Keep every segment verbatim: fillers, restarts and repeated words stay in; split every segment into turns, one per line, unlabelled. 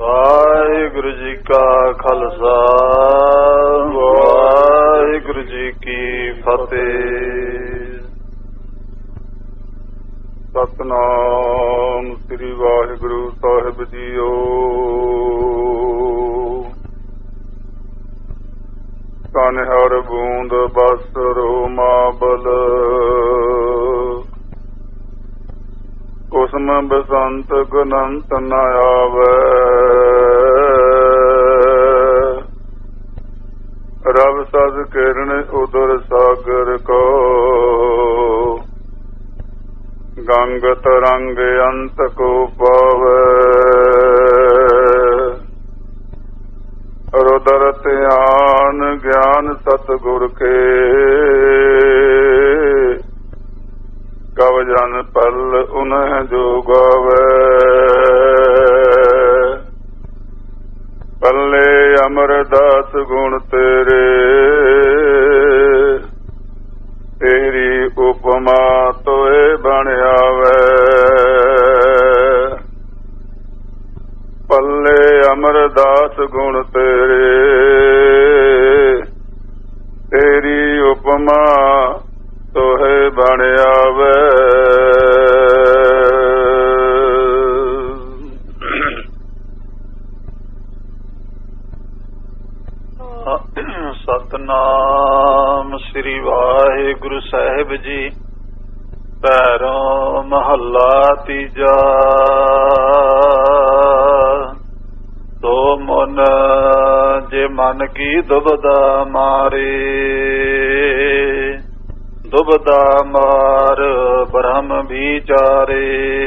ਵਾਹਿਗੁਰੂ ਜੀ ਕਾ ਖਾਲਸਾ ਵਾਹਿਗੁਰੂ ਜੀ ਕੀ ਫਤਿਹ। ਸਤਿਨਾਮ ਸ੍ਰੀ ਵਾਹਿਗੁਰੂ ਸਾਹਿਬ ਜੀਓ। ਕਨ ਹਰ ਬੂੰਦ ਬਸਰੋ ਮਾਬਲ, ਕੁਸਮ ਬਸੰਤ ਗੁਨੰਤ ਨ ਆਵੈ। ਰਬ ਸਦ ਕਿਰਨ ਉਦਰ ਸਾਗਰ ਕੋ, ਗੰਗ ਤਰੰਗ ਅੰਤ ਕੋ ਪਾਵੈ। ਰੁਦਰ ਧਿਆਨ ਗਿਆਨ ਸਤਿਗੁਰ ਕੇ, ਕਵ ਜਨ ਪਲ ਉਨਹਿ ਜੋ ਗਾਵੈ। ਪੱਲੇ ਅਮਰਦਾਸ ਗੁਣ ਤੇਰੇ, ਤੇਰੀ ਉਪਮਾ ਤੋਏ ਬਣ ਆਵੈ। ਪੱਲੇ ਅਮਰਦਾਸ ਗੁਣ ਤੇਰੇ, ਤੇਰੀ ਉਪਮਾ ਤੋਹੇ ਬਣ ਆਵੈ। ਸਤਿਨਾਮ ਸ੍ਰੀ ਵਾਹਿਗੁਰੂ ਸਾਹਿਬ ਜੀ। ਪੈਰੋਂ ਮਹੱਲਾ ਤੀਜਾ। ਤੋ ਮਨ ਜੇ ਮਨ ਕੀ ਦੁਬਦਾ ਮਾਰੇ, ਦੁਬਦਾ ਮਾਰ ਬ੍ਰਹਮ ਵਿਚਾਰੇ।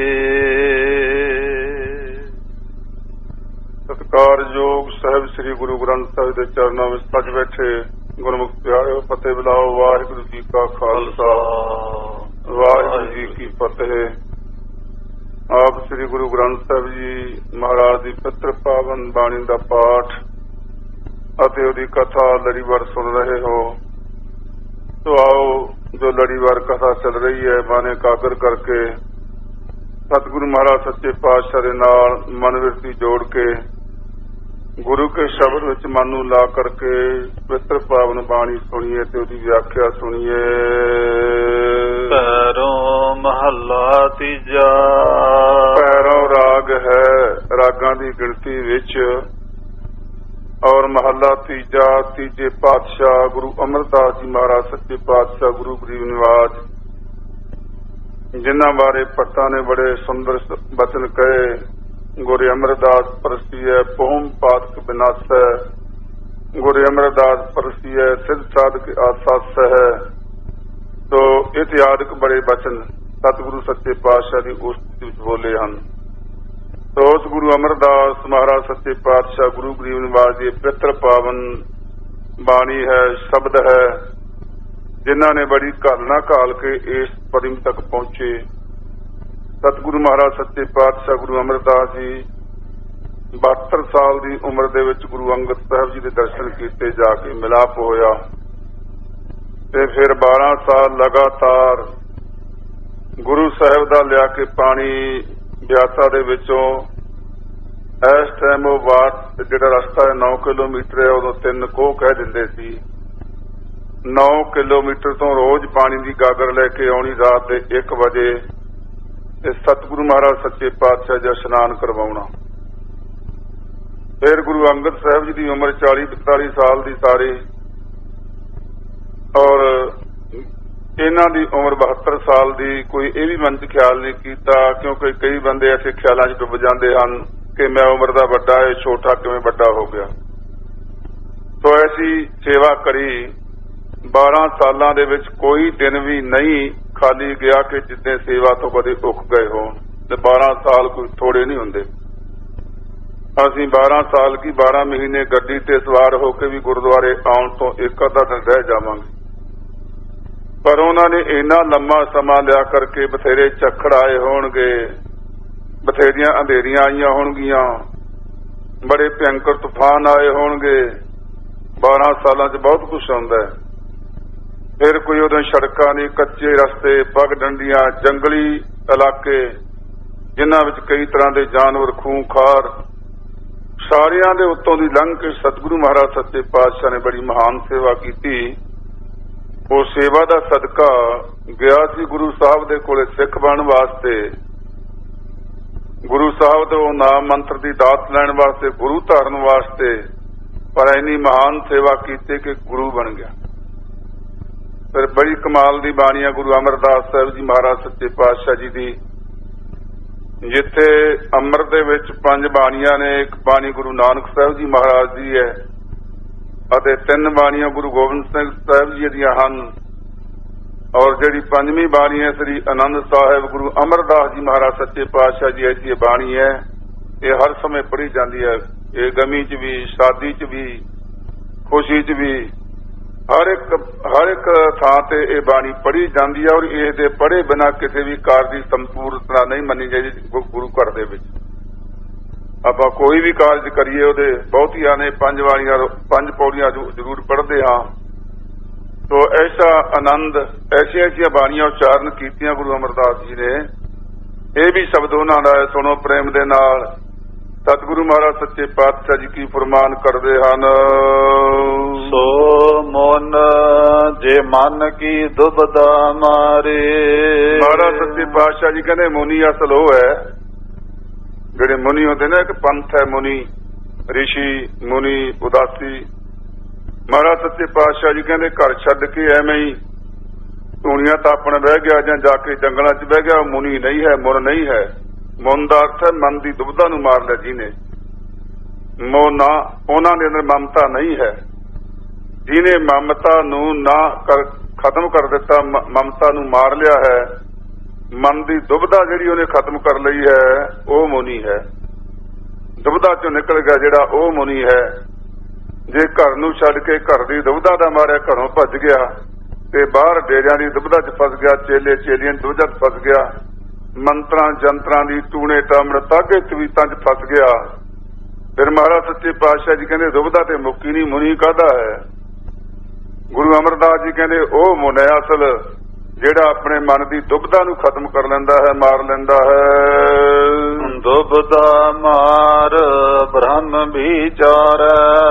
ਸਤਿਕਾਰਯੋਗ ਸਾਹਿਬ ਸ੍ਰੀ ਗੁਰੂ ਗ੍ਰੰਥ ਸਾਹਿਬ ਦੇ ਚਰਨਾਂ ਵਿੱਚ ਸੱਜ ਬੈਠੇ ਗੁਰਮੁਖ ਪਿਆਰਿਓ, ਫਤਿਹ ਬੁਲਾਓ। ਵਾਹਿਗੁਰੂ ਜੀ ਕਾ ਖਾਲਸਾ ਵਾਹਿਗੁਰੂ ਜੀ ਕੀ ਫਤਿਹ। ਆਪ ਸ੍ਰੀ ਗੁਰੂ ਗ੍ਰੰਥ ਸਾਹਿਬ ਜੀ ਮਹਾਰਾਜ ਦੀ ਪਵਿੱਤਰ ਪਾਵਨ ਬਾਣੀ ਦਾ ਪਾਠ ਅਤੇ ਉਹਦੀ ਕਥਾ ਲੜੀਵਾਰ ਸੁਣ ਰਹੇ ਹੋ। ਸੋ ਆਓ, ਜੋ ਲੜੀਵਾਰ ਕਥਾ ਚੱਲ ਰਹੀ ਹੈ, ਬਾਣੇ ਕਾਗਰ ਕਰਕੇ ਸਤਿਗੁਰੂ ਮਹਾਰਾਜ ਸੱਚੇ ਪਾਤਸ਼ਾਹ ਦੇ ਨਾਲ ਮਨਵਿਰਤੀ ਜੋੜ ਕੇ ਗੁਰੂ ਕੇ ਸ਼ਬਦ ਵਿੱਚ ਮਨ ਨੂੰ ਲਾ ਕਰਕੇ ਪਵਿੱਤਰ ਪਾਵਨ ਬਾਣੀ ਸੁਣੀਏ ਤੇ ਉਹਦੀ ਵਿਆਖਿਆ ਸੁਣੀਏ। ਪੈਰੋਂ ਮਹੱਲਾ ਤੀਜਾ। ਪੈਰੋਂ ਰਾਗ ਹੈ ਰਾਗਾਂ ਦੀ ਗਿਣਤੀ ਵਿੱਚ, ਔਰ ਮਹੱਲਾ ਤੀਜਾ ਤੀਜੇ ਪਾਤਸ਼ਾਹ ਗੁਰੂ ਅਮਰਦਾਸ ਜੀ ਮਹਾਰਾਜ ਸੱਚੇ ਪਾਤਸ਼ਾਹ ਗੁਰੂ ਗਰੀਬ ਨਿਵਾਜ, ਜਿਨ੍ਹਾਂ ਬਾਰੇ ਭੱਟਾਂ ਨੇ ਬੜੇ ਸੁੰਦਰ ਬਚਨ ਕਹੇ। ਗੁਰੂ ਅਮਰਦਾਸ ਪਰਸੀਐ ਪਹੁਮ ਪਾਤਕ ਬਿਨਾਸੈ, ਗੁਰੂ ਅਮਰਦਾਸ ਪਰਸੀਐ ਸਿੱਧ ਸਾਧਕ ਆਸਾਸ ਹੈ। ਤੋ ਇਤਿਹਾਦਿਕ ਬੜੇ ਬਚਨ ਸਤਿਗੁਰੂ ਸੱਚੇ ਪਾਤਸ਼ਾਹ ਦੀ ਉਸਤਤੀ ਵਿੱਚ ਬੋਲੇ ਹਨ। ਤੋ ਉਸ ਗੁਰੂ ਅਮਰਦਾਸ ਮਹਾਰਾਜ ਸੱਚੇ ਪਾਤਸ਼ਾਹ ਗੁਰੂ ਗਰੀਬ ਨਿਵਾਜ ਦੀ ਪਵਿੱਤਰ ਪਾਵਨ ਬਾਣੀ ਹੈ, ਸ਼ਬਦ ਹੈ, ਜਿਨ੍ਹਾਂ ਨੇ ਬੜੀ ਘਾਲਣਾ ਘਾਲ ਕੇ ਇਸ ਪਰਿਮ ਤੱਕ ਪਹੁੰਚੇ। ਸਤਿਗੁਰੂ ਮਹਾਰਾਜ ਸੱਚੇ ਪਾਤਸ਼ਾਹ ਗੁਰੂ ਅਮਰਦਾਸ ਜੀ ਬਹੱਤਰ ਸਾਲ ਦੀ ਉਮਰ ਦੇ ਵਿੱਚ ਗੁਰੂ ਅੰਗਦ ਸਾਹਿਬ ਜੀ ਦੇ ਦਰਸ਼ਨ ਕੀਤੇ, ਜਾ ਕੇ ਮਿਲਾਪ ਹੋਇਆ ਤੇ ਫਿਰ ਬਾਰਾਂ ਸਾਲ ਲਗਾਤਾਰ ਗੁਰੂ ਸਾਹਿਬ ਦਾ ਲਿਆ ਕੇ ਪਾਣੀ ਬਿਆਸਾ ਦੇ ਵਿੱਚੋਂ। ਇਸ ਟਾਈਮ ਉਹ ਵਾਟ ਜਿਹੜਾ ਰਸਤਾ ਹੈ ਨੌ ਕਿਲੋਮੀਟਰ ਹੈ, ਉਦੋਂ ਤਿੰਨ ਕੋਹ ਕਹਿ ਦਿੰਦੇ ਸੀ। ਨੌ ਕਿਲੋਮੀਟਰ ਤੋਂ ਰੋਜ਼ ਪਾਣੀ ਦੀ ਗਾਗਰ ਲੈ ਕੇ ਆਉਣੀ ਰਾਤ ਦੇ ਇੱਕ ਵਜੇ ਤੇ ਸਤਿਗੁਰੂ ਮਹਾਰਾਜ ਸੱਚੇ ਪਾਤਸ਼ਾਹ ਜੀ ਇਸ਼ਨਾਨ ਕਰਵਾਉਣਾ। ਫਿਰ ਗੁਰੂ ਅੰਗਦ ਸਾਹਿਬ ਜੀ ਦੀ ਉਮਰ ਚਾਲੀ ਇਕਤਾਲੀ ਸਾਲ ਦੀ ਸਾਰੀ, ਔਰ ਇਹਨਾਂ ਦੀ ਉਮਰ ਬਹੱਤਰ ਸਾਲ ਦੀ। ਕੋਈ ਇਹ ਵੀ ਮਨ ਚ ਖਿਆਲ ਨਹੀਂ ਕੀਤਾ, ਕਿਉਂਕਿ ਕਈ ਬੰਦੇ ਐਸੇ ਖਿਆਲਾਂ ਚ ਡੁੱਬ ਜਾਂਦੇ ਹਨ ਕਿ ਮੈਂ ਉਮਰ ਦਾ ਵੱਡਾ ਹੈ, ਛੋਟਾ ਕਿਵੇਂ ਵੱਡਾ ਹੋ ਗਿਆ। ਸੋ ਐਸੀ ਸੇਵਾ ਕਰੀ। ਬਾਰਾਂ ਸਾਲਾਂ ਦੇ ਵਿੱਚ ਕੋਈ ਦਿਨ ਵੀ ਨਹੀਂ ਖਾਲੀ ਗਿਆ ਕਿ ਜਿੱਦਾਂ ਸੇਵਾ ਤੋਂ ਕਦੇ ਉੱਕ ਗਏ ਹੋਣ। ਤੇ ਬਾਰਾਂ ਸਾਲ ਕੋਈ ਥੋੜੇ ਨਹੀਂ ਹੁੰਦੇ। ਅਸੀਂ ਬਾਰਾਂ ਸਾਲ ਕੀ ਬਾਰਾਂ ਮਹੀਨੇ ਗੱਡੀ ਤੇ ਸਵਾਰ ਹੋ ਕੇ ਵੀ ਗੁਰਦੁਆਰੇ ਆਉਣ ਤੋਂ ਇੱਕ ਅੱਧਾ ਦਿਨ ਰਹਿ ਜਾਵਾਂਗੇ। ਪਰ ਉਹਨਾਂ ਨੇ ਇੰਨਾ ਲੰਮਾ ਸਮਾਂ ਲਿਆ ਕਰਕੇ ਬਥੇਰੇ ਝੱਖੜ ਆਏ ਹੋਣਗੇ, ਬਥੇਰੀਆਂ ਅੰਧੇਰੀਆਂ ਆਈਆਂ ਹੋਣਗੀਆਂ, ਬੜੇ ਭਿਅੰਕਰ ਤੂਫਾਨ ਆਏ ਹੋਣਗੇ। ਬਾਰਾਂ ਸਾਲਾਂ 'ਚ ਬਹੁਤ ਕੁਛ ਆਉਂਦਾ ਹੈ। ਫਿਰ ਕੋਈ ਉਦੋਂ ਸੜਕਾਂ ਨਹੀਂ, ਕੱਚੇ ਰਸਤੇ, ਪੱਗ ਡੰਡੀਆਂ, ਜੰਗਲੀ ਇਲਾਕੇ, ਜਿਨ੍ਹਾਂ ਵਿੱਚ ਕਈ ਤਰ੍ਹਾਂ ਦੇ ਜਾਨਵਰ, ਖੂੰਖਾਰ, ਸਾਰਿਆਂ ਦੇ ਉੱਤੋਂ ਦੀ ਲੰਘ ਕੇ ਸਤਿਗੁਰੂ ਮਹਾਰਾਜ ਸੱਚੇ ਪਾਤਸ਼ਾਹ ਨੇ ਬੜੀ ਮਹਾਨ ਸੇਵਾ ਕੀਤੀ। ਉਹ ਸੇਵਾ ਦਾ ਸਦਕਾ ਗਿਆ ਸੀ ਗੁਰੂ ਸਾਹਿਬ ਦੇ ਕੋਲੇ ਸਿੱਖ ਬਣਨ ਵਾਸਤੇ, ਗੁਰੂ ਸਾਹਿਬ ਤੋਂ ਨਾਮ ਮੰਤਰ ਦੀ ਦਾਤ ਲੈਣ ਵਾਸਤੇ, ਗੁਰੂ ਧਾਰਨ ਵਾਸਤੇ, ਪਰ ਇੰਨੀ ਮਹਾਨ ਸੇਵਾ ਕੀਤੀ ਕਿ ਗੁਰੂ ਬਣ ਗਿਆ। ਫਿਰ ਬੜੀ ਕਮਾਲ ਦੀ ਬਾਣੀ ਆ ਗੁਰੂ ਅਮਰਦਾਸ ਸਾਹਿਬ ਜੀ ਮਹਾਰਾਜ ਸੱਚੇ ਪਾਤਸ਼ਾਹ ਜੀ ਦੀ, ਜਿੱਥੇ ਅੰਮ੍ਰਿਤ ਦੇ ਵਿੱਚ ਪੰਜ ਬਾਣੀਆਂ ਨੇ। ਇੱਕ ਬਾਣੀ ਗੁਰੂ ਨਾਨਕ ਸਾਹਿਬ ਜੀ ਮਹਾਰਾਜ ਦੀ ਹੈ ਅਤੇ ਤਿੰਨ ਬਾਣੀਆਂ ਗੁਰੂ ਗੋਬਿੰਦ ਸਿੰਘ ਸਾਹਿਬ ਜੀ ਦੀਆਂ ਹਨ, ਔਰ ਜਿਹੜੀ ਪੰਜਵੀਂ ਬਾਣੀ ਹੈ ਸ੍ਰੀ ਆਨੰਦ ਸਾਹਿਬ ਗੁਰੂ ਅਮਰਦਾਸ ਜੀ ਮਹਾਰਾਜ ਸੱਚੇ ਪਾਤਸ਼ਾਹ ਜੀ ਦੀ ਬਾਣੀ ਹੈ। ਇਹ ਹਰ ਸਮੇਂ ਪੜ੍ਹੀ ਜਾਂਦੀ ਹੈ, ਇਹ ਗਮੀ 'ਚ ਵੀ, ਸ਼ਾਦੀ 'ਚ ਵੀ, ਖੁਸ਼ੀ 'ਚ ਵੀ, ਹਰ ਇੱਕ ਹਰ ਇੱਕ ਥਾਂ ਤੇ ਇਹ ਬਾਣੀ ਪੜ੍ਹੀ ਜਾਂਦੀ ਹੈ। ਔਰ ਇਹ ਦੇ ਪੜ੍ਹੇ ਬਿਨਾਂ ਕਿਸੇ ਵੀ ਕਾਰਜ ਦੀ ਸੰਪੂਰਨਤਾ ਨਹੀਂ ਮੰਨੀ ਜਾਂਦੀ। ਗੁਰੂ ਘਰ ਦੇ ਵਿੱਚ ਆਪਾਂ ਕੋਈ ਵੀ ਕਾਰਜ ਕਰੀਏ ਉਹਦੇ ਬਹੁਤੀਆਂ ਨੇ ਪੰਜ ਬਾਣੀਆਂ, ਪੰਜ ਪੌੜੀਆਂ ਜ਼ਰੂਰ ਪੜ੍ਹਦੇ ਹਾਂ। ਤੋ ਐਸਾ ਆਨੰਦ, ਐਸੀਆਂ ਐਸੀਆਂ ਬਾਣੀਆਂ ਉਚਾਰਨ ਕੀਤੀਆਂ ਗੁਰੂ ਅਮਰਦਾਸ ਜੀ ਨੇ। ਇਹ ਵੀ ਸ਼ਬਦ ਉਹਨਾਂ ਦਾ ਸੁਣੋ ਪ੍ਰੇਮ ਦੇ ਨਾਲ। ਸਤਿਗੁਰੂ ਮਹਾਰਾਜ ਸੱਚੇ ਪਾਤਸ਼ਾਹ ਜੀ ਕੀ ਫਰਮਾਨ ਕਰਦੇ ਹਨ,
ਸੋ ਮਨ ਜੇ ਮਨ ਕੀ ਦੁਬਦਾ ਮਾਰੇ।
ਮਹਾਰਾਜ ਸੱਚੇ ਪਾਤਸ਼ਾਹ ਜੀ ਕਹਿੰਦੇ ਮੁਨੀ ਅਸਲ ਉਹ ਹੈ ਜਿਹੜੇ ਮੁਨੀ ਹੁੰਦੇ ਨੇ, ਇੱਕ ਪੰਥ ਹੈ ਮੁਨੀ, ਰਿਸ਼ੀ ਮੁਨੀ, ਉਦਾਸੀ। ਮਹਾਰਾਜ ਸੱਚੇ ਪਾਤਸ਼ਾਹ ਜੀ ਕਹਿੰਦੇ ਘਰ ਛੱਡ ਕੇ ਐਵੇਂ ਹੀ ਧੂਣੀਆਂ ਤਾਪਣ ਬਹਿ ਗਿਆ ਜਾਂ ਜਾ ਕੇ ਜੰਗਲਾਂ 'ਚ ਬਹਿ ਗਿਆ, ਉਹ ਮੁਨੀ ਨਹੀਂ ਹੈ, ਮੁਨ ਨਹੀਂ ਹੈ। ਮੁਨ ਦਾ ਅਰਥ ਹੈ ਮਨ ਦੀ ਦੁਬਦਾ ਨੂੰ ਮਾਰ ਲਿਆ ਜਿਹਨੇ। ਮੋਹ ਨਾ, ਉਹਨਾਂ ਦੇ ਅੰਦਰ ਮਮਤਾ ਨਹੀਂ ਹੈ। ਜਿਹਨੇ ਮਮਤਾ ਨੂੰ ਨਾ ਕਰ ਖਤਮ ਕਰ ਦਿੱਤਾ, ਮਮਤਾ ਨੂੰ ਮਾਰ ਲਿਆ ਹੈ, ਮਨ ਦੀ ਦੁਬਦਾ ਜਿਹੜੀ ਉਹਨੇ ਖਤਮ ਕਰ ਲਈ ਹੈ, ਉਹ ਮੁਨੀ ਹੈ। ਦੁਬਦਾ ਚੋਂ ਨਿਕਲ ਗਿਆ ਜਿਹੜਾ, ਉਹ ਮੁਨੀ ਹੈ। ਜੇ ਘਰ ਨੂੰ ਛੱਡ ਕੇ ਘਰ ਦੀ ਦੁਬਦਾ ਦਾ ਮਾਰਿਆ ਘਰੋਂ ਭੱਜ ਗਿਆ ਤੇ ਬਾਹਰ ਡੇਰਿਆਂ ਦੀ ਦੁਬਦਾ 'ਚ ਫਸ ਗਿਆ, ਚੇਲੇ ਚੇਲੀਆਂ ਦੀ ਦੁਬਦਾ 'ਚ ਫਸ ਗਿਆ, ਮੰਤਰਾਂ ਜੰਤਰਾਂ ਦੀ ਟੂਣੇ ਟਾਮਣ ਤਾਗੇ ਤਵੀਤਾਂ 'ਚ ਫਸ ਗਿਆ, ਫਿਰ ਮਹਾਰਾਜ ਸੱਚੇ ਪਾਤਸ਼ਾਹ ਜੀ ਕਹਿੰਦੇ ਦੁਬਦਾ ਤੇ ਮੁੱਕੀ ਨਹੀਂ, ਮੁਨੀ ਕਾਹਦਾ ਹੈ। ਗੁਰੂ ਅਮਰਦਾਸ ਜੀ ਕਹਿੰਦੇ ਉਹ ਮੁਨ ਹੈ ਅਸਲ, ਜਿਹੜਾ ਆਪਣੇ ਮਨ ਦੀ ਦੁਬਦਾ ਨੂੰ ਖਤਮ ਕਰ ਲੈਂਦਾ ਹੈ, ਮਾਰ ਲੈਂਦਾ ਹੈ।
ਦੁਬਦਾ ਮਾਰ ਬ੍ਰਹਮ ਵਿਚਾਰੈ।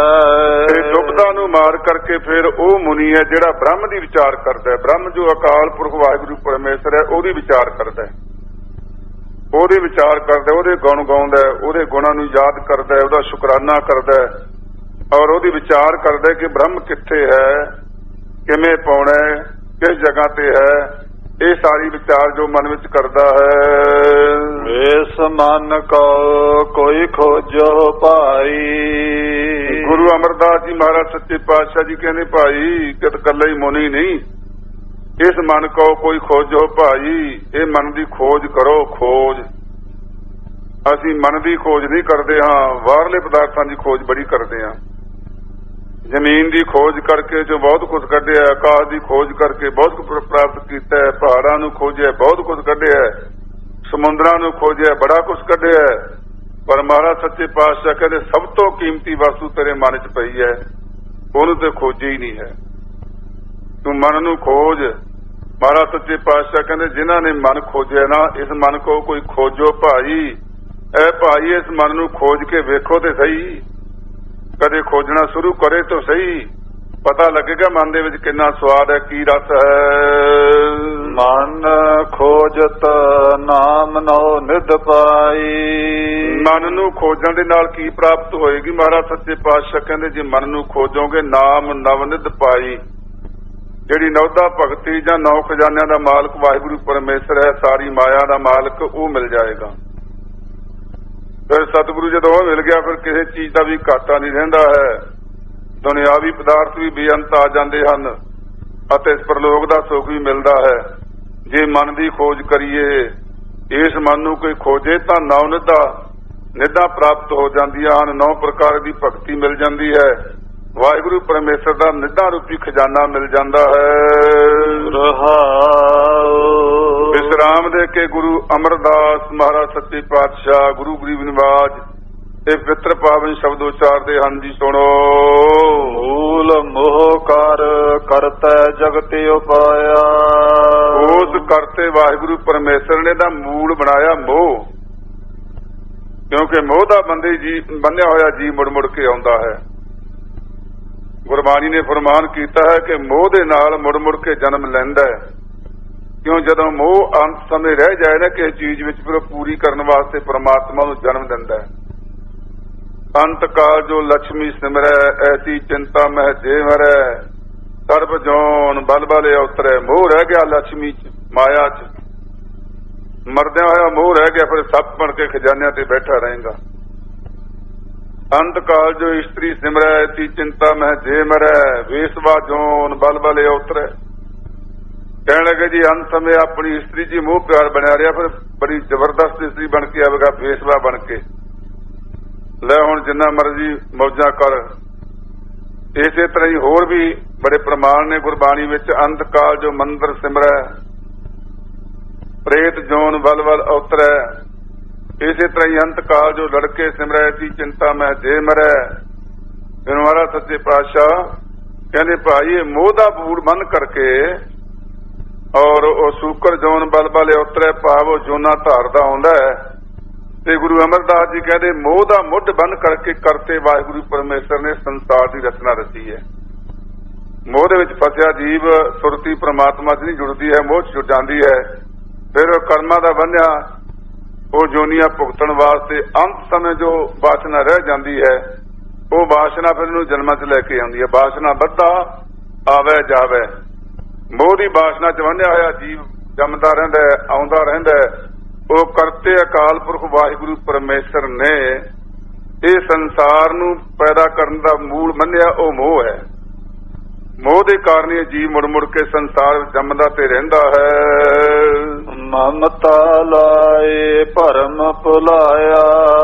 ਦੁਬਦਾ ਨੂੰ ਮਾਰ ਕਰਕੇ ਫਿਰ ਉਹ ਮੁਨੀ ਹੈ ਜਿਹੜਾ ਬ੍ਰਹਮ ਦੀ ਵਿਚਾਰ ਕਰਦਾ ਹੈ। ਬ੍ਰਹਮ ਜੋ ਅਕਾਲ ਪੁਰਖ ਵਾਹਿਗੁਰੂ ਪਰਮੇਸ਼ਰ ਹੈ, ਉਹਦੀ ਵਿਚਾਰ ਕਰਦਾ ਹੈ, ਉਹਦੇ ਵਿਚਾਰ ਕਰਦਾ, ਉਹਦੇ ਗੁਣ ਗਾਉਂਦਾ, ਉਹਦੇ ਗੁਣਾਂ ਨੂੰ ਯਾਦ ਕਰਦਾ, ਉਹਦਾ ਸ਼ੁਕਰਾਨਾ ਕਰਦਾ, ਔਰ ਉਹਦੀ ਵਿਚਾਰ ਕਰਦਾ ਕਿ ਬ੍ਰਹਮ ਕਿੱਥੇ ਹੈ, ਕਿਵੇਂ ਪਾਉਣਾ, ਕਿਸ ਜਗ੍ਹਾ ਤੇ ਹੈ। ਇਹ ਸਾਰੀ ਵਿਚਾਰ ਜੋ ਮਨ ਵਿੱਚ ਕਰਦਾ ਹੈ।
ਇਸ ਮਨ ਕੋ ਕੋਈ ਖੋਜੋ ਭਾਈ।
ਗੁਰੂ ਅਮਰਦਾਸ ਜੀ ਮਹਾਰਾਜ ਸੱਚੇ ਪਾਤਸ਼ਾਹ ਜੀ ਕਹਿੰਦੇ ਭਾਈ ਕਿਤ ਕੱਲਾ ਹੀ ਮੁਨੀ ਨਹੀਂ, ਇਸ ਮਨ ਕੋ ਕੋਈ ਖੋਜੋ ਭਾਈ। ਇਹ ਮਨ ਦੀ ਖੋਜ ਕਰੋ। ਖੋਜ ਅਸੀਂ ਮਨ ਦੀ ਖੋਜ ਨਹੀਂ ਕਰਦੇ ਹਾਂ, ਬਾਹਰਲੇ ਪਦਾਰਥਾਂ ਦੀ ਖੋਜ ਬੜੀ ਕਰਦੇ ਹਾਂ। ਜ਼ਮੀਨ ਦੀ ਖੋਜ ਕਰਕੇ ਜੋ ਬਹੁਤ ਕੁਝ ਕੱਢਿਆ, ਆਕਾਸ਼ ਦੀ ਖੋਜ ਕਰਕੇ ਬਹੁਤ ਕੁਝ ਪ੍ਰਾਪਤ ਕੀਤਾ, ਪਹਾੜਾਂ ਨੂੰ ਖੋਜਿਆ, ਬਹੁਤ ਕੁਝ ਕੱਢਿਆ, ਸਮੁੰਦਰਾਂ ਨੂੰ ਖੋਜਿਆ, ਬੜਾ ਕੁਝ ਕੱਢਿਆ। ਪਰ ਮਹਾਰਾਜ ਸੱਚੇ ਪਾਤਸ਼ਾਹ ਕਹਿੰਦੇ ਸਭ ਤੋਂ ਕੀਮਤੀ ਵਸਤੂ ਤੇਰੇ ਮਨ 'ਚ ਪਈ ਹੈ, ਉਹਨੂੰ ਤੇ ਖੋਜੀ ਹੀ ਨਹੀਂ ਹੈ। ਤੂੰ ਮਨ ਨੂੰ ਖੋਜ। ਮਹਾਰਾਜ ਸੱਚੇ ਪਾਤਸ਼ਾਹ ਕਹਿੰਦੇ ਜਿਨ੍ਹਾਂ ਨੇ ਮਨ ਖੋਜਿਆ ਨਾ, ਇਸ ਮਨ ਕੋ ਕੋਈ ਖੋਜੋ ਭਾਈ। ਐ ਭਾਈ ਇਸ ਮਨ ਨੂੰ ਖੋਜ ਕੇ ਵੇਖੋ ਤੇ ਸਹੀ, ਕਦੇ ਖੋਜਣਾ ਸ਼ੁਰੂ ਕਰੇ ਤਾਂ ਸਹੀ, ਪਤਾ ਲੱਗੇਗਾ ਮਨ ਦੇ ਵਿੱਚ ਕਿੰਨਾ ਸਵਾਦ ਹੈ, ਕੀ ਰਸ ਹੈ।
ਮਨ ਖੋਜਤ ਨਾਮ ਨੋ ਨਿਧ ਪਾਈ।
ਮਨ ਨੂੰ ਖੋਜਣ ਦੇ ਨਾਲ ਕੀ ਪ੍ਰਾਪਤ ਹੋਏਗੀ? ਮਹਾਰਾਜ ਸੱਚੇ ਪਾਤਸ਼ਾਹ ਕਹਿੰਦੇ ਜੇ ਮਨ ਨੂੰ ਖੋਜੋਗੇ ਨਾਮ ਨਵ ਨਿਧ ਪਾਈ। ਜਿਹੜੀ ਨੌਦਾ ਭਗਤੀ ਜਾਂ ਨੌ ਖਜ਼ਾਨਿਆਂ ਦਾ ਮਾਲਕ ਵਾਹਿਗੁਰੂ ਪਰਮੇਸ਼ਰ ਹੈ, ਸਾਰੀ ਮਾਇਆ ਦਾ ਮਾਲਕ, ਉਹ ਮਿਲ ਜਾਏਗਾ। ਫਿਰ ਸਤਿਗੁਰੂ ਜਦੋਂ ਉਹ ਮਿਲ ਗਿਆ ਫਿਰ ਕਿਸੇ ਚੀਜ਼ ਦਾ ਵੀ ਘਾਟਾ ਨਹੀਂ ਰਹਿੰਦਾ ਹੈ। ਦੁਨਿਆਵੀ ਪਦਾਰਥ ਵੀ ਬੇਅੰਤ ਆ ਜਾਂਦੇ ਹਨ ਅਤੇ ਪਰਲੋਕ ਦਾ ਸੁੱਖ ਵੀ ਮਿਲਦਾ ਹੈ ਜੇ ਮਨ ਦੀ ਖੋਜ ਕਰੀਏ। ਇਸ ਮਨ ਨੂੰ ਕੋਈ ਖੋਜੇ ਤਾਂ ਨੌ ਨਿਧਾ ਨਿਧਾ ਪ੍ਰਾਪਤ ਹੋ ਜਾਂਦੀਆਂ ਹਨ, ਨੌ ਪ੍ਰਕਾਰ ਦੀ ਭਗਤੀ ਮਿਲ ਜਾਂਦੀ ਹੈ, ਵਾਹਿਗੁਰੂ ਪਰਮੇਸ਼ਰ ਦਾ ਨਿਧਾ ਰੂਪੀ ਖਜ਼ਾਨਾ ਮਿਲ ਜਾਂਦਾ ਹੈ। ਵਿਸਰਾਮ ਦੇ ਕੇ ਗੁਰੂ ਅਮਰਦਾਸ ਮਹਾਰਾਜ ਸੱਚੇ ਪਾਤਸ਼ਾਹ ਗੁਰੂ ਗਰੀਬ ਨਿਵਾਜ ਇਹ ਪਵਿੱਤਰ ਪਾਵਨ ਸ਼ਬਦ ਉਚਾਰਦੇ ਹਨ ਜੀ। ਸੁਣੋ।
ਮੂਲ ਮੋਹ ਕਰ ਕਰਤਾ ਜਗਤਿ ਉਪਾਇਆ।
ਉਸ ਕਰਤੇ ਵਾਹਿਗੁਰੂ ਪਰਮੇਸ਼ਰ ਨੇ ਦਾ ਮੂਲ ਬਣਾਇਆ ਮੋਹ। ਕਿਉਂਕਿ ਮੋਹ ਦਾ ਬੰਦੇ ਜੀ ਬੰਨਿਆ ਹੋਇਆ ਜੀ ਮੁੜ ਮੁੜ ਕੇ ਆਉਂਦਾ ਹੈ। ਗੁਰਬਾਣੀ ਨੇ ਫਰਮਾਨ ਕੀਤਾ ਹੈ ਕਿ ਮੋਹ ਦੇ ਨਾਲ ਮੁੜ ਮੁੜ ਕੇ ਜਨਮ ਲੈਂਦਾ ਹੈ। ਕਿਉਂ ਜਦੋਂ ਮੋਹ ਅੰਤ ਸਮੇਂ ਰਹਿ ਜਾਏ ਨਾ ਕਿਸੇ ਚੀਜ਼ ਵਿੱਚ, ਫਿਰ ਉਹ ਪੂਰੀ ਕਰਨ ਵਾਸਤੇ ਪ੍ਰਮਾਤਮਾ ਨੂੰ ਜਨਮ ਦਿੰਦਾ ਹੈ। ਅੰਤ ਕਾਲ ਜੋ ਲక్ష్ਮੀ ਸਿਮਰੈ, ਐਸੀ ਚਿੰਤਾ ਮਹਿ ਜੇ ਮਰੈ, ਸਰਬ ਜੋਨ ਬਲ ਬਲ ਉਤਰੈ। ਮੋਹ ਰਹਿ ਗਿਆ ਲక్ష్ਮੀ ਚ, ਮਾਇਆ ਚ, ਮਰਦਿਆਂ ਹੋਇਆ ਮੋਹ ਰਹਿ ਗਿਆ, ਫਿਰ ਸੱਪ ਬਣ ਕੇ ਖਜ਼ਾਨਿਆਂ ਤੇ ਬੈਠਾ ਰਹੇਗਾ। ਅੰਤ ਕਾਲ ਜੋ ਇਸਤਰੀ ਸਿਮਰੈ, ਐਸੀ ਚਿੰਤਾ ਮਹਿ ਜੇ ਮਰੈ, ਵੇਸਵਾ ਜੋਨ ਬਲ ਬਲ ਉਤਰੈ। ਕਹਿਣ ਲੱਗੇ ਜੀ ਅੰਤ ਸਮੇਂ ਆਪਣੀ ਇਸਤਰੀ ਜੀ ਮੋਹ ਪਿਆਰ ਬਣਿਆ ਰਿਹਾ, ਫਿਰ ਬੜੀ ਜ਼ਬਰਦਸਤ ਇਸਤਰੀ ਬਣ ਕੇ ਆਵੇਗਾ, ਵੇਸਵਾ ਬਣ ਕੇ। ਲੈ ਹੁਣ ਜਿੰਨਾ ਮਰਜ਼ੀ ਮੌਜਾਂ ਕਰ। ਇਸੇ ਤਰ੍ਹਾਂ ਹੀ ਹੋਰ ਵੀ ਬੜੇ ਪ੍ਰਮਾਣ ਨੇ ਗੁਰਬਾਣੀ ਵਿੱਚ। ਅੰਤ ਕਾਲ ਜੋ ਮੰਦਰ ਸਿਮਰੈ, ਪ੍ਰੇਤ ਜੋਨ ਬਲ ਬਲ ਉਤਰੈ। ਇਸੇ ਤਰ੍ਹਾਂ ਹੀ ਅੰਤ ਕਾਲ ਜੋ ਲੜਕੇ ਸਿਮਰੈ, ਸੀ ਚਿੰਤਾ ਮੈਂ ਜੇ ਮਰੈ। ਫਿਰ ਮਹਾਰਾਜ ਸੱਚੇ ਪਾਤਸ਼ਾਹ ਕਹਿੰਦੇ ਭਾਈ ਇਹ ਮੋਹ ਦਾ ਬੂੜ ਬੰਨ ਕਰਕੇ ਔਰ ਉਹ ਸੂਕਰ ਜੋਨ ਬਲ ਬਲ ਉਤਰੈ, ਭਾਵ ਉਹ ਜੋਨਾ ਧਾਰਦਾ ਆਉਂਦਾ ਹੈ। ਤੇ ਗੁਰੂ ਅਮਰਦਾਸ ਜੀ ਕਹਿੰਦੇ ਮੋਹ ਦਾ ਮੁੱਢ ਬੰਨ ਕਰਕੇ ਕਰਤੇ ਵਾਹਿਗੁਰੂ ਪਰਮੇਸ਼ਰ ਨੇ ਸੰਸਾਰ ਦੀ ਰਚਨਾ ਰਚੀ ਹੈ। ਮੋਹ ਦੇ ਵਿੱਚ ਫਸਿਆ ਜੀਵ ਸੁਰਤੀ ਪ੍ਰਮਾਤਮਾ ਚ ਨਹੀਂ ਜੁੜਦੀ ਹੈ, ਮੋਹ ਚ ਜੁੜ ਜਾਂਦੀ ਹੈ। ਫਿਰ ਉਹ ਕਰਮਾਂ ਦਾ ਬੰਨਿਆ ਉਹ ਜੋਨੀਆਂ ਭੁਗਤਣ ਵਾਸਤੇ ਅੰਤ ਸਮੇਂ ਜੋ ਵਾਸਨਾ ਰਹਿ ਜਾਂਦੀ ਹੈ, ਉਹ ਵਾਸਨਾ ਫਿਰ ਇਹਨੂੰ ਜਨਮਾਂ ਚ ਲੈ ਕੇ ਆਉਂਦੀ ਹੈ। ਵਾਸਨਾ ਵੱਧਦਾ ਆਵੇ ਜਾਵੇ। ਮੋਹ ਦੀ ਵਾਸਨਾ ਚ ਬੰਨਿਆ ਹੋਇਆ ਜੀਵ ਜੰਮਦਾ ਰਹਿੰਦਾ, ਆਉਂਦਾ ਰਹਿੰਦਾ। ਉਹ ਕਰਤੇ ਅਕਾਲ ਪੁਰਖ ਵਾਹਿਗੁਰੂ ਪਰਮੇਸ਼ਰ ਨੇ ਇਹ ਸੰਸਾਰ ਨੂੰ ਪੈਦਾ ਕਰਨ ਦਾ ਮੂਲ ਮੰਨਿਆ, ਉਹ ਮੋਹ ਹੈ। ਮੋਹ ਦੇ ਕਾਰਨ ਇਹ ਜੀਵ ਮੁੜ ਮੁੜ ਕੇ ਸੰਸਾਰ ਵਿੱਚ ਜੰਮਦਾ ਤੇ ਰਹਿੰਦਾ ਹੈ।
ਮਮਤਾ ਲਾਏ ਭਰਮ ਭੁਲਾਇਆ,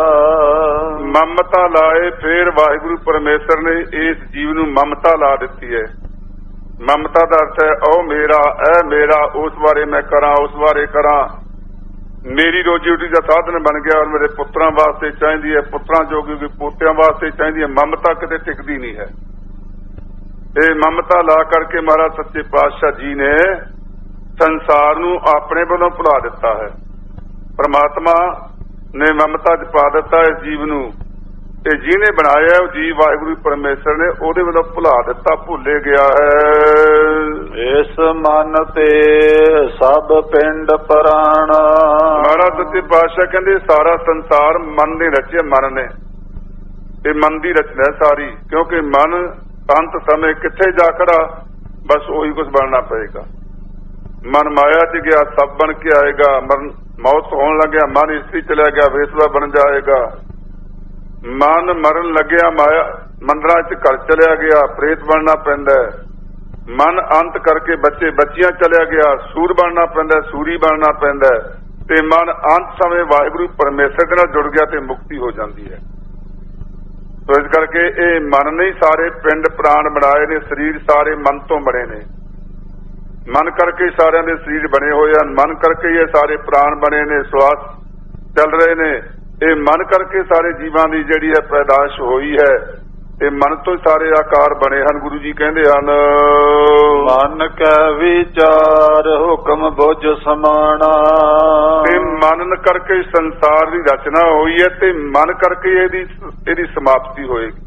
ਮਮਤਾ ਲਾਏ। ਫੇਰ ਵਾਹਿਗੁਰੂ ਪਰਮੇਸ਼ਰ ਨੇ ਇਸ ਜੀਵ ਨੂੰ ਮਮਤਾ ਲਾ ਦਿੱਤੀ ਹੈ। ਮਮਤਾ ਦਾ ਅਰਥ ਹੈ ਉਹ ਮੇਰਾ, ਇਹ ਮੇਰਾ, ਉਸ ਬਾਰੇ ਮੈਂ ਕਰਾਂ, ਉਸ ਬਾਰੇ ਕਰਾਂ। ਮੇਰੀ ਰੋਜੀ ਰੋਟੀ ਦਾ ਸਾਧਨ ਬਣ ਗਿਆ ਔਰ ਮੇਰੇ ਪੁੱਤਰਾਂ ਵਾਸਤੇ ਚਾਹੀਦੀ ਹੈ, ਪੁੱਤਰਾਂ ਜੋਗੀ ਵੀ ਪੋਤਿਆਂ ਵਾਸਤੇ ਚਾਹੀਦੀ ਹੈ। ਮਮਤਾ ਕਿਤੇ ਟਿਕਦੀ ਨਹੀਂ ਹੈ। ਇਹ ਮਮਤਾ ਲਾ ਕਰਕੇ ਮਹਾਰਾਜ ਸੱਚੇ ਪਾਤਸ਼ਾਹ ਜੀ ਨੇ ਸੰਸਾਰ ਨੂੰ ਆਪਣੇ ਵੱਲੋਂ ਭੁਲਾ ਦਿੱਤਾ ਹੈ। ਪ੍ਰਮਾਤਮਾ ਨੇ ਮਮਤਾ ਚ ਪਾ ਦਿੱਤਾ ਇਸ ਜੀਵ ਨੂੰ। ਇਹ ਜਿਹਨੇ ਬਣਾਇਆ ਉਹ ਜੀਵ ਵਾਹਿਗੁਰੂ ਪਰਮੇਸ਼ਰ ਨੇ ਉਹਦੇ ਵੱਲੋਂ ਭੁਲਾ ਦਿੱਤਾ, ਭੁੱਲੇ ਗਿਆ ਹੈ।
ਇਸ ਮਨ ਤੇ ਸਭ ਪਿੰਡ ਪ੍ਰਾਣ।
ਮਹਾਰਾਜ ਸੱਚੇ ਪਾਤਸ਼ਾਹ ਕਹਿੰਦੇ ਸਾਰਾ ਸੰਸਾਰ ਮਨ ਨੇ ਰਚਿਆ, ਮਨ ਨੇ। ਇਹ ਮਨ ਦੀ ਰਚਨਾ ਸਾਰੀ, ਕਿਉਂਕਿ ਮਨ ਅੰਤ ਸਮੇਂ ਕਿੱਥੇ ਜਾ ਖੜਾ, ਬਸ ਉਹੀ ਕੁਝ ਬਣਨਾ ਪਏਗਾ। ਮਨ ਮਾਇਆ ਚ ਗਿਆ, ਸਭ ਬਣ ਕੇ ਆਏਗਾ। ਮਰਨ ਮੌਤ ਹੋਣ ਲੱਗਿਆ ਮਨ ਇਸਤਰੀ ਚਲਿਆ ਗਿਆ, ਵੇਸਵਾ ਬਣ ਜਾਏਗਾ। ਮਨ ਮਰਨ ਲੱਗਿਆ ਮਾਇਆ ਮੰਦਰਾਂ ਚ ਘਰ ਚਲਿਆ ਗਿਆ, ਪ੍ਰੇਤ ਬਣਨਾ ਪੈਂਦਾ। ਮਨ ਅੰਤ ਕਰਕੇ ਬੱਚੇ ਬੱਚੀਆਂ ਚਲਿਆ ਗਿਆ, ਸੂਰ ਬਣਨਾ ਪੈਂਦਾ, ਸੂਰੀ ਬਣਨਾ ਪੈਂਦਾ। ਤੇ ਮਨ ਅੰਤ ਸਮੇਂ ਵਾਹਿਗੁਰੂ ਪਰਮੇਸ਼ਰ ਦੇ ਨਾਲ ਜੁੜ ਗਿਆ ਤੇ ਮੁਕਤੀ ਹੋ ਜਾਂਦੀ ਹੈ। ਸੋ ਇਸ ਕਰਕੇ ਇਹ ਮਨ ਨਹੀਂ ਸਾਰੇ ਪਿੰਡ ਪ੍ਰਾਣ ਬਣਾਏ ਨੇ, ਸਰੀਰ ਸਾਰੇ ਮਨ ਤੋਂ ਬਣੇ ਨੇ। ਮਨ ਕਰਕੇ ਸਾਰਿਆਂ ਦੇ ਸਰੀਰ ਬਣੇ ਹੋਏ ਹਨ, ਮਨ ਕਰਕੇ ਇਹ ਸਾਰੇ ਪ੍ਰਾਣ ਬਣੇ ਨੇ, ਸਵਾਸ ਚੱਲ ਰਹੇ ਨੇ। ਇਹ ਮਨ ਕਰਕੇ ਸਾਰੇ ਜੀਵਾਂ ਦੀ ਜਿਹੜੀ ਹੈ ਪੈਦਾਇਸ਼ ਹੋਈ ਹੈ। ਇਹ ਮਨ ਤੋਂ ਸਾਰੇ ਆਕਾਰ ਬਣੇ ਹਨ। ਗੁਰੂ ਜੀ ਕਹਿੰਦੇ ਹਨ
ਮਨ ਕੈ ਵਿਚਾਰ ਹੁਕਮ ਬੁਝ ਸਮਾਣਾ।
ਤੇ ਮਨ ਕਰਕੇ ਸੰਸਾਰ ਦੀ ਰਚਨਾ ਹੋਈ ਹੈ ਤੇ ਮਨ ਕਰਕੇ ਇਹਦੀ ਇਹਦੀ ਸਮਾਪਤੀ ਹੋਏਗੀ।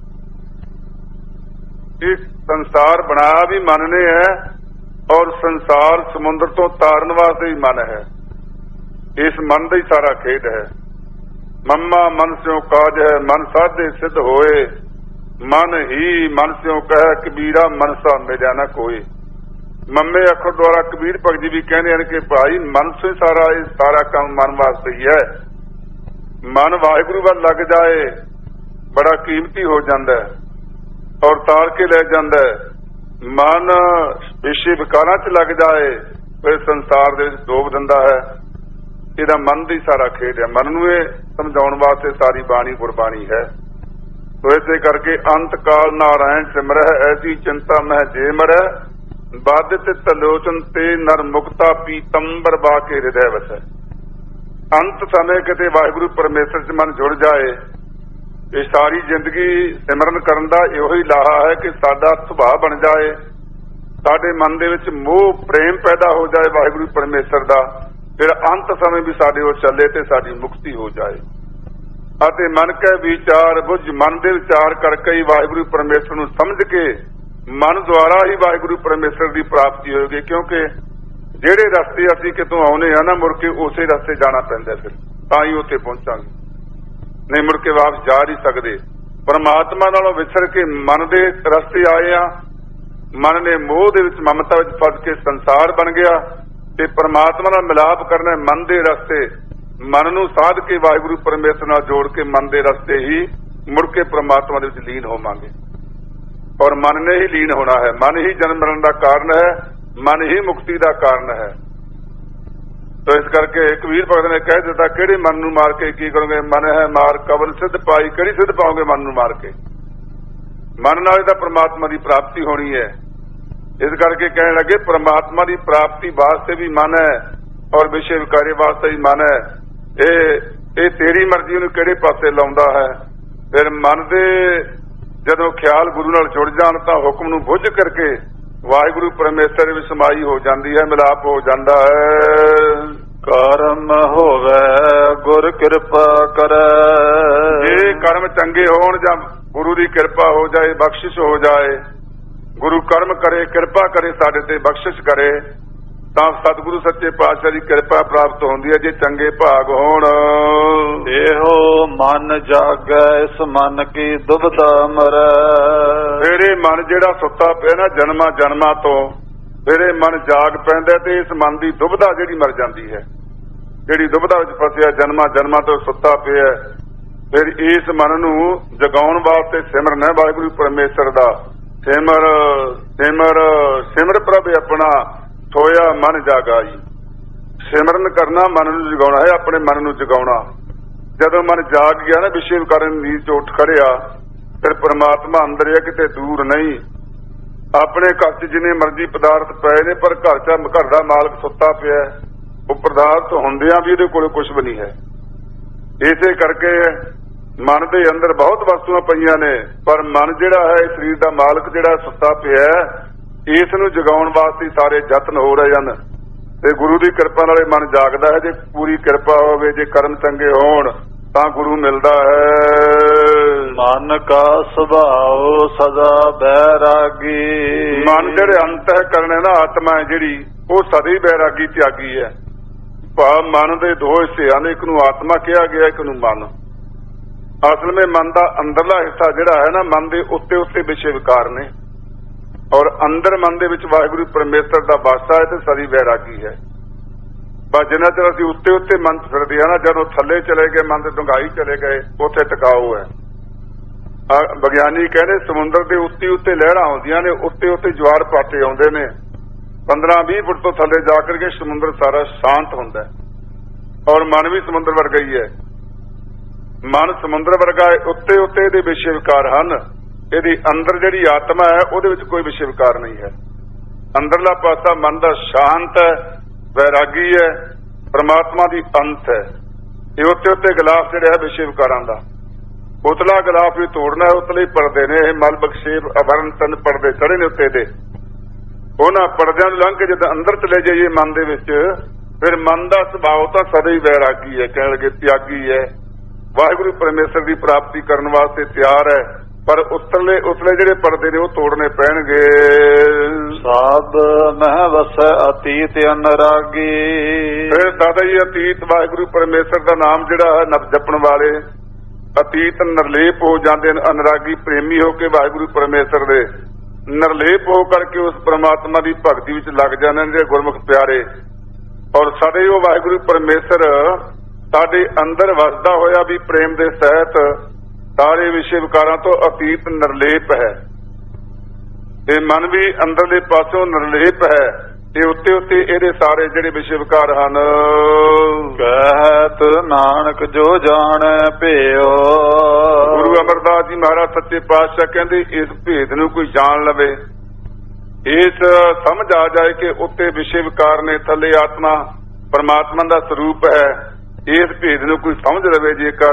ਇਹ ਸੰਸਾਰ ਬਣਾਇਆ ਵੀ ਮਨ ਨੇ ਹੈ ਔਰ ਸੰਸਾਰ ਸਮੁੰਦਰ ਤੋਂ ਤਾਰਨ ਵਾਸਤੇ ਵੀ ਮਨ ਹੈ। ਇਸ ਮਨ ਦਾ ਹੀ ਸਾਰਾ ਖੇਡ ਹੈ। ਮੰਮਾ ਮਨ ਸਿਓ ਕਾਜ ਹੈ, ਮਨ ਸਾਧੇ ਸਿੱਧ ਹੋਏ। ਮਨ ਹੀ ਮਨ ਸਿਓ ਕਹਿ ਕਬੀਰਾ, ਮਨਸਾ ਮਿਲਿਆ ਨਾ ਕੋਈ। ਮੰਮੇ ਅੱਖਰ ਦੁਆਰਾ ਕਬੀਰ ਭਗਤ ਜੀ ਵੀ ਕਹਿੰਦੇ ਹਨ ਕਿ ਭਾਈ ਮਨ ਸੇ ਸਾਰਾ ਇਹ ਸਾਰਾ ਕੰਮ ਮਨ ਵਾਸਤੇ ਹੀ ਹੈ। ਮਨ ਵਾਹਿਗੁਰੂ ਵੱਲ ਲੱਗ ਜਾਏ ਬੜਾ ਕੀਮਤੀ ਹੋ ਜਾਂਦਾ ਔਰ ਤਾਰ ਕੇ ਲੈ ਜਾਂਦਾ। ਮਨ ਵਿਸ਼ੇ ਵਿਕਾਰਾਂ ਚ ਲੱਗ ਜਾਏ ਫਿਰ ਸੰਸਾਰ ਦੇ ਵਿੱਚ ਡੋਬ ਦਿੰਦਾ ਹੈ। ਇਹਦਾ ਮਨ ਦੀ ਸਾਰਾ ਖੇਡ ਹੈ। ਮਨ ਨੂੰ ਇਹ ਸਮਝਾਉਣ ਵਾਸਤੇ ਸਾਰੀ ਬਾਣੀ ਗੁਰਬਾਣੀ ਹੈ। ਸੋ ਇਸੇ ਕਰਕੇ ਅੰਤ ਕਾਲ ਨਾਰਾਇਣ ਸਿਮਰਹਿ, ਐਸੀ ਚਿੰਤਾ ਮਹਿ ਜੇ ਮਰੈ। ਬਾਧਿਤ ਤਲੋਚਨ ਤੇ ਨਰ ਮੁਕਤਾ ਪੀਤੰਬਰ ਬਾ ਕੇ ਹਿਰਦੈ ਵਸੈ। ਅੰਤ ਸਮੇਂ ਕਿਤੇ ਵਾਹਿਗੁਰੂ ਪਰਮੇਸ਼ਰ ਚ ਮਨ ਜੁੜ ਜਾਏ। ਇਹ ਸਾਰੀ ਜ਼ਿੰਦਗੀ ਸਿਮਰਨ ਕਰਨ ਦਾ ਇਹੋ ਹੀ ਲਾਹਾ ਹੈ ਕਿ ਸਾਡਾ ਸੁਭਾਅ ਬਣ ਜਾਏ, ਸਾਡੇ ਮਨ ਦੇ ਵਿੱਚ ਮੋਹ ਪ੍ਰੇਮ ਪੈਦਾ ਹੋ ਜਾਏ ਵਾਹਿਗੁਰੂ ਪਰਮੇਸ਼ਰ ਦਾ। ਫਿਰ ਅੰਤ ਸਮੇਂ ਵੀ ਸਾਡੇ ਉਹ ਚੱਲੇ ਤੇ ਸਾਡੀ ਮੁਕਤੀ ਹੋ ਜਾਏ। ਅਤੇ ਮਨ ਕੈ ਵਿਚਾਰ ਬੁੱਝ, ਮਨ ਦੇ ਵਿਚਾਰ ਕਰਕੇ ਹੀ ਵਾਹਿਗੁਰੂ ਪਰਮੇਸ਼ਰ ਨੂੰ ਸਮਝ ਕੇ ਮਨ ਦੁਆਰਾ ਹੀ ਵਾਹਿਗੁਰੂ ਪਰਮੇਸ਼ਰ ਦੀ ਪ੍ਰਾਪਤੀ ਹੋਏਗੀ। ਕਿਉਂਕਿ ਜਿਹੜੇ ਰਸਤੇ ਅਸੀਂ ਕਿਤੋਂ ਆਉਨੇ ਆ ਨਾ, ਮੁੜ ਕੇ ਉਸੇ ਰਸਤੇ ਜਾਣਾ ਪੈਂਦਾ, ਫਿਰ ਤਾਂ ਹੀ ਉੱਥੇ ਪਹੁੰਚਾਂਗੇ, ਨਹੀਂ ਮੁੜ ਕੇ ਵਾਪਸ ਜਾ ਨਹੀਂ ਸਕਦੇ। ਪਰਮਾਤਮਾ ਨਾਲੋਂ ਵਿਛੜ ਕੇ ਮਨ ਦੇ ਰਸਤੇ ਆਏ ਆ, ਮਨ ਨੇ ਮੋਹ ਦੇ ਵਿੱਚ ਮਮਤਾ ਵਿੱਚ ਫਸ ਕੇ ਸੰਸਾਰ ਬਣ ਗਿਆ, ਤੇ ਪਰਮਾਤਮਾ ਨਾਲ ਮਿਲਾਪ ਕਰਨਾ ਮਨ ਦੇ ਰਸਤੇ, ਮਨ ਨੂੰ ਸਾਧ ਕੇ ਵਾਹਿਗੁਰੂ ਪਰਮੇਸ਼ਰ ਨਾਲ ਜੋੜ ਕੇ ਮਨ ਦੇ ਰਸਤੇ ਹੀ ਮੁੜ ਕੇ ਪਰਮਾਤਮਾ ਦੇ ਵਿੱਚ ਲੀਨ ਹੋਵਾਂਗੇ। ਔਰ ਮਨ ਨੇ ਹੀ ਲੀਨ ਹੋਣਾ ਹੈ, ਮਨ ਹੀ ਜਨਮ ਮਰਨ ਦਾ ਕਾਰਨ ਹੈ, ਮਨ ਹੀ ਮੁਕਤੀ ਦਾ ਕਾਰਨ ਹੈ। ਤੋ ਇਸ ਕਰਕੇ ਕਬੀਰ ਭਗਤ ਨੇ ਕਹਿ ਦਿੱਤਾ, ਕਿਹੜੇ ਮਨ ਨੂੰ ਮਾਰ ਕੇ ਕੀ ਕਰੋਗੇ, ਮਨ ਹੈ ਮਾਰ ਕਵਲ ਸਿੱਧ ਪਾਈ, ਕਿਹੜੀ ਸਿੱਧ ਪਾਓਗੇ ਮਨ ਨੂੰ ਮਾਰ ਕੇ? ਮਨ ਨਾਲ ਤਾਂ ਪ੍ਰਮਾਤਮਾ ਦੀ ਪ੍ਰਾਪਤੀ ਹੋਣੀ ਹੈ। ਇਸ ਕਰਕੇ ਕਹਿਣ ਲੱਗੇ ਪ੍ਰਮਾਤਮਾ ਦੀ ਪ੍ਰਾਪਤੀ ਵਾਸਤੇ ਵੀ ਮਨ ਹੈ ਔਰ ਵਿਸ਼ੇ ਵਿਕਾਰੇ ਵਾਸਤੇ ਵੀ ਮਨ ਹੈ। ਇਹ ਇਹ ਤੇਰੀ ਮਰਜ਼ੀ ਉਹਨੂੰ ਕਿਹੜੇ ਪਾਸੇ ਲਾਉਂਦਾ ਹੈ। ਫਿਰ ਮਨ ਦੇ ਜਦੋਂ ਖਿਆਲ ਗੁਰੂ ਨਾਲ ਜੁੜ ਜਾਣ ਤਾਂ ਹੁਕਮ ਨੂੰ ਬੁੱਝ ਕਰਕੇ ਵਾਹਿਗੁਰੂ ਪਰਮੇਸ਼ਰ ਵਿੱਚ ਸਮਾਈ ਹੋ ਜਾਂਦੀ ਹੈ, ਮਿਲਾਪ ਹੋ ਜਾਂਦਾ ਹੈ।
ਕਰਮ ਹੋਵੇ ਗੁਰ ਕਿਰਪਾ ਕਰੈ,
ਜੇ ਕਰਮ ਚੰਗੇ ਹੋਣ ਜਾਂ ਗੁਰੂ ਦੀ ਕਿਰਪਾ ਹੋ ਜਾਏ, ਬਖਸ਼ਿਸ਼ ਹੋ ਜਾਏ, ਗੁਰੂ ਕਰਮ ਕਰੇ, ਕਿਰਪਾ ਕਰੇ, ਸਾਡੇ ਤੇ ਬਖਸ਼ਿਸ਼ ਕਰੇ, ਤਾਂ ਸਤਿਗੁਰੂ ਸੱਚੇ ਪਾਤਸ਼ਾਹ ਦੀ ਕਿਰਪਾ ਪ੍ਰਾਪਤ ਹੁੰਦੀ ਹੈ। ਜੇ ਚੰਗੇ ਭਾਗ ਹੋਣ,
ਇਹੋ ਮਨ ਜਾਗੈ ਇਸ ਮਨ ਕੀ ਦੁਬਦਾ ਮਰੈ,
ਫਿਰ ਇਹ ਮਨ ਜਿਹੜਾ ਸੁੱਤਾ ਪਿਆ ਨਾ ਜਨਮਾਂ ਜਨਮਾਂ ਤੋਂ, ਫਿਰ ਇਹ ਮਨ ਜਾਗ ਪੈਂਦਾ ਤੇ ਇਸ ਮਨ ਦੀ ਦੁਬਦਾ ਜਿਹੜੀ ਮਰ ਜਾਂਦੀ ਹੈ, ਜਿਹੜੀ ਦੁਬਦਾ ਵਿੱਚ ਫਸਿਆ ਜਨਮਾਂ ਜਨਮਾਂ ਤੋਂ ਸੁੱਤਾ ਪਿਆ, ਫਿਰ ਇਸ ਮਨ ਨੂੰ ਜਗਾਉਣ ਵਾਸਤੇ ਸਿਮਰਨ ਹੈ ਵਾਹਿਗੁਰੂ ਪਰਮੇਸ਼ਰ ਦਾ। ਸਿਮਰ ਸਿਮਰ ਸਿਮਰ ਪ੍ਰਭ ਆਪਣਾ ਸੋਇਆ ਮਨ ਜਾਗਾਈ। ਸਿਮਰਨ ਕਰਨਾ ਮਨ ਨੂੰ ਜਗਾਉਣਾ ਹੈ, ਆਪਣੇ ਮਨ ਨੂੰ ਜਗਾਉਣਾ। ਜਦੋਂ ਮਨ ਜਾਗ ਗਿਆ ਨਾ, ਵਿਸ਼ੇ ਵਿਕਾਰਨ ਨੀਂਦ ਚ ਉੱਠ ਖੜਿਆ, ਫਿਰ ਪਰਮਾਤਮਾ ਅੰਦਰ ਹੈ, ਕਿਤੇ ਦੂਰ ਨਹੀਂ। ਆਪਣੇ ਘਰ ਚ ਜਿੰਨੇ ਮਰਜ਼ੀ ਪਦਾਰਥ ਪਏ ਨੇ, ਪਰ ਘਰ ਚ ਘਰ ਦਾ ਮਾਲਕ ਸੁੱਤਾ ਪਿਆ, ਉਹ ਪਦਾਰਥ ਹੁੰਦਿਆਂ ਵੀ ਇਹਦੇ ਕੋਲ ਕੁਝ ਵੀ ਨਹੀਂ ਹੈ। ਇਸੇ ਕਰਕੇ ਮਨ ਦੇ ਅੰਦਰ ਬਹੁਤ ਵਸਤੂਆਂ ਪਈਆਂ ਨੇ, ਪਰ ਮਨ ਜਿਹੜਾ ਹੈ ਸਰੀਰ ਦਾ ਮਾਲਕ ਜਿਹੜਾ ਸੁੱਤਾ ਪਿਆ, ਇਸ ਨੂੰ ਜਗਾਉਣ ਵਾਸਤੇ ਸਾਰੇ ਯਤਨ ਹੋ ਰਹੇ ਹਨ। ਤੇ ਗੁਰੂ ਦੀ ਕਿਰਪਾ ਨਾਲੇ ਮਨ ਜਾਗਦਾ ਹੈ। ਜੇ ਪੂਰੀ ਕਿਰਪਾ ਹੋਵੇ, ਜੇ ਕਰਮ ਚੰਗੇ ਹੋਣ, ਤਾਂ ਗੁਰੂ ਮਿਲਦਾ ਹੈ।
ਮਨ ਕਾ ਸੁਭਾਉ ਸਦਾ ਬੈਰਾਗੀ,
ਮਨ ਜਿਹੜੇ ਅੰਤఃਕਰਨ ਹੈ ਨਾ, ਆਤਮਾ ਹੈ ਜਿਹੜੀ, ਉਹ ਸਦਾ ਹੀ ਬੈਰਾਗੀ ਤਿਆਗੀ ਹੈ। ਭਾਵ ਮਨ ਦੇ ਦੋ ਹਿੱਸੇ ਹਨ, ਇੱਕ ਨੂੰ ਆਤਮਾ ਕਿਹਾ ਗਿਆ, ਇੱਕ ਨੂੰ ਮਨ। ਅਸਲ ਵਿੱਚ ਮਨ ਦਾ ਅੰਦਰਲਾ ਹਿੱਸਾ ਜਿਹੜਾ ਹੈ ਨਾ, ਮਨ ਦੇ ਉੱਤੇ ਉੱਤੇ ਵਿਸ਼ੇ ਵਿਕਾਰ ਨੇ, ਔਰ ਅੰਦਰ ਮਨ ਦੇ ਵਿੱਚ ਵਾਹਿਗੁਰੂ ਪਰਮੇਸ਼ਰ ਦਾ ਵਾਸਾ ਹੈ ਤੇ ਸਦੀ ਵੈਰਾਗੀ ਹੈ। ਬਸ ਜਿੰਨਾ ਚਿਰ ਅਸੀਂ ਉੱਤੇ ਉੱਤੇ ਮਨ ਫਿਰਦੇ ਆ ਨਾ, ਜਦੋਂ ਥੱਲੇ ਚਲੇ ਗਏ, ਮਨ ਦੇ ਡੂੰਘਾਈ ਚਲੇ ਗਏ, ਉੱਥੇ ਟਿਕਾਊ ਹੈ। ਵਿਗਿਆਨੀ ਕਹਿੰਦੇ ਸਮੁੰਦਰ ਦੇ ਉੱਤੇ ਉੱਤੇ ਲਹਿਰਾਂ ਆਉਂਦੀਆਂ ਨੇ, ਉੱਤੇ ਉੱਤੇ ਜਵਾਰ ਪਾਟੇ ਆਉਂਦੇ ਨੇ, ਪੰਦਰਾਂ ਵੀਹ ਫੁੱਟ ਤੋਂ ਥੱਲੇ ਜਾ ਕਰਕੇ ਸਮੁੰਦਰ ਸਾਰਾ ਸ਼ਾਂਤ ਹੁੰਦਾ ਹੈ। ਔਰ ਮਨ ਵੀ ਸਮੁੰਦਰ ਵਰਗਾ ਹੀ ਹੈ। ਮਨ ਸਮੁੰਦਰ ਵਰਗਾ ਹੈ, ਉੱਤੇ ਉੱਤੇ ਇਹਦੇ ਵਿਸ਼ੇ ਵਿਕਾਰ ਹਨ। ਇਹਦੀ ਅੰਦਰ ਜਿਹੜੀ ਆਤਮਾ ਹੈ, ਉਹਦੇ ਵਿੱਚ ਕੋਈ ਵਿਸ਼ੇ ਵਿਕਾਰ ਨਹੀਂ ਹੈ। ਅੰਦਰਲਾ ਪਾਸਾ ਮਨ ਦਾ ਸ਼ਾਂਤ ਹੈ, ਵੈਰਾਗੀ ਹੈ, ਪਰਮਾਤਮਾ ਦੀ ਅੰਤ ਹੈ। ਇਹ ਉੱਤੇ ਉੱਤੇ ਗਲਾਫ ਜਿਹੜਾ ਹੈ ਵਿਸ਼ੇ ਵਿਕਾਰਾਂ ਦਾ, ਉਤਲਾ ਗਲਾਫ ਵੀ ਤੋੜਨਾ ਹੈ, ਉਤਲੇ ਹੀ ਪਰਦੇ ਨੇ। ਇਹ ਮਲ ਬਖਸ਼ੇਪ ਅਵਰਨ ਤਨ ਪਰਦੇ ਚੜੇ ਨੇ ਉੱਤੇ ਦੇ, ਉਹਨਾਂ ਪਰਦਿਆਂ ਨੂੰ ਲੰਘ ਕੇ ਜਦੋਂ ਅੰਦਰ ਚਲੇ ਜਾਈਏ ਮਨ ਦੇ ਵਿੱਚ, ਫਿਰ ਮਨ ਦਾ ਸੁਭਾਅ ਤਾਂ ਸਦਾ ਹੀ ਵੈਰਾਗੀ ਹੈ, ਕਹਿਣ ਲੱਗੇ ਤਿਆਗੀ ਹੈ। ਵਾਹਿਗੁਰੂ ਪਰਮੇਸ਼ਰ ਦੀ ਪ੍ਰਾਪਤੀ ਕਰਨ ਵਾਸਤੇ ਤਿਆਰ ਹੈ, ਪਰ ਉਤਲੇ ਉਤਲੇ ਜਿਹੜੇ ਪਰਦੇ ਨੇ ਉਹ ਤੋੜਨੇ ਪੈਣਗੇ।
ਸਾਧ ਮਹਿ ਵਸੈ ਅਤੀਤ ਅਨਰਾਗੀ,
ਫਿਰ ਦਾਦਾ ਜੀ ਅਤੀਤ ਵਾਹਿਗੁਰੂ ਪਰਮੇਸ਼ਰ ਦਾ ਨਾਮ ਜਿਹੜਾ ਹੈ ਨਪ ਜਪਣ ਵਾਲੇ ਅਤੀਤ ਨਿਰਲੇਪ ਹੋ ਜਾਂਦੇ ਨੇ। ਅਨਰਾਗੀ ਪ੍ਰੇਮੀ ਹੋ ਕੇ ਵਾਹਿਗੁਰੂ ਪਰਮੇਸ਼ਰ ਦੇ ਨਿਰਲੇਪ ਹੋ ਕਰਕੇ ਉਸ ਪਰਮਾਤਮਾ ਦੀ ਭਗਤੀ ਵਿੱਚ ਲੱਗ ਜਾਂਦੇ ਨੇ ਜਿਹੜੇ ਗੁਰਮੁਖ ਪਿਆਰੇ। ਔਰ ਸਾਡੇ ਉਹ ਵਾਹਿਗੁਰੂ ਪਰਮੇਸ਼ਰ ਸਾਡੇ ਅੰਦਰ ਵਸਦਾ ਹੋਇਆ ਵੀ ਪ੍ਰੇਮ ਦੇ ਸਹਿਤ ਸਾਰੇ ਵਿਸ਼ੇ ਵਿਕਾਰਾਂ ਤੋਂ ਅਤੀਤ ਨਿਰਲੇਪ ਹੈ। ਇਹ ਮਨ ਵੀ ਅੰਦਰਲੇ ਪਾਸੋਂ ਨਿਰਲੇਪ ਹੈ, ਤੇ ਉੱਤੇ ਉੱਤੇ ਇਹਦੇ ਸਾਰੇ ਜਿਹੜੇ ਵਿਸ਼ੇ ਵਿਕਾਰ ਹਨ।
ਕਹਿਤ ਨਾਨਕ ਜੋ ਜਾਣੈ ਭਿਓ,
ਗੁਰੂ ਅਮਰਦਾਸ ਜੀ ਮਹਾਰਾਜ ਸੱਚੇ ਪਾਤਸ਼ਾਹ ਕਹਿੰਦੇ ਇਸ ਭੇਦ ਨੂੰ ਕੋਈ ਜਾਣ ਲਵੇ, ਇਸ ਸਮਝ ਆ ਜਾਏ ਕਿ ਉੱਤੇ ਵਿਸ਼ੇ ਵਿਕਾਰ ਨੇ, ਥੱਲੇ ਆਤਮਾ ਪਰਮਾਤਮਾ ਦਾ ਸਰੂਪ ਹੈ, ਇਸ ਭੇਦ ਨੂੰ ਕੋਈ ਸਮਝ ਲਵੇ ਜੇਕਰ।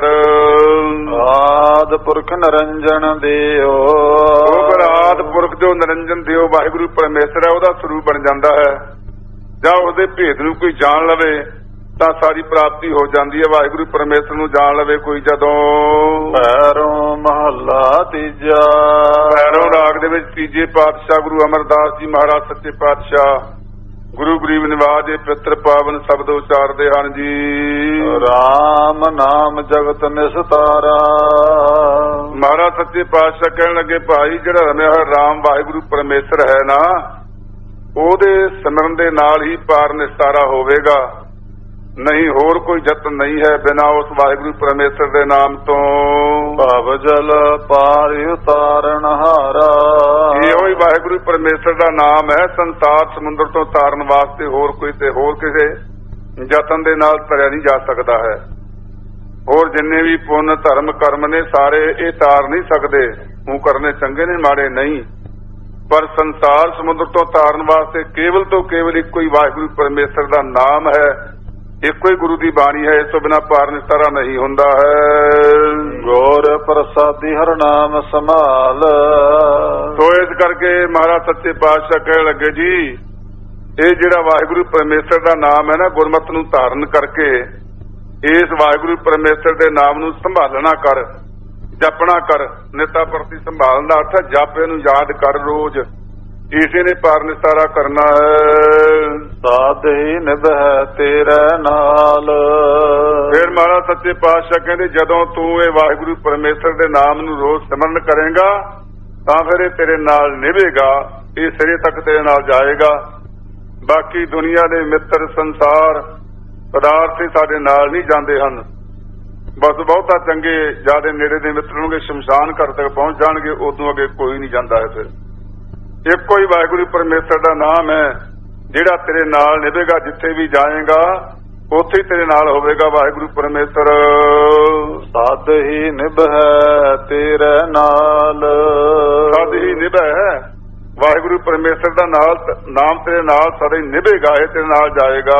ਆਦ ਪੁਰਖ ਨਿਰੰਜਨ ਦਿਓ,
ਉਹ ਆਦ ਪੁਰਖ ਜੋ ਨਿਰੰਜਨ ਦਿਓ ਵਾਹਿਗੁਰੂ ਪਰਮੇਸ਼ਰ ਹੈ, ਉਹਦਾ ਸਰੂਪ ਬਣ ਜਾਂਦਾ ਹੈ। ਜਾਂ ਉਹਦੇ ਭੇਦ ਨੂੰ ਕੋਈ ਜਾਣ ਲਵੇ, ਤਾਂ ਸਾਰੀ ਪ੍ਰਾਪਤੀ ਹੋ ਜਾਂਦੀ ਹੈ। ਵਾਹਿਗੁਰੂ ਪਰਮੇਸ਼ਰ ਨੂੰ ਜਾਣ ਲਵੇ ਕੋਈ ਜਦੋਂ।
ਭੈਰੋਂ ਮਹੱਲਾ ਤੀਜਾ।
ਭੈਰੋਂ ਰਾਗ ਦੇ ਵਿੱਚ ਤੀਜੇ ਪਾਤਸ਼ਾਹ ਗੁਰੂ ਅਮਰਦਾਸ ਜੀ ਮਹਾਰਾਜ ਸੱਚੇ ਪਾਤਸ਼ਾਹ ਗੁਰੂ ਗਰੀਬ ਨਿਵਾਜੇ ਪਿੱਤਰ ਪਾਵਨ ਸ਼ਬਦ ਉਚਾਰਦੇ ਹਨ ਜੀ।
ਰਾਮ ਨਾਮ ਜਗਤ ਨਿਸਤਾਰਾ।
ਮਹਾਰਾਜ ਸੱਚੇ ਪਾਤਸ਼ਾਹ ਕਹਿਣ ਲੱਗੇ ਭਾਈ ਜਿਹੜਾ ਰਮਿਆ ਹੋਇਆ ਰਾਮ ਵਾਹਿਗੁਰੂ ਪਰਮੇਸ਼ਰ ਹੈ ਨਾ, ਉਹਦੇ ਸਿਮਰਨ ਦੇ ਨਾਲ ਹੀ ਪਾਰ ਨਿਸਤਾਰਾ ਹੋਵੇਗਾ। ਨਹੀਂ ਹੋਰ ਕੋਈ ਯਤਨ ਨਹੀਂ ਹੈ ਬਿਨਾਂ ਉਸ ਵਾਹਿਗੁਰੂ ਪਰਮੇਸ਼ਰ ਦੇ ਨਾਮ ਤੋਂ।
ਭਵ ਜਲ ਪਾਰ ਉਤਾਰਨ ਹਾਰਾ।
ਇਹੋ ਹੀ ਵਾਹਿਗੁਰੂ ਪਰਮੇਸ਼ਰ ਦਾ ਨਾਮ ਹੈ ਸੰਸਾਰ ਸਮੁੰਦਰ ਤੋਂ ਤਾਰਨ ਵਾਸਤੇ। ਹੋਰ ਕੋਈ ਤੇ ਹੋਰ ਕਿਸੇ ਯਤਨ ਦੇ ਨਾਲ ਤਰਿਆ ਨਹੀਂ ਜਾ ਸਕਦਾ ਹੈ। ਹੋਰ ਜਿੰਨੇ ਵੀ ਪੁੰਨ ਧਰਮ ਕਰਮ ਨੇ ਸਾਰੇ ਇਹ ਤਾਰ ਨਹੀਂ ਸਕਦੇ। ਉਹ ਕਰਨੇ ਚੰਗੇ ਨੇ ਮਾੜੇ ਨਹੀਂ, ਪਰ ਸੰਸਾਰ ਸਮੁੰਦਰ ਤੋਂ ਤਾਰਨ ਵਾਸਤੇ ਕੇਵਲ ਤੋਂ ਕੇਵਲ ਇੱਕੋ ਹੀ ਵਾਹਿਗੁਰੂ ਪਰਮੇਸ਼ਰ ਦਾ ਨਾਮ ਹੈ। ਇੱਕੋ ਹੀ ਗੁਰੂ ਦੀ ਬਾਣੀ ਹੈ। ਇਸ ਤੋਂ ਬਿਨਾਂ ਪਾਰ ਨਿਸਤਾਰਾ ਨਹੀਂ ਹੁੰਦਾ ਹੈ।
ਗੌਰ ਪ੍ਰਸਾਦੀ ਹਰ ਨਾਮ ਸੰਭਾਲ।
ਸੋ ਇਸ ਕਰਕੇ ਮਹਾਰਾਜ ਸੱਚੇ ਪਾਤਸ਼ਾਹ ਕਹਿਣ ਲੱਗੇ ਜੀ ਇਹ ਜਿਹੜਾ ਵਾਹਿਗੁਰੂ ਪਰਮੇਸ਼ਰ ਦਾ ਨਾਮ ਹੈ ਨਾ, ਗੁਰਮਤਿ ਨੂੰ ਧਾਰਨ ਕਰਕੇ ਇਸ ਵਾਹਿਗੁਰੂ ਪਰਮੇਸ਼ਰ ਦੇ ਨਾਮ ਨੂੰ ਸੰਭਾਲਣਾ ਕਰ, ਜਪਣਾ ਕਰ। ਨਿਤਾ ਪ੍ਰਤੀ ਸੰਭਾਲਣ ਦਾ ਅਰਥ ਹੈ ਜਪ ਇਹਨੂੰ ਯਾਦ ਕਰ ਰੋਜ਼। ਇਸੇ ਨੇ ਪਾਰ ਨਿਸਤਾਰਾ ਕਰਨਾ ਹੈ।
ਸਾਧ ਹੀ ਨਿਭੈ ਤੇਰੇ ਨਾਲ।
ਫਿਰ ਮਹਾਰਾਜ ਸੱਚੇ ਪਾਤਸ਼ਾਹ ਕਹਿੰਦੇ ਜਦੋਂ ਤੂੰ ਇਹ ਵਾਹਿਗੁਰੂ ਪਰਮੇਸ਼ਰ ਦੇ ਨਾਮ ਨੂੰ ਰੋਜ਼ ਸਿਮਰਨ ਕਰੇਗਾ ਤਾਂ ਫਿਰ ਇਹ ਤੇਰੇ ਨਾਲ ਨਿਭੇਗਾ, ਇਹ ਸਿਰੇ ਤੱਕ ਤੇਰੇ ਨਾਲ ਜਾਏਗਾ। ਬਾਕੀ ਦੁਨੀਆ ਦੇ ਮਿੱਤਰ ਸੰਸਾਰ ਪਦਾਰਥ ਹੀ ਸਾਡੇ ਨਾਲ ਨਹੀਂ ਜਾਂਦੇ ਹਨ। ਬਸ ਬਹੁਤਾ ਚੰਗੇ ਜਿਆਦੇ ਨੇੜੇ ਦੇ ਮਿੱਤਰ ਹੋਣਗੇ, ਸ਼ਮਸ਼ਾਨ ਘਰ ਤੱਕ ਪਹੁੰਚ ਜਾਣਗੇ, ਉਦੋਂ ਅੱਗੇ ਕੋਈ ਨਹੀਂ ਜਾਂਦਾ ਹੈ। ਫਿਰ ਇੱਕੋ ਹੀ ਵਾਹਿਗੁਰੂ ਪਰਮੇਸ਼ਰ ਦਾ ਨਾਮ ਹੈ ਜਿਹੜਾ ਤੇਰੇ ਨਾਲ ਨਿਭੇਗਾ। ਜਿੱਥੇ ਵੀ ਜਾਏਗਾ ਉੱਥੇ ਹੀ ਤੇਰੇ ਨਾਲ ਹੋਵੇਗਾ ਵਾਹਿਗੁਰੂ ਪਰਮੇਸ਼ਰ।
ਸਾਧ ਹੀ ਨਿਭੈ ਤੇਰੇ ਨਾਲ।
ਸਾਧ ਹੀ ਨਿਭੈ ਵਾਹਿਗੁਰੂ ਪਰਮੇਸ਼ਰ ਦਾ ਨਾਲ ਨਾਮ ਤੇਰੇ ਨਾਲ ਸਦਾ ਹੀ ਨਿਭੇਗਾ, ਇਹ ਤੇਰੇ ਨਾਲ ਜਾਏਗਾ।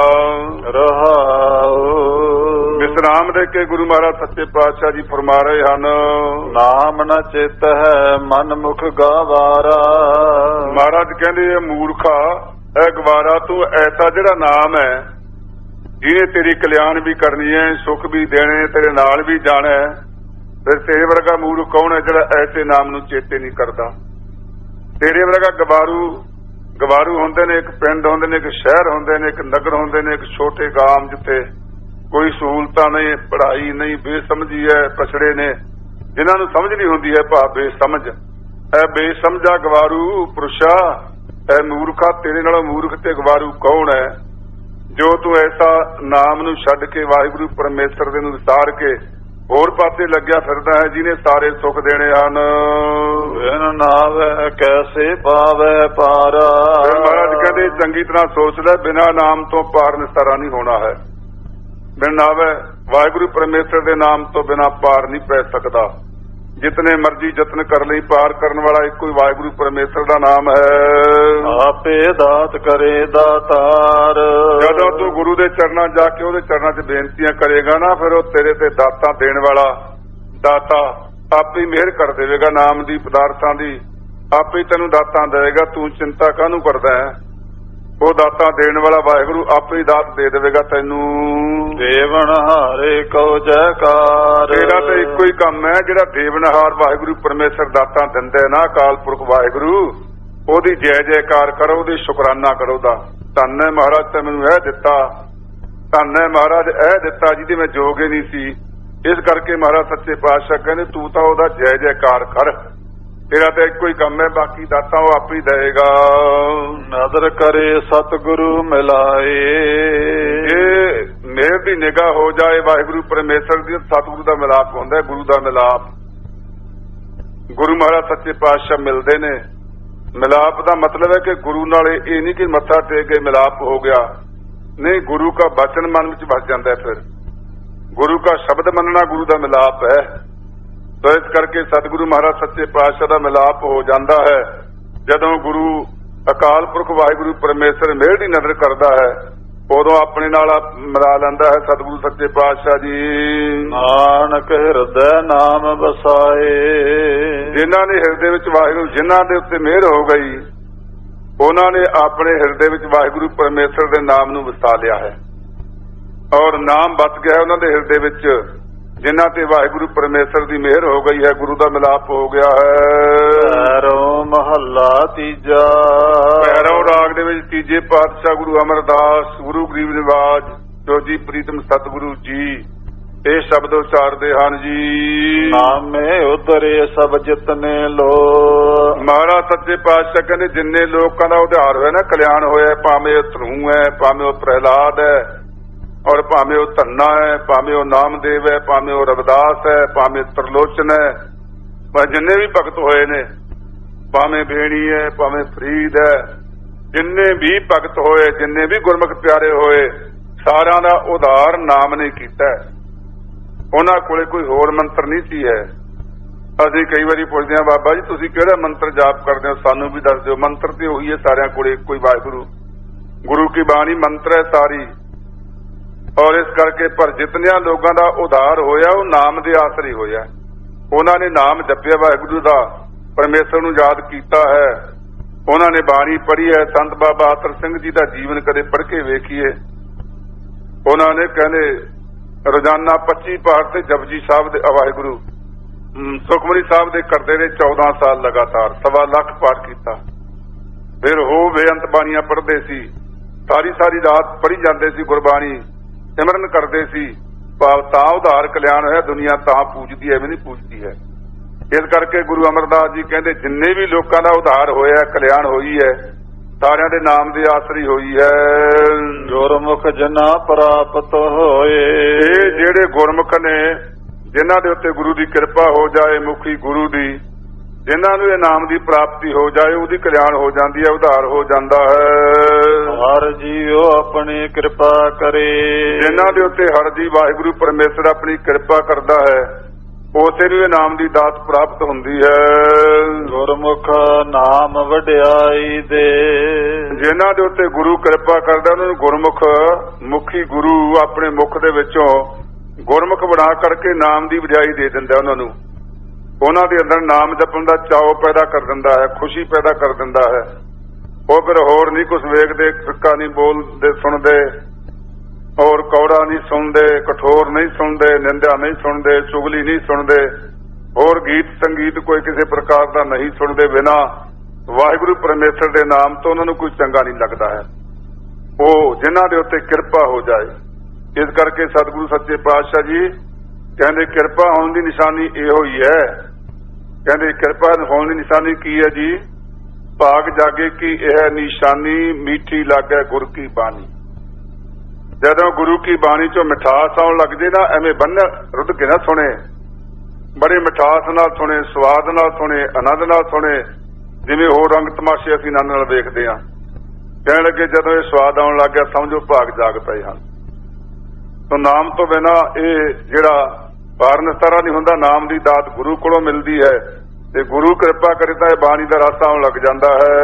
ਰਹਾਉ।
ਵਿਸਰਾਮ ਦੇ ਕੇ ਗੁਰੂ ਮਹਾਰਾਜ ਸੱਚੇ ਪਾਤਸ਼ਾਹ ਜੀ ਫਰਮਾ ਰਹੇ ਹਨ
ਨਾਮ ਨ ਚਿਤ ਹੈ ਮਨ ਮੁਖ ਗਵਾਰਾ।
ਮਹਾਰਾਜ ਕਹਿੰਦੇ ਇਹ ਮੂਰਖਾ ਇਹ ਗਵਾਰਾ ਤੂੰ ਐਸਾ ਜਿਹੜਾ ਨਾਮ ਹੈ ਜਿਹਨੇ ਤੇਰੀ ਕਲਿਆਣ ਵੀ ਕਰਨੀ ਹੈ, ਸੁੱਖ ਵੀ ਦੇਣੇ, ਤੇਰੇ ਨਾਲ ਵੀ ਜਾਣਾ ਹੈ। ਫਿਰ ਤੇਰੇ ਵਰਗਾ ਮੂਰਖ ਕੌਣ ਹੈ ਜਿਹੜਾ ਐਸੇ ਨਾਮ ਨੂੰ ਚੇਤੇ ਨਹੀਂ ਕਰਦਾ। ਤੇਰੇ ਵਰਗਾ ਗਵਾਰੂ ਗਵਾਰੂ ਹੁੰਦੇ ਨੇ, ਇੱਕ ਪਿੰਡ ਹੁੰਦੇ ਨੇ, ਇੱਕ ਸ਼ਹਿਰ ਹੁੰਦੇ ਨੇ, ਇੱਕ ਨਗਰ ਹੁੰਦੇ ਨੇ, ਇੱਕ ਛੋਟੇ ਗਾਮ ਜਿੱਥੇ ਕੋਈ ਸਹੂਲਤਾਂ ਨਹੀਂ, ਪੜ੍ਹਾਈ ਨਹੀਂ, ਬੇਸਮਝੀ ਹੈ, ਪਛੜੇ ਨੇ, ਜਿਨ੍ਹਾਂ ਨੂੰ ਸਮਝ ਨਹੀਂ ਹੁੰਦੀ ਹੈ ਭਾਵ ਬੇਸਮਝ। ਇਹ ਬੇਸਮਝਾ ਗਵਾਰੂ ਪੁਰਸ਼ਾ, ਇਹ ਮੂਰਖਾ, ਤੇਰੇ ਨਾਲੋਂ ਮੂਰਖ ਤੇ ਗਵਾਰੂ ਕੌਣ ਹੈ ਜੋ ਤੂੰ ਐਸਾ ਨਾਮ ਨੂੰ ਛੱਡ ਕੇ ਵਾਹਿਗੁਰੂ ਪਰਮੇਸ਼ਰ ਦੇ ਨੂੰ ਵਿਸਾਰ ਕੇ ਹੋਰ ਪਾਸੇ ਲੱਗਿਆ ਫਿਰਦਾ ਹੈ ਜਿਹਨੇ ਸਾਰੇ ਸੁੱਖ ਦੇਣੇ ਹਨ।
ਬਿਨ ਨਾਵੇ ਕੈਸੇ ਪਾਵੇ ਪਾਰਾ।
ਮਹਾਰਾਜ ਕਹਿੰਦੇ ਚੰਗੀ ਤਰ੍ਹਾਂ ਸੋਚ ਲੈ, ਬਿਨਾਂ ਨਾਮ ਤੋਂ ਪਾਰ ਨਿਸਤਾਰਾ ਨਹੀਂ ਹੋਣਾ ਹੈ। ਬਿਨ ਨਾਵੇ ਵਾਹਿਗੁਰੂ ਪਰਮੇਸ਼ਰ ਦੇ ਨਾਮ ਤੋਂ ਬਿਨਾਂ ਪਾਰ ਨਹੀਂ ਪੈ ਸਕਦਾ। ਜਿਤਨੇ ਮਰਜੀ ਯਤਨ ਕਰ ਲਈ, ਪਾਰ ਕਰਨ ਵਾਲਾ ਇੱਕੋ ਹੀ ਵਾਹਿਗੁਰੂ ਪਰਮੇਸ਼ਰ ਦਾ ਨਾਮ ਹੈ।
ਆਪੇ ਦਾਤ ਕਰੇ ਦਾਤਾਰ।
ਜਦੋਂ ਤੂੰ ਗੁਰੂ ਦੇ ਚਰਨਾਂ ਜਾ ਕੇ ਉਹਦੇ ਚਰਨਾਂ 'ਚ ਬੇਨਤੀਆਂ ਕਰੇਗਾ ਨਾ, ਫਿਰ ਉਹ ਤੇਰੇ ਤੇ ਦਾਤਾਂ ਦੇਣ ਵਾਲਾ ਦਾਤਾ ਆਪੇ ਹੀ ਮਿਹਰ ਕਰ ਦੇਵੇਗਾ। ਨਾਮ ਦੀ ਪਦਾਰਥਾਂ ਦੀ ਆਪੇ ਹੀ ਤੈਨੂੰ ਦਾਤਾਂ ਦੇਵੇਗਾ। ਤੂੰ ਚਿੰਤਾ ਕਾਹਨੂੰ ਕਰਦਾ ਹੈ? ਉਹ ਦਾਤਾਂ ਦੇਣ ਵਾਲਾ ਵਾਹਿਗੁਰੂ ਆਪੇ ਹੀ ਦਾਤ ਦੇ ਦੇਵੇਗਾ ਤੈਨੂੰ।
ਦੇਵਨਹਾਰੇ ਕਉ ਜੈਕਾਰ।
ਤੇਰਾ ਤਾਂ ਇੱਕੋ ਹੀ ਕੰਮ ਹੈ ਜਿਹੜਾ ਦੇਵਨਹਾਰ ਵਾਹਿਗੁਰੂ ਪਰਮੇਸ਼ਰ ਦਾਤਾਂ ਦਿੰਦੇ ਨਾ, ਅਕਾਲ ਪੁਰਖ ਵਾਹਿਗੁਰੂ, ਉਹਦੀ ਜੈ ਜੈਕਾਰ ਕਰੋ, ਉਹਦੀ ਸ਼ੁਕਰਾਨਾ ਕਰੋ ਦਾ। ਧੰਨ ਹੈ ਮਹਾਰਾਜ ਤੇ ਮੈਨੂੰ ਇਹ ਦਿੱਤਾ, ਧੰਨ ਹੈ ਮਹਾਰਾਜ ਇਹ ਦਿੱਤਾ ਜਿਹਦੇ ਮੈਂ ਜੋਗ ਹੀ ਨਹੀਂ ਸੀ। ਇਸ ਕਰਕੇ ਮਹਾਰਾਜ ਸੱਚੇ ਪਾਤਸ਼ਾਹ ਕਹਿੰਦੇ ਤੂੰ ਤਾਂ ਉਹਦਾ ਜੈ ਜੈਕਾਰ ਕਰ। ਤੇਰਾ ਤਾਂ ਇੱਕੋ ਹੀ ਕੰਮ ਹੈ, ਬਾਕੀ ਦਾਤਾਂ ਉਹ ਆਪ ਹੀ ਦੇਗਾ।
ਨਦਰ ਕਰੇ ਸਤਿਗੁਰੂ ਮਿਲਾਏ।
ਇਹ ਮੇਰ ਦੀ ਨਿਗਾਹ ਹੋ ਜਾਏ ਵਾਹਿਗੁਰੂ ਪਰਮੇਸ਼ਰ ਦੀ, ਸਤਿਗੁਰੂ ਦਾ ਮਿਲਾਪ ਹੁੰਦਾ ਹੈ, ਗੁਰੂ ਦਾ ਮਿਲਾਪ। ਗੁਰੂ ਮਹਾਰਾਜ ਸੱਚੇ ਪਾਤਸ਼ਾਹ ਮਿਲਦੇ ਨੇ। ਮਿਲਾਪ ਦਾ ਮਤਲਬ ਹੈ ਕਿ ਗੁਰੂ ਨਾਲ ਇਹ ਨਹੀਂ ਕਿ ਮੱਥਾ ਟੇਕ ਕੇ ਮਿਲਾਪ ਹੋ ਗਿਆ, ਨਹੀਂ, ਗੁਰੂ ਦਾ ਬਚਨ ਮਨ ਵਿੱਚ ਵਸ ਜਾਂਦਾ ਹੈ। ਫਿਰ ਗੁਰੂ ਦਾ ਸ਼ਬਦ ਮੰਨਣਾ ਗੁਰੂ ਦਾ ਮਿਲਾਪ ਹੈ। ਤੋ ਇਸ ਕਰਕੇ ਸਤਿਗੁਰੂ ਮਹਾਰਾਜ ਸੱਚੇ ਪਾਤਸ਼ਾਹ ਦਾ ਮਿਲਾਪ ਹੋ ਜਾਂਦਾ ਹੈ ਜਦੋਂ ਗੁਰੂ ਅਕਾਲ ਪੁਰਖ ਵਾਹਿਗੁਰੂ ਪਰਮੇਸ਼ਰ ਮਿਹਰ ਦੀ ਨਜ਼ਰ ਕਰਦਾ ਹੈ, ਉਦੋਂ ਆਪਣੇ ਨਾਲ ਮਿਲਾ ਲੈਂਦਾ ਹੈ ਸਤਿਗੁਰੂ ਸੱਚੇ ਪਾਤਸ਼ਾਹ ਜੀ।
ਨਾਨਕ ਹਿਰਦੈ ਨਾਮ ਵਸਾਏ।
ਜਿਨ੍ਹਾਂ ਨੇ ਹਿਰਦੇ ਵਿੱਚ ਵਾਹਿਗੁਰੂ, ਜਿਨ੍ਹਾਂ ਦੇ ਉੱਤੇ ਮਿਹਰ ਹੋ ਗਈ, ਉਹਨਾਂ ਨੇ ਆਪਣੇ ਹਿਰਦੇ ਵਿੱਚ ਵਾਹਿਗੁਰੂ ਪਰਮੇਸ਼ਰ ਦੇ ਨਾਮ ਨੂੰ ਵਸਾ ਲਿਆ ਹੈ। ਔਰ ਨਾਮ ਬਚ ਗਿਆ ਉਹਨਾਂ ਦੇ ਹਿਰਦੇ ਵਿੱਚ, ਜਿਨ੍ਹਾਂ ਤੇ ਵਾਹਿਗੁਰੂ ਪਰਮੇਸ਼ਰ ਦੀ ਮਿਹਰ ਹੋ ਗਈ ਹੈ, ਗੁਰੂ ਦਾ ਮਿਲਾਪ ਹੋ ਗਿਆ ਹੈ।
ਭੈਰੋ ਮਹੱਲਾ ਤੀਜਾ।
ਭੈਰੋ ਰਾਗ ਦੇ ਵਿੱਚ ਤੀਜੇ ਪਾਤਸ਼ਾਹ ਗੁਰੂ ਅਮਰਦਾਸ ਗੁਰੂ ਗਰੀਬ ਨਿਵਾਜ ਜੋ ਜੀ ਪ੍ਰੀਤਮ ਸਤਿਗੁਰੂ ਜੀ ਇਹ ਸ਼ਬਦ ਉਚਾਰਦੇ ਹਨ ਜੀ।
ਨਾਮੇ ਉਧਰੇ ਸਭ ਜਿਤਨੇ ਲੋ।
ਮਹਾਰਾਜ ਸੱਚੇ ਪਾਤਸ਼ਾਹ ਕਹਿੰਦੇ ਜਿੰਨੇ ਲੋਕਾਂ ਦਾ ਉਧਾਰ ਹੋਇਆ ਨਾ, ਕਲਿਆਣ ਹੋਇਆ, ਭਾਵੇਂ ਉਹ ਧਰੂ ਹੈ, ਭਾਵੇਂ ਉਹ ਪ੍ਰਹਿਲਾਦ ਹੈ, ਔਰ ਭਾਵੇਂ ਉਹ ਧੰਨਾ ਹੈ, ਭਾਵੇਂ ਉਹ ਨਾਮਦੇਵ ਹੈ, ਭਾਵੇਂ ਉਹ ਰਵਿਦਾਸ ਹੈ, ਭਾਵੇਂ ਤਰਲੋਚਨ ਹੈ, ਪਰ ਜਿੰਨੇ ਵੀ ਭਗਤ ਹੋਏ ਨੇ, ਭਾਵੇਂ ਬੇਣੀ ਹੈ, ਭਾਵੇਂ ਫਰੀਦ ਹੈ, ਜਿੰਨੇ ਵੀ ਭਗਤ ਹੋਏ, ਜਿੰਨੇ ਵੀ ਗੁਰਮੁਖ ਪਿਆਰੇ ਹੋਏ, ਸਾਰਿਆਂ ਦਾ ਉਧਾਰ ਨਾਮ ਨੇ ਕੀਤਾ। ਉਹਨਾਂ ਕੋਲੇ ਕੋਈ ਹੋਰ ਮੰਤਰ ਨਹੀਂ ਸੀ ਹੈ। ਅਸੀਂ ਕਈ ਵਾਰੀ ਪੁੱਛਦੇ ਹਾਂ, ਬਾਬਾ ਜੀ ਤੁਸੀਂ ਕਿਹੜਾ ਮੰਤਰ ਜਾਪ ਕਰਦੇ ਹੋ, ਸਾਨੂੰ ਵੀ ਦੱਸ ਦਿਓ। ਮੰਤਰ ਤੇ ਉਹੀ ਹੈ ਸਾਰਿਆਂ ਕੋਲੇ, ਕੋਈ ਵਾਹਿਗੁਰੂ ਗੁਰੂ ਕੀ ਬਾਣੀ ਮੰਤਰ ਹੈ ਸਾਰੀ। ਔਰ ਇਸ ਕਰਕੇ ਪਰ ਜਿਤਨਿਆਂ ਲੋਕਾਂ ਦਾ ਉਧਾਰ ਹੋਇਆ ਉਹ ਨਾਮ ਦੇ ਆਸਰੇ ਹੋਇਆ। ਉਹਨਾਂ ਨੇ ਨਾਮ ਜਪਿਆ ਵਾਹਿਗੁਰੂ ਦਾ, ਪਰਮੇਸ਼ਰ ਨੂੰ ਯਾਦ ਕੀਤਾ ਹੈ, ਉਹਨਾਂ ਨੇ ਬਾਣੀ ਪੜ੍ਹੀ ਹੈ। ਸੰਤ ਬਾਬਾ ਆਤਰ ਸਿੰਘ ਜੀ ਦਾ ਜੀਵਨ ਕਦੇ ਪੜ੍ਹ ਕੇ ਵੇਖੀਏ। ਉਹਨਾਂ ਨੇ ਕਹਿੰਦੇ ਰੋਜ਼ਾਨਾ ਪੱਚੀ ਪਾਠ ਤੇ ਜਪਜੀ ਸਾਹਿਬ ਦੇ ਵਾਹਿਗੁਰੂ ਸੁਖਮਨੀ ਸਾਹਿਬ ਦੇ ਕਰਦੇ ਰਹੇ ਚੌਦਾਂ ਸਾਲ ਲਗਾਤਾਰ, ਸਵਾ ਲੱਖ ਪਾਠ ਕੀਤਾ। ਫਿਰ ਹੋ ਬੇਅੰਤ ਬਾਣੀਆਂ ਪੜ੍ਹਦੇ ਸੀ, ਸਾਰੀ ਸਾਰੀ ਰਾਤ ਪੜ੍ਹੀ ਜਾਂਦੇ ਸੀ ਗੁਰਬਾਣੀ, ਸਿਮਰਨ ਕਰਦੇ ਸੀ। ਭਾਵ ਤਾਂ ਉਧਾਰ ਕਲਿਆਣ ਹੋਇਆ, ਦੁਨੀਆ ਤਾਂ ਪੂਜਦੀ ਹੈ, ਵੀ ਨਹੀਂ ਪੂਜਦੀ ਹੈ। ਇਸ ਕਰਕੇ ਗੁਰੂ ਅਮਰਦਾਸ ਜੀ ਕਹਿੰਦੇ ਜਿੰਨੇ ਵੀ ਲੋਕਾਂ ਦਾ ਉਧਾਰ ਹੋਇਆ, ਕਲਿਆਣ ਹੋਈ ਹੈ, ਸਾਰਿਆਂ ਦੇ ਨਾਮ ਦੇ ਆਸਰੀ ਹੋਈ ਹੈ।
ਗੁਰਮੁਖ ਜਨਾ ਪ੍ਰਾਪਤ ਹੋਏ।
ਇਹ ਜਿਹੜੇ ਗੁਰਮੁਖ ਨੇ, ਜਿਨ੍ਹਾਂ ਦੇ ਉੱਤੇ ਗੁਰੂ ਦੀ ਕਿਰਪਾ ਹੋ ਜਾਏ, ਮੁਖੀ ਗੁਰੂ ਦੀ, ਜਿਨ੍ਹਾਂ ਨੂੰ ਇਹ ਨਾਮ ਦੀ ਪ੍ਰਾਪਤੀ ਹੋ ਜਾਏ, ਉਹਦੀ ਕਲਿਆਣ ਹੋ ਜਾਂਦੀ ਹੈ, ਉਧਾਰ ਹੋ ਜਾਂਦਾ ਹੈ।
ਹਰ ਜੀਓ ਆਪਣੀ ਕਿਰਪਾ ਕਰੇ।
ਜਿਨ੍ਹਾਂ ਦੇ ਉੱਤੇ ਹਰ ਜੀ ਵਾਹਿਗੁਰੂ ਪਰਮੇਸ਼ਰ ਆਪਣੀ ਕਿਰਪਾ ਕਰਦਾ ਹੈ, ਉਸੇ ਨੂੰ ਇਹ ਨਾਮ ਦੀ ਦਾਤ ਪ੍ਰਾਪਤ ਹੁੰਦੀ ਹੈ।
ਗੁਰਮੁਖ ਨਾਮ ਵਡਿਆਈ ਦੇ।
ਜਿਨ੍ਹਾਂ ਦੇ ਉੱਤੇ ਗੁਰੂ ਕਿਰਪਾ ਕਰਦਾ, ਉਹਨਾਂ ਨੂੰ ਗੁਰਮੁਖ, ਮੁਖੀ ਗੁਰੂ ਆਪਣੇ ਮੁਖ ਦੇ ਵਿੱਚੋਂ ਗੁਰਮੁਖ ਬਣਾ ਕਰਕੇ ਨਾਮ ਦੀ ਵਡਿਆਈ ਦੇ ਦਿੰਦਾ ਉਹਨਾਂ ਨੂੰ। ਉਹਨਾਂ ਦੇ ਅੰਦਰ ਨਾਮ ਜਪਣ ਦਾ ਚਾਅ ਪੈਦਾ ਕਰ ਦਿੰਦਾ ਹੈ, ਖੁਸ਼ੀ ਪੈਦਾ ਕਰ ਦਿੰਦਾ ਹੈ। ਉਹ ਫਿਰ ਹੋਰ ਨਹੀਂ ਕੁਛ ਵੇਖਦੇ, ਫਿੱਕਾ ਨਹੀਂ ਬੋਲਦੇ ਸੁਣਦੇ, ਔਰ ਕੌੜਾ ਨਹੀਂ ਸੁਣਦੇ, ਕਠੋਰ ਨਹੀਂ ਸੁਣਦੇ, ਨਿੰਦਿਆ ਨਹੀਂ ਸੁਣਦੇ, ਚੁਗਲੀ ਨਹੀਂ ਸੁਣਦੇ, ਹੋਰ ਗੀਤ ਸੰਗੀਤ ਕੋਈ ਕਿਸੇ ਪ੍ਰਕਾਰ ਦਾ ਨਹੀਂ ਸੁਣਦੇ। ਬਿਨਾਂ ਵਾਹਿਗੁਰੂ ਪਰਮੇਸ਼ਰ ਦੇ ਨਾਮ ਤੋਂ ਉਹਨਾਂ ਨੂੰ ਕੋਈ ਚੰਗਾ ਨਹੀਂ ਲੱਗਦਾ ਹੈ। ਉਹ ਜਿਨ੍ਹਾਂ ਦੇ ਉੱਤੇ ਕਿਰਪਾ ਹੋ ਜਾਏ। ਇਸ ਕਰਕੇ ਸਤਿਗੁਰੂ ਸੱਚੇ ਪਾਤਸ਼ਾਹ ਜੀ ਕਹਿੰਦੇ ਕਿਰਪਾ ਹੋਣ ਦੀ ਨਿਸ਼ਾਨੀ ਇਹੋ ਹੀ ਹੈ। ਕਹਿੰਦੇ ਕਿਰਪਾ ਹੋਣ ਦੀ ਨਿਸ਼ਾਨੀ ਕੀ ਹੈ ਜੀ? ਭਾਗ ਜਾਗੇ ਕਿ ਇਹ ਨਿਸ਼ਾਨੀ ਮੀਠੀ ਲੱਗੇ ਗੁਰ ਕੀ ਬਾਣੀ। ਜਦੋਂ ਗੁਰੂ ਕੀ ਬਾਣੀ ਚੋਂ ਮਿਠਾਸ ਆਉਣ ਲੱਗ ਜੇ ਨਾ, ਐਵੇਂ ਬੰਨ ਰੁੱਧ ਕੇ ਨਾ ਸੁਣੇ, ਬੜੇ ਮਿਠਾਸ ਨਾਲ ਸੁਣੇ, ਸਵਾਦ ਨਾਲ ਸੁਣੇ, ਆਨੰਦ ਨਾਲ ਸੁਣੇ, ਜਿਵੇਂ ਹੋਰ ਰੰਗ ਤਮਾਸ਼ੇ ਅਸੀਂ ਆਨੰਦ ਨਾਲ ਵੇਖਦੇ ਹਾਂ। ਕਹਿਣ ਲੱਗੇ ਜਦੋਂ ਇਹ ਸਵਾਦ ਆਉਣ ਲੱਗ ਗਿਆ, ਸਮਝੋ ਭਾਗ ਜਾਗ ਪਏ ਹਨ। ਤਾਂ ਨਾਮ ਤੋਂ ਬਿਨਾਂ ਇਹ ਜਿਹੜਾ ਪਾਰ ਨਿਸਤਾਰਾ ਨਹੀਂ ਹੁੰਦਾ। ਨਾਮ ਦੀ ਦਾਤ ਗੁਰੂ ਕੋਲੋਂ ਮਿਲਦੀ ਹੈ, ਤੇ ਗੁਰੂ ਕਿਰਪਾ ਕਰੇ ਤਾਂ ਇਹ ਬਾਣੀ ਦਾ ਰਸ ਆਉਣ ਲੱਗ ਜਾਂਦਾ ਹੈ।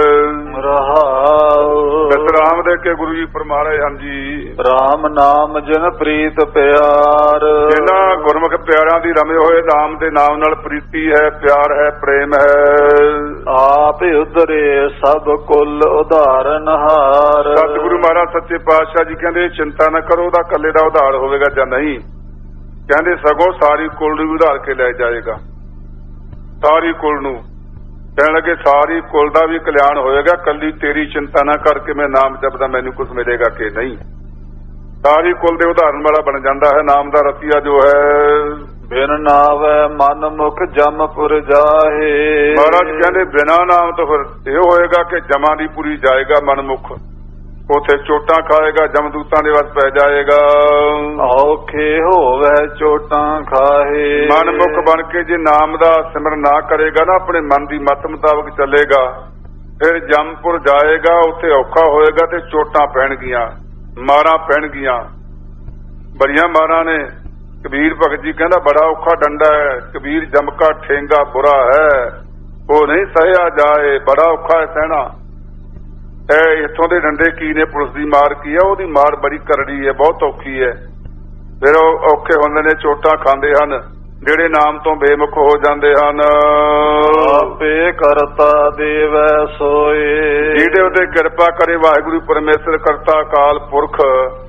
ਵਿਸਰਾਮ ਦੇ ਕੇ ਗੁਰੂ ਜੀ ਫਰਮਾ ਰਹੇ ਹਨ ਜੀ,
ਰਾਮ ਨਾਮ ਜਨ ਪ੍ਰੀਤ ਪਿਆਰ।
ਜਿਹਨਾਂ ਗੁਰਮੁਖ ਪਿਆਰਿਆਂ ਦੀ ਰਮੇ ਹੋਏ ਨਾਮ ਦੇ ਨਾਮ ਨਾਲ ਪ੍ਰੀਤੀ ਹੈ, ਪਿਆਰ ਹੈ, ਪ੍ਰੇਮ ਹੈ।
ਆਪ ਉਧਰੇ ਸਭ ਕੁਲ ਉਧਾਰਨ ਹਾਰ।
ਸਤਿਗੁਰੂ ਮਹਾਰਾਜ ਸੱਚੇ ਪਾਤਸ਼ਾਹ ਜੀ ਕਹਿੰਦੇ ਚਿੰਤਾ ਨਾ ਕਰੋ ਉਹਦਾ ਇਕੱਲੇ ਦਾ ਉਧਾਰ ਹੋਵੇਗਾ ਜਾਂ ਨਹੀਂ। ਕਹਿੰਦੇ ਸਗੋਂ ਸਾਰੀ ਕੁਲ ਨੂੰ ਉਧਾਰ ਕੇ ਲੈ ਜਾਏਗਾ। ਸਾਰੀ ਕੁਲ ਨੂੰ ਕਹਿਣ ਲੱਗੇ ਸਾਰੀ ਕੁਲ ਦਾ ਵੀ ਕਲਿਆਣ ਹੋਏਗਾ, ਕੱਲੀ ਤੇਰੀ ਚਿੰਤਾ ਨਾ ਕਰਕੇ ਮੈਂ ਨਾਮ ਜਪਦਾ ਮੈਨੂੰ ਕੁਝ ਮਿਲੇਗਾ ਕਿ ਨਹੀਂ। ਸਾਰੀ ਕੁਲ ਦੇ ਉਦਾਹਰਨ ਵਾਲਾ ਬਣ ਜਾਂਦਾ ਹੈ ਨਾਮ ਦਾ ਰਸੀਆ ਜੋ ਹੈ।
ਬਿਨ ਨਾਵੈ ਮਨ ਮੁਖ ਜਮਪੁਰ ਜਾਹੇ।
ਮਹਾਰਾਜ ਕਹਿੰਦੇ ਬਿਨਾਂ ਨਾਮ ਤੋਂ ਫਿਰ ਇਹ ਹੋਏਗਾ ਕਿ ਜਮਾਂ ਦੀ ਪੁਰੀ ਜਾਏਗਾ ਮਨ ਮੁਖ, ਉਥੇ ਚੋਟਾਂ ਖਾਏਗਾ, ਜਮਦੂਤਾਂ ਦੇ ਵੱਸ ਪੈ ਜਾਏਗਾ।
ਔਖੇ ਹੋਵੇ ਚੋਟਾਂ ਖਾਏ।
ਮਨਮੁਖ ਬਣ ਕੇ ਜੇ ਨਾਮ ਦਾ ਸਿਮਰਨ ਨਾ ਕਰੇਗਾ ਨਾ, ਆਪਣੇ ਮਨ ਦੀ ਮੱਤ ਮੁਤਾਬਕ ਚੱਲੇਗਾ, ਫਿਰ ਜਮਪੁਰ ਜਾਏਗਾ, ਉੱਥੇ ਔਖਾ ਹੋਏਗਾ ਤੇ ਚੋਟਾਂ ਪੈਣਗੀਆਂ, ਮਾਰਾਂ ਪੈਣਗੀਆਂ, ਬੜੀਆਂ ਮਾਰਾਂ ਨੇ। ਕਬੀਰ ਭਗਤ ਜੀ ਕਹਿੰਦਾ ਬੜਾ ਔਖਾ ਡੰਡਾ ਹੈ ਕਬੀਰ ਜਮਕਾ ਠੇਂਗਾ ਬੁਰਾ ਹੈ, ਉਹ ਨਹੀਂ ਸਹਿਆ ਜਾਏ, ਬੜਾ ਔਖਾ ਹੈ ਸਹਿਣਾ। ਇਹ ਇੱਥੋਂ ਦੇ ਡੰਡੇ ਕੀ ਨੇ, ਪੁਲਿਸ ਦੀ ਮਾਰ ਕੀ ਹੈ, ਉਹਦੀ ਮਾਰ ਬੜੀ ਕਰੜੀ ਹੈ, ਬਹੁਤ ਔਖੀ ਹੈ। ਫਿਰ ਉਹ ਔਖੇ ਹੁੰਦੇ ਨੇ, ਚੋਟਾਂ ਖਾਂਦੇ ਹਨ ਜਿਹੜੇ ਨਾਮ ਤੋਂ ਬੇਮੁਖ ਹੋ ਜਾਂਦੇ ਹਨ।
ਆਪੇ ਕਰਤਾ ਦੇਵੈ ਸੋਏ।
ਜਿਹਦੇ ਉੱਤੇ ਕਿਰਪਾ ਕਰੇ ਵਾਹਿਗੁਰੂ ਪਰਮੇਸ਼ਰ ਕਰਤਾ ਅਕਾਲ ਪੁਰਖ,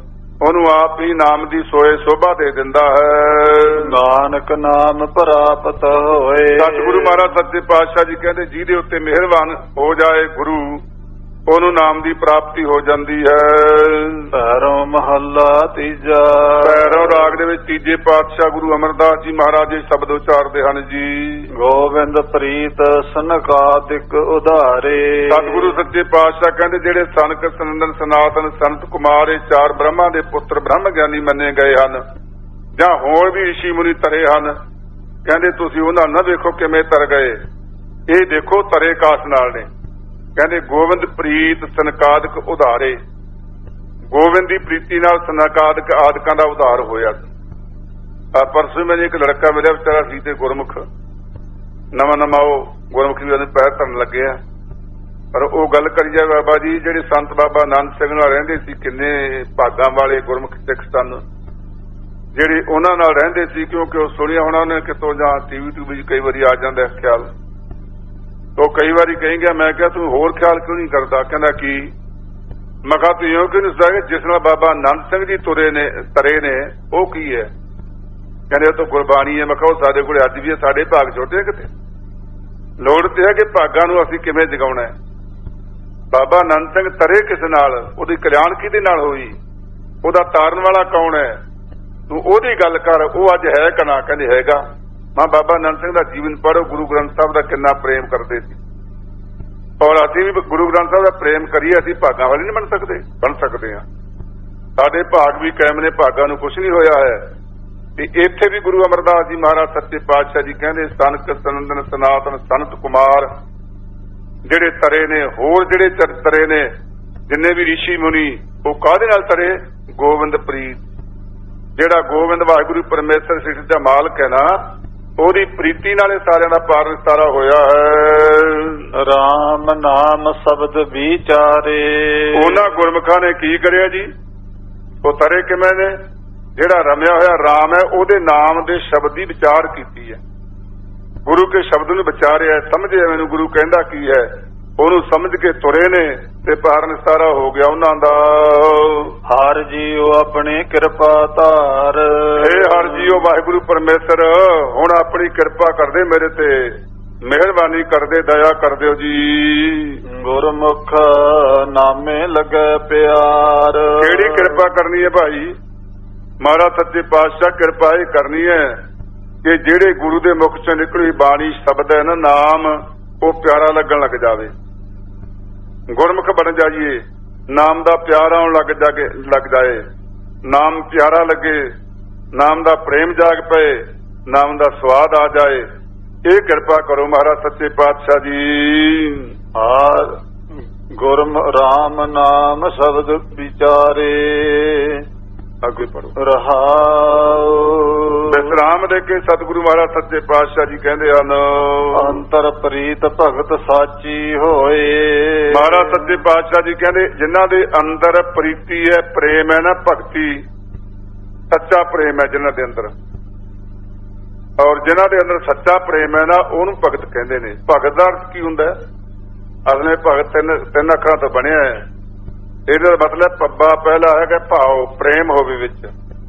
ਉਹਨੂੰ ਆਪ ਹੀ ਨਾਮ ਦੀ ਸੋਏ ਸੋਭਾ ਦੇ ਦਿੰਦਾ ਹੈ।
ਨਾਨਕ ਨਾਮ ਪ੍ਰਾਪਤ ਹੋਏ।
ਸਤਿਗੁਰੂ ਮਹਾਰਾਜ ਸੱਚੇ ਪਾਤਸ਼ਾਹ ਜੀ ਕਹਿੰਦੇ ਜਿਹਦੇ ਉੱਤੇ ਮਿਹਰਬਾਨ ਹੋ ਜਾਏ ਗੁਰੂ, ਉਹਨੂੰ ਨਾਮ ਦੀ ਪ੍ਰਾਪਤੀ ਹੋ ਜਾਂਦੀ ਹੈ।
ਭੈਰੋਂ ਮਹੱਲਾ ਤੀਜਾ।
ਭੈਰੋਂ ਰਾਗ ਦੇ ਵਿੱਚ ਤੀਜੇ ਪਾਤਸ਼ਾਹ ਗੁਰੂ ਅਮਰਦਾਸ ਜੀ ਮਹਾਰਾਜ ਇਹ ਸ਼ਬਦ ਉਚਾਰਦੇ ਹਨ ਜੀ।
ਗੋਬਿੰਦ ਪ੍ਰੀਤ ਸਨਕਾਦਿਕ ਉਧਾਰੇ।
ਸਤਿਗੁਰੂ ਸੱਚੇ ਪਾਤਸ਼ਾਹ ਕਹਿੰਦੇ ਜਿਹੜੇ ਸਨਕ ਸਨੰਦਨ ਸਨਾਤਨ ਸੰਤ ਕੁਮਾਰ ਇਹ ਚਾਰ ਬ੍ਰਹਮਾ ਦੇ ਪੁੱਤਰ ਬ੍ਰਹਮ ਗਿਆਨੀ ਮੰਨੇ ਗਏ ਹਨ, ਜਾਂ ਹੋਰ ਵੀ ਰਿਸ਼ੀ ਮੁਨੀ ਤਰੇ ਹਨ, ਕਹਿੰਦੇ ਤੁਸੀਂ ਉਹਨਾਂ ਨਾ ਵੇਖੋ ਕਿਵੇਂ ਤਰ ਗਏ, ਇਹ ਦੇਖੋ ਤਰੇ ਕਾਸ ਨਾਲ ਨੇ। ਕਹਿੰਦੇ ਗੋਬਿੰਦ ਪ੍ਰੀਤ ਸਨਕਾਦਿਕ ਉਧਾਰੇ, ਗੋਬਿੰਦ ਦੀ ਪ੍ਰੀਤੀ ਨਾਲ ਸਨਕਾਦਿਕ ਆਦਿਕਾਂ ਦਾ ਉਧਾਰ ਹੋਇਆ। ਆ ਪਰਸੋਂ ਮੈਨੂੰ ਇੱਕ ਲੜਕਾ ਮਿਲਿਆ, ਵਿਚਾਰਾ ਸੀ ਤੇ ਗੁਰਮੁਖ, ਨਵਾਂ ਨਵਾਂ ਉਹ ਗੁਰਮੁਖੀ ਦੇ ਪੈਰ ਧਰਨ ਲੱਗੇ ਆ। ਪਰ ਉਹ ਗੱਲ ਕਰੀ ਜਾਏ ਬਾਬਾ ਜੀ, ਜਿਹੜੇ ਸੰਤ ਬਾਬਾ ਆਨੰਦ ਸਿੰਘ ਨਾਲ ਰਹਿੰਦੇ ਸੀ, ਕਿੰਨੇ ਭਾਗਾਂ ਵਾਲੇ ਗੁਰਮੁਖ ਸਿੱਖ ਸਨ ਜਿਹੜੇ ਉਹਨਾਂ ਨਾਲ ਰਹਿੰਦੇ ਸੀ, ਕਿਉਂਕਿ ਉਹ ਸੁਣਿਆ ਹੋਣਾ ਉਹਨੇ ਕਿਤੋਂ, ਜਾਂ ਟੀਵੀ ਟੂਵੀ ਕਈ ਵਾਰੀ ਆ ਜਾਂਦਾ ਖਿਆਲ। ਉਹ ਕਈ ਵਾਰੀ ਕਹੇਂਗੇ, ਮੈਂ ਕਿਹਾ ਤੂੰ ਹੋਰ ਖਿਆਲ ਕਿਉਂ ਨਹੀਂ ਕਰਦਾ? ਕਹਿੰਦਾ ਕੀ? ਮੈਂ ਕਿਹਾ ਤੂੰ ਇਉਂ ਕਿਉਂ ਨਹੀਂ ਸੋਚਦਾ ਜਿਸ ਨਾਲ ਬਾਬਾ ਆਨੰਦ ਸਿੰਘ ਜੀ ਤੁਰੇ ਨੇ ਤਰੇ ਨੇ ਉਹ ਕੀ ਹੈ? ਕਹਿੰਦੇ ਉਹ ਤਾਂ ਗੁਰਬਾਣੀ ਹੈ। ਮੈਂ ਕਿਹਾ ਉਹ ਸਾਡੇ ਕੋਲ ਅੱਜ ਵੀ ਹੈ, ਸਾਡੇ ਭਾਗ ਛੋਟੇ ਆ ਕਿਤੇ? ਲੋੜ ਤੇ ਹੈ ਕਿ ਭਾਗਾਂ ਨੂੰ ਅਸੀਂ ਕਿਵੇਂ ਜਗਾਉਣਾ ਹੈ। ਬਾਬਾ ਆਨੰਦ ਸਿੰਘ ਤਰੇ ਕਿਸ ਨਾਲ? ਉਹਦੀ ਕਲਿਆਣ ਕਿਹਦੇ ਨਾਲ ਹੋਈ? ਉਹਦਾ ਤਾਰਨ ਵਾਲਾ ਕੌਣ ਹੈ? ਤੂੰ ਉਹਦੀ ਗੱਲ ਕਰ, ਉਹ ਅੱਜ ਹੈ ਕਿ ਨਾ? ਕਹਿੰਦੇ ਹੈਗਾ। ਮੈਂ ਬਾਬਾ ਆਨੰਦ ਸਿੰਘ ਦਾ ਜੀਵਨ ਪੜ੍ਹੋ, ਗੁਰੂ ਗ੍ਰੰਥ ਸਾਹਿਬ ਦਾ ਕਿੰਨਾ ਪ੍ਰੇਮ ਕਰਦੇ ਸੀ। ਔਰ ਅਸੀਂ ਵੀ ਗੁਰੂ ਗ੍ਰੰਥ ਸਾਹਿਬ ਦਾ ਪ੍ਰੇਮ ਕਰੀਏ, ਅਸੀਂ ਭਾਗਾਂ ਵਾਲੇ ਨਹੀਂ ਬਣ ਸਕਦੇ? ਬਣ ਸਕਦੇ ਹਾਂ। ਸਾਡੇ ਭਾਗ ਵੀ ਕਾਇਮ ਨੇ, ਭਾਗਾਂ ਨੂੰ ਕੁਛ ਨਹੀਂ ਹੋਇਆ ਹੈ। ਤੇ ਇੱਥੇ ਵੀ ਗੁਰੂ ਅਮਰਦਾਸ ਜੀ ਮਹਾਰਾਜ ਸੱਚੇ ਪਾਤਸ਼ਾਹ ਜੀ ਕਹਿੰਦੇ ਸਨਕ ਸਨੰਦਨ ਸਨਾਤਨ ਸੰਤ ਕੁਮਾਰ ਜਿਹੜੇ ਤਰੇ ਨੇ, ਹੋਰ ਜਿਹੜੇ ਤਰੇ ਨੇ, ਜਿੰਨੇ ਵੀ ਰਿਸ਼ੀ ਮੁਨੀ, ਉਹ ਕਾਹਦੇ ਨਾਲ ਤਰੇ? ਗੋਬਿੰਦ ਪ੍ਰੀਤ। ਜਿਹੜਾ ਗੋਬਿੰਦ ਵਾਹਿਗੁਰੂ ਪਰਮੇਸ਼ਰ ਸ੍ਰਿਸ਼ਟੀ ਦਾ ਮਾਲਕ ਹੈ ਨਾ, ਉਹਦੀ ਪ੍ਰੀਤੀ ਨਾਲ ਸਾਰਿਆਂ ਦਾ ਪਾਰ ਨਿਸਤਾਰਾ ਹੋਇਆ ਹੈ।
ਰਾਮ ਨਾਮ ਸ਼ਬਦ ਵਿਚਾਰੇ।
ਉਹਨਾਂ ਗੁਰਮੁਖਾਂ ਨੇ ਕੀ ਕਰਿਆ ਜੀ? ਉਹ ਤਰੇ ਕਿਵੇਂ ਨੇ? ਜਿਹੜਾ ਰਮਿਆ ਹੋਇਆ ਰਾਮ ਹੈ, ਉਹਦੇ ਨਾਮ ਦੇ ਸ਼ਬਦ ਦੀ ਵਿਚਾਰ ਕੀਤੀ ਹੈ। ਗੁਰੂ ਕੇ ਸ਼ਬਦ ਨੂੰ ਵਿਚਾਰਿਆ, ਸਮਝਿਆ ਮੈਨੂੰ ਗੁਰੂ ਕਹਿੰਦਾ ਕੀ ਹੈ, ਉਹਨੂੰ ਸਮਝ ਕੇ ਤੁਰੇ ਨੇ ਤੇ ਪਾਰ ਨਿਸਤਾਰਾ ਹੋ ਗਿਆ ਉਹਨਾਂ ਦਾ।
ਹਰ ਜੀਓ ਆਪਣੀ ਕਿਰਪਾ ਧਾਰ।
ਹੇ ਹਰ ਜੀਓ ਵਾਹਿਗੁਰੂ ਪਰਮੇਸ਼ਰ, ਹੁਣ ਆਪਣੀ ਕਿਰਪਾ ਕਰਦੇ ਮੇਰੇ ਤੇ, ਮਿਹਰਬਾਨੀ ਕਰਦੇ, ਦਇਆ ਕਰ ਦਿਓ ਜੀ।
ਗੁਰਮੁਖ ਨਾਮੇ ਲੱਗੇ ਪਿਆਰ।
ਕਿਹੜੀ ਕਿਰਪਾ ਕਰਨੀ ਹੈ ਭਾਈ? ਮਹਾਰਾਜ ਸੱਚੇ ਪਾਤਸ਼ਾਹ ਕਿਰਪਾ ਇਹ ਕਰਨੀ ਹੈ ਕਿ ਜਿਹੜੇ ਗੁਰੂ ਦੇ ਮੁਖ ਚੋਂ ਨਿਕਲੀ ਬਾਣੀ ਸ਼ਬਦ ਹੈ ਨਾ, ਨਾਮ, ਉਹ ਪਿਆਰਾ ਲੱਗਣ ਲੱਗ ਜਾਵੇ। ਗੁਰਮੁਖ ਬਣ ਜਾਈਏ, ਨਾਮ ਦਾ ਪਿਆਰ ਆਉਣ ਲੱਗ ਜਾਗੇ ਲੱਗ ਜਾਏ, ਨਾਮ ਪਿਆਰਾ ਲੱਗੇ, ਨਾਮ ਦਾ ਪ੍ਰੇਮ ਜਾਗ ਪਏ, ਨਾਮ ਦਾ ਸਵਾਦ ਆ ਜਾਏ। ਇਹ ਕਿਰਪਾ ਕਰੋ ਮਹਾਰਾਜ ਸੱਚੇ ਪਾਤਸ਼ਾਹ ਜੀ।
ਆ ਗੁਰਮ ਰਾਮ ਨਾਮ ਸ਼ਬਦ ਵਿਚਾਰੇ।
ਅੱਗੇ ਪੜੋ।
ਰਹਾਉ
ਵਿਸਰਾਮ ਦੇ ਕੇ ਸਤਿਗੁਰੂ ਮਹਾਰਾਜ ਸੱਚੇ ਪਾਤਸ਼ਾਹ ਜੀ ਕਹਿੰਦੇ ਹਨ,
ਅੰਤਰ ਪ੍ਰੀਤ ਭਗਤ ਸਾਚੀ ਹੋਏ।
ਮਹਾਰਾਜ ਸੱਚੇ ਪਾਤਸ਼ਾਹ ਜੀ ਕਹਿੰਦੇ ਜਿਨ੍ਹਾਂ ਦੇ ਅੰਦਰ ਪ੍ਰੀਤੀ ਹੈ, ਪ੍ਰੇਮ ਹੈ ਨਾ, ਭਗਤੀ, ਸੱਚਾ ਪ੍ਰੇਮ ਹੈ ਜਿਨ੍ਹਾਂ ਦੇ ਅੰਦਰ, ਔਰ ਜਿਨ੍ਹਾਂ ਦੇ ਅੰਦਰ ਸੱਚਾ ਪ੍ਰੇਮ ਹੈ ਨਾ, ਉਹਨੂੰ ਭਗਤ ਕਹਿੰਦੇ ਨੇ। ਭਗਤ ਦਾ ਅਰਥ ਕੀ ਹੁੰਦਾ? ਅਸਲੇ ਭਗਤ ਤਿੰਨ ਤਿੰਨ ਅੱਖਰਾਂ ਤੋਂ ਬਣਿਆ ਹੈ। ਇਹਦਾ ਮਤਲਬ ਪੱਬਾ ਪਹਿਲਾ ਹੈਗਾ ਭਾਵ, ਪ੍ਰੇਮ ਹੋਵੇ ਵਿੱਚ,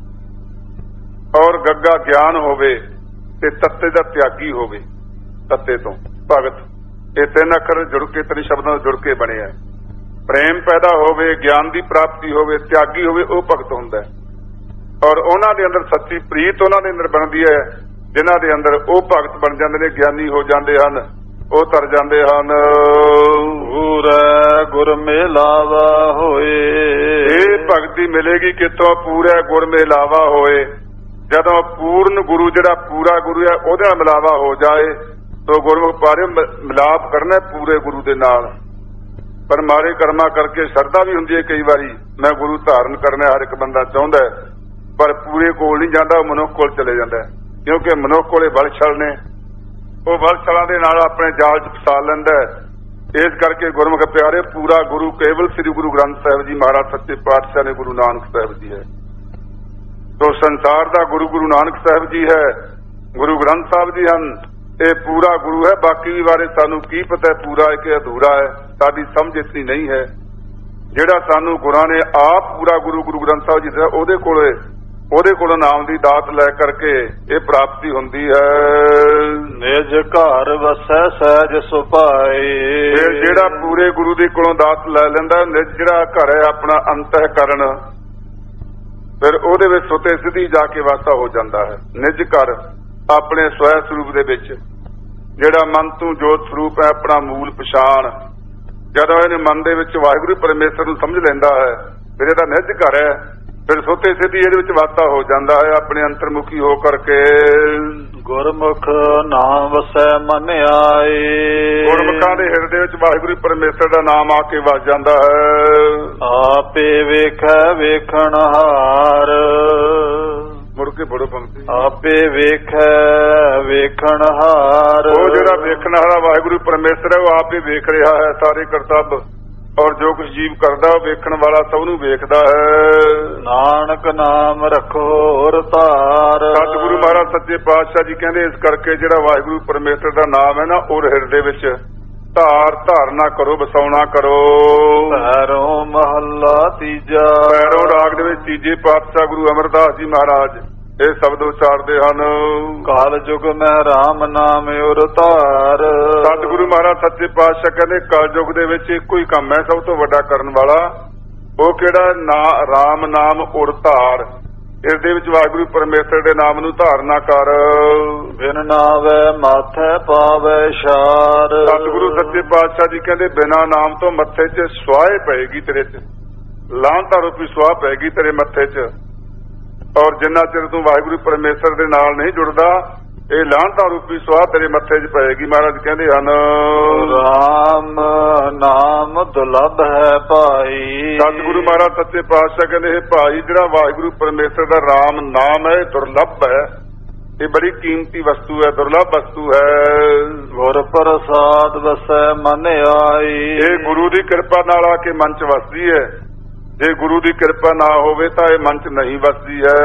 ਔਰ ਗੱਗਾ ਗਿਆਨ ਹੋਵੇ, ਤੇ ਤੱਤੇ ਦਾ ਤਿਆਗੀ ਹੋਵੇ। ਤੱਤੇ ਤੋਂ ਭਗਤ, ਇਹ ਤਿੰਨ ਅੱਖਰ ਜੁੜ ਕੇ, ਤਿੰਨ ਸ਼ਬਦਾਂ ਜੁੜ ਕੇ ਬਣਿਆ। ਪ੍ਰੇਮ ਪੈਦਾ ਹੋਵੇ, ਗਿਆਨ ਦੀ ਪ੍ਰਾਪਤੀ ਹੋਵੇ, ਤਿਆਗੀ ਹੋਵੇ, ਉਹ ਭਗਤ ਹੁੰਦਾ ਹੈ। ਔਰ ਉਹਨਾਂ ਦੇ ਅੰਦਰ ਸੱਚੀ ਪ੍ਰੀਤ ਉਹਨਾਂ ਦੇ ਅੰਦਰ ਬਣਦੀ ਹੈ, ਜਿਨ੍ਹਾਂ ਦੇ ਅੰਦਰ ਉਹ ਭਗਤ ਬਣ ਜਾਂਦੇ ਨੇ, ਗਿਆਨੀ ਹੋ ਜਾਂਦੇ ਹਨ, ਉਹ ਤਰ ਜਾਂਦੇ ਹਨ।
ਪੂਰਾ ਗੁਰ ਮਿਲਾਵਾ ਹੋਏ।
ਇਹ ਭਗਤੀ ਮਿਲੇਗੀ ਕਿਤੋਂ? ਪੂਰਾ ਗੁਰ ਮਿਲਾਵਾ ਹੋਏ। ਜਦੋਂ ਪੂਰਨ ਗੁਰੂ, ਜਿਹੜਾ ਪੂਰਾ ਗੁਰੂ ਹੈ, ਉਹਦੇ ਨਾਲ ਮਿਲਾਵਾ ਹੋ ਜਾਏ, ਤਾਂ ਗੁਰਮੁਖ ਪਾਰੇ ਮਿਲਾਪ ਕਰਨਾ ਪੂਰੇ ਗੁਰੂ ਦੇ ਨਾਲ। ਪਰ ਮਾੜੇ ਕਰਮਾਂ ਕਰਕੇ ਸ਼ਰਧਾ ਵੀ ਹੁੰਦੀ ਹੈ ਕਈ ਵਾਰੀ, ਮੈਂ ਗੁਰੂ ਧਾਰਨ ਕਰਨਾ, ਹਰ ਇੱਕ ਬੰਦਾ ਚਾਹੁੰਦਾ, ਪਰ ਪੂਰੇ ਕੋਲ ਨਹੀਂ ਜਾਂਦਾ, ਉਹ ਮਨੁੱਖ ਕੋਲ ਚਲੇ ਜਾਂਦਾ, ਕਿਉਂਕਿ ਮਨੁੱਖ ਕੋਲੇ ਬਲ ਛਲ ਨੇ, ਉਹ ਬਲ ਛਲਾਂ ਦੇ ਨਾਲ ਆਪਣੇ ਜਾਲ ਚ ਫਸਾ ਲੈਂਦਾ। ਇਸ ਕਰਕੇ ਗੁਰਮੁਖ ਪਿਆਰੇ, ਪੂਰਾ ਗੁਰੂ ਕੇਵਲ ਸ੍ਰੀ ਗੁਰੂ ਗ੍ਰੰਥ ਸਾਹਿਬ ਜੀ ਮਹਾਰਾਜ ਸੱਚੇ ਪਾਤਸ਼ਾਹ ਨੇ, ਗੁਰੂ ਨਾਨਕ ਸਾਹਿਬ ਜੀ ਹੈ। ਤੋ ਸੰਸਾਰ ਦਾ ਗੁਰੂ ਗੁਰੂ ਨਾਨਕ ਸਾਹਿਬ ਜੀ ਹੈ, ਗੁਰੂ ਗ੍ਰੰਥ ਸਾਹਿਬ ਜੀ ਹਨ। ਇਹ ਪੂਰਾ ਗੁਰੂ ਹੈ। ਬਾਕੀ ਬਾਰੇ ਸਾਨੂੰ ਕੀ ਪਤਾ ਪੂਰਾ ਹੈ ਕਿ ਅਧੂਰਾ ਹੈ, ਸਾਡੀ ਸਮਝ ਇਤਨੀ ਨਹੀਂ ਹੈ। ਜਿਹੜਾ ਸਾਨੂੰ ਗੁਰਾਂ ਨੇ ਆਪ ਪੂਰਾ ਗੁਰੂ ਗੁਰੂ ਗ੍ਰੰਥ ਸਾਹਿਬ ਜੀ ਦਾ ਉਹਦੇ ਕੋਲੇ ਉਹਦੇ ਕੋਲੋਂ ਨਾਮ ਦੀ ਦਾਤ ਲੈ ਕਰਕੇ ਇਹ ਪ੍ਰਾਪਤੀ ਹੁੰਦੀ ਹੈ।
ਨਿਜ ਘਰ ਵਸੈ ਸਹਿਜ ਸੁਭਾਏ।
ਫਿਰ ਜਿਹੜਾ ਪੂਰੇ ਗੁਰੂ ਦੇ ਕੋਲੋਂ ਦਾਤ ਲੈ ਲੈਂਦਾ, ਨਿਜ ਜਿਹੜਾ ਘਰ ਹੈ ਆਪਣਾ ਅੰਤःਕਰਨ, ਫਿਰ ਉਹਦੇ ਵਿੱਚ ਸੁਤੇ ਸਿੱਧੀ ਜਾ ਕੇ ਵਾਸਾ ਹੋ ਜਾਂਦਾ ਹੈ। ਨਿਜ ਘਰ ਆਪਣੇ ਸਵੈ ਸਰੂਪ ਦੇ ਵਿੱਚ, ਜਿਹੜਾ ਮਨ ਤੋਂ ਜੋਤ ਸਰੂਪ ਹੈ, ਆਪਣਾ ਮੂਲ ਪਛਾਣ, ਜਦੋਂ ਇਹਨੇ ਮਨ ਦੇ ਵਿੱਚ ਵਾਹਿਗੁਰੂ ਪਰਮੇਸ਼ਰ ਨੂੰ ਸਮਝ ਲੈਂਦਾ ਹੈ, ਫਿਰ ਇਹਦਾ ਨਿਜ ਘਰ ਹੈ, ਫਿਰ ਸੁਤੇ ਸਿੱਧੀ ਇਹਦੇ ਵਿੱਚ ਵਾਸਾ ਹੋ ਜਾਂਦਾ ਹੈ ਆਪਣੇ ਅੰਤਰਮੁਖੀ ਹੋ ਕਰਕੇ।
ਗੁਰਮੁਖ ਨਾਮ ਵਸੈ ਮਨ ਆਏ।
ਗੁਰਮੁਖਾਂ ਦੇ ਹਿਰਦੇ ਵਿੱਚ ਵਾਹਿਗੁਰੂ ਪਰਮੇਸ਼ਰ ਦਾ ਨਾਮ ਆ ਕੇ ਵਸ ਜਾਂਦਾ ਹੈ।
ਆਪੇ ਵੇਖੈ ਵੇਖਣ ਹਾਰ।
ਮੁੜ ਕੇ ਬੜੋ ਪੰਕਤੀ।
ਆਪੇ ਵੇਖੈ ਵੇਖਣ ਹਾਰ।
ਉਹ ਜਿਹੜਾ ਵੇਖਣ ਵਾਲਾ ਵਾਹਿਗੁਰੂ ਪਰਮੇਸ਼ਰ ਹੈ, ਉਹ ਆਪੇ ਵੇਖ ਰਿਹਾ ਹੈ ਸਾਰੇ ਕਰਤੱਵ, ਔਰ ਜੋ ਕੁਝ ਜੀਵ ਕਰਦਾ ਉਹ ਵੇਖਣ ਵਾਲਾ ਸਭ ਨੂੰ ਵੇਖਦਾ ਹੈ।
ਨਾਨਕ ਨਾਮ ਰੱਖੋ ਔਰ ਧਾਰ।
ਸਤਿਗੁਰੂ ਮਹਾਰਾਜ ਸੱਚੇ ਪਾਤਸ਼ਾਹ ਜੀ ਕਹਿੰਦੇ ਇਸ ਕਰਕੇ ਜਿਹੜਾ ਵਾਹਿਗੁਰੂ ਪਰਮੇਸ਼ਰ ਦਾ ਨਾਮ ਹੈ ਨਾ, ਉਹ ਹਿਰਦੇ ਵਿੱਚ ਧਾਰ ਧਾਰਨਾ ਕਰੋ, ਵਸਾਉਣਾ ਕਰੋ।
ਪੈਰੋਂ ਮਹੱਲਾ ਤੀਜਾ।
ਪੈਰੋਂ ਰਾਗ ਦੇ ਵਿੱਚ ਤੀਜੇ ਪਾਤਸ਼ਾਹ ਗੁਰੂ ਅਮਰਦਾਸ ਜੀ ਮਹਾਰਾਜ ਇਹ ਸ਼ਬਦ ਉਚਾਰਦੇ ਹਨ।
ਕਾਲ ਯੁਗ ਮੈਂ ਰਾਮ ਨਾਮ ਔਰ ਧਾਰ।
ਸਤਿਗੁਰੂ ਮਹਾਰਾਜ ਸੱਚੇ ਪਾਤਸ਼ਾਹ ਕਹਿੰਦੇ ਕਲ ਯੁਗ ਦੇ ਵਿੱਚ ਇੱਕੋ ਹੀ ਕੰਮ ਹੈ ਸਭ ਤੋਂ ਵੱਡਾ ਕਰਨ ਵਾਲਾ, ਉਹ ਕਿਹੜਾ ਨਾ ਰਾਮ ਨਾਮ ਔਰ ਧਾਰ। ਇਸ ਦੇ ਵਿੱਚ ਵਾਹਿਗੁਰੂ ਪਰਮੇਸ਼ਰ ਦੇ ਨਾਮ ਨੂੰ ਧਾਰਨਾ ਕਰ।
ਬਿਨ ਨਾਵੇ ਮਾਥੇ ਪਾਵੇ ਛਾਰ।
ਸਤਿਗੁਰੂ ਸੱਚੇ ਪਾਤਸ਼ਾਹ ਜੀ ਕਹਿੰਦੇ ਬਿਨਾਂ ਨਾਮ ਤੋਂ ਮੱਥੇ 'ਚ ਸੁਆਹ ਪਏਗੀ, ਤੇਰੇ 'ਚ ਲਾਹਨਤਾਂ ਰੂਪੀ ਸੁਆਹ ਪਏਗੀ ਤੇਰੇ ਮੱਥੇ 'ਚ। ਔਰ ਜਿੰਨਾ ਚਿਰ ਤੂੰ ਵਾਹਿਗੁਰੂ ਪਰਮੇਸ਼ਰ ਦੇ ਨਾਲ ਨਹੀਂ ਜੁੜਦਾ, ਇਹ ਲਾਹਨਤਾਂ ਰੂਪੀ ਸੁਆਹ ਤੇਰੇ ਮੱਥੇ 'ਚ ਪਏਗੀ। ਮਹਾਰਾਜ ਕਹਿੰਦੇ ਹਨ
ਰਾਮ ਨਾਮ ਦੁਰਲਭ ਹੈ ਭਾਈ।
ਸਤਿਗੁਰੂ ਮਹਾਰਾਜ ਸੱਚੇ ਪਾਤਸ਼ਾਹ ਕਹਿੰਦੇ ਇਹ ਭਾਈ ਜਿਹੜਾ ਵਾਹਿਗੁਰੂ ਪਰਮੇਸ਼ਰ ਦਾ ਰਾਮ ਨਾਮ ਹੈ, ਦੁਰਲਭ ਹੈ, ਇਹ ਬੜੀ ਕੀਮਤੀ ਵਸਤੂ ਹੈ, ਦੁਰਲਭ ਵਸਤੂ ਹੈ।
ਗੁਰ ਪ੍ਰਸਾਦ ਵਸੈ ਮਨ ਆਈ।
ਇਹ ਗੁਰੂ ਦੀ ਕਿਰਪਾ ਨਾਲ ਆ ਕੇ ਮਨ 'ਚ ਵਸਦੀ ਹੈ, ਜੇ ਗੁਰੂ ਦੀ ਕਿਰਪਾ ਨਾ ਹੋਵੇ ਤਾਂ ਇਹ ਮਨ 'ਚ ਨਹੀਂ ਵਸਦੀ ਹੈ।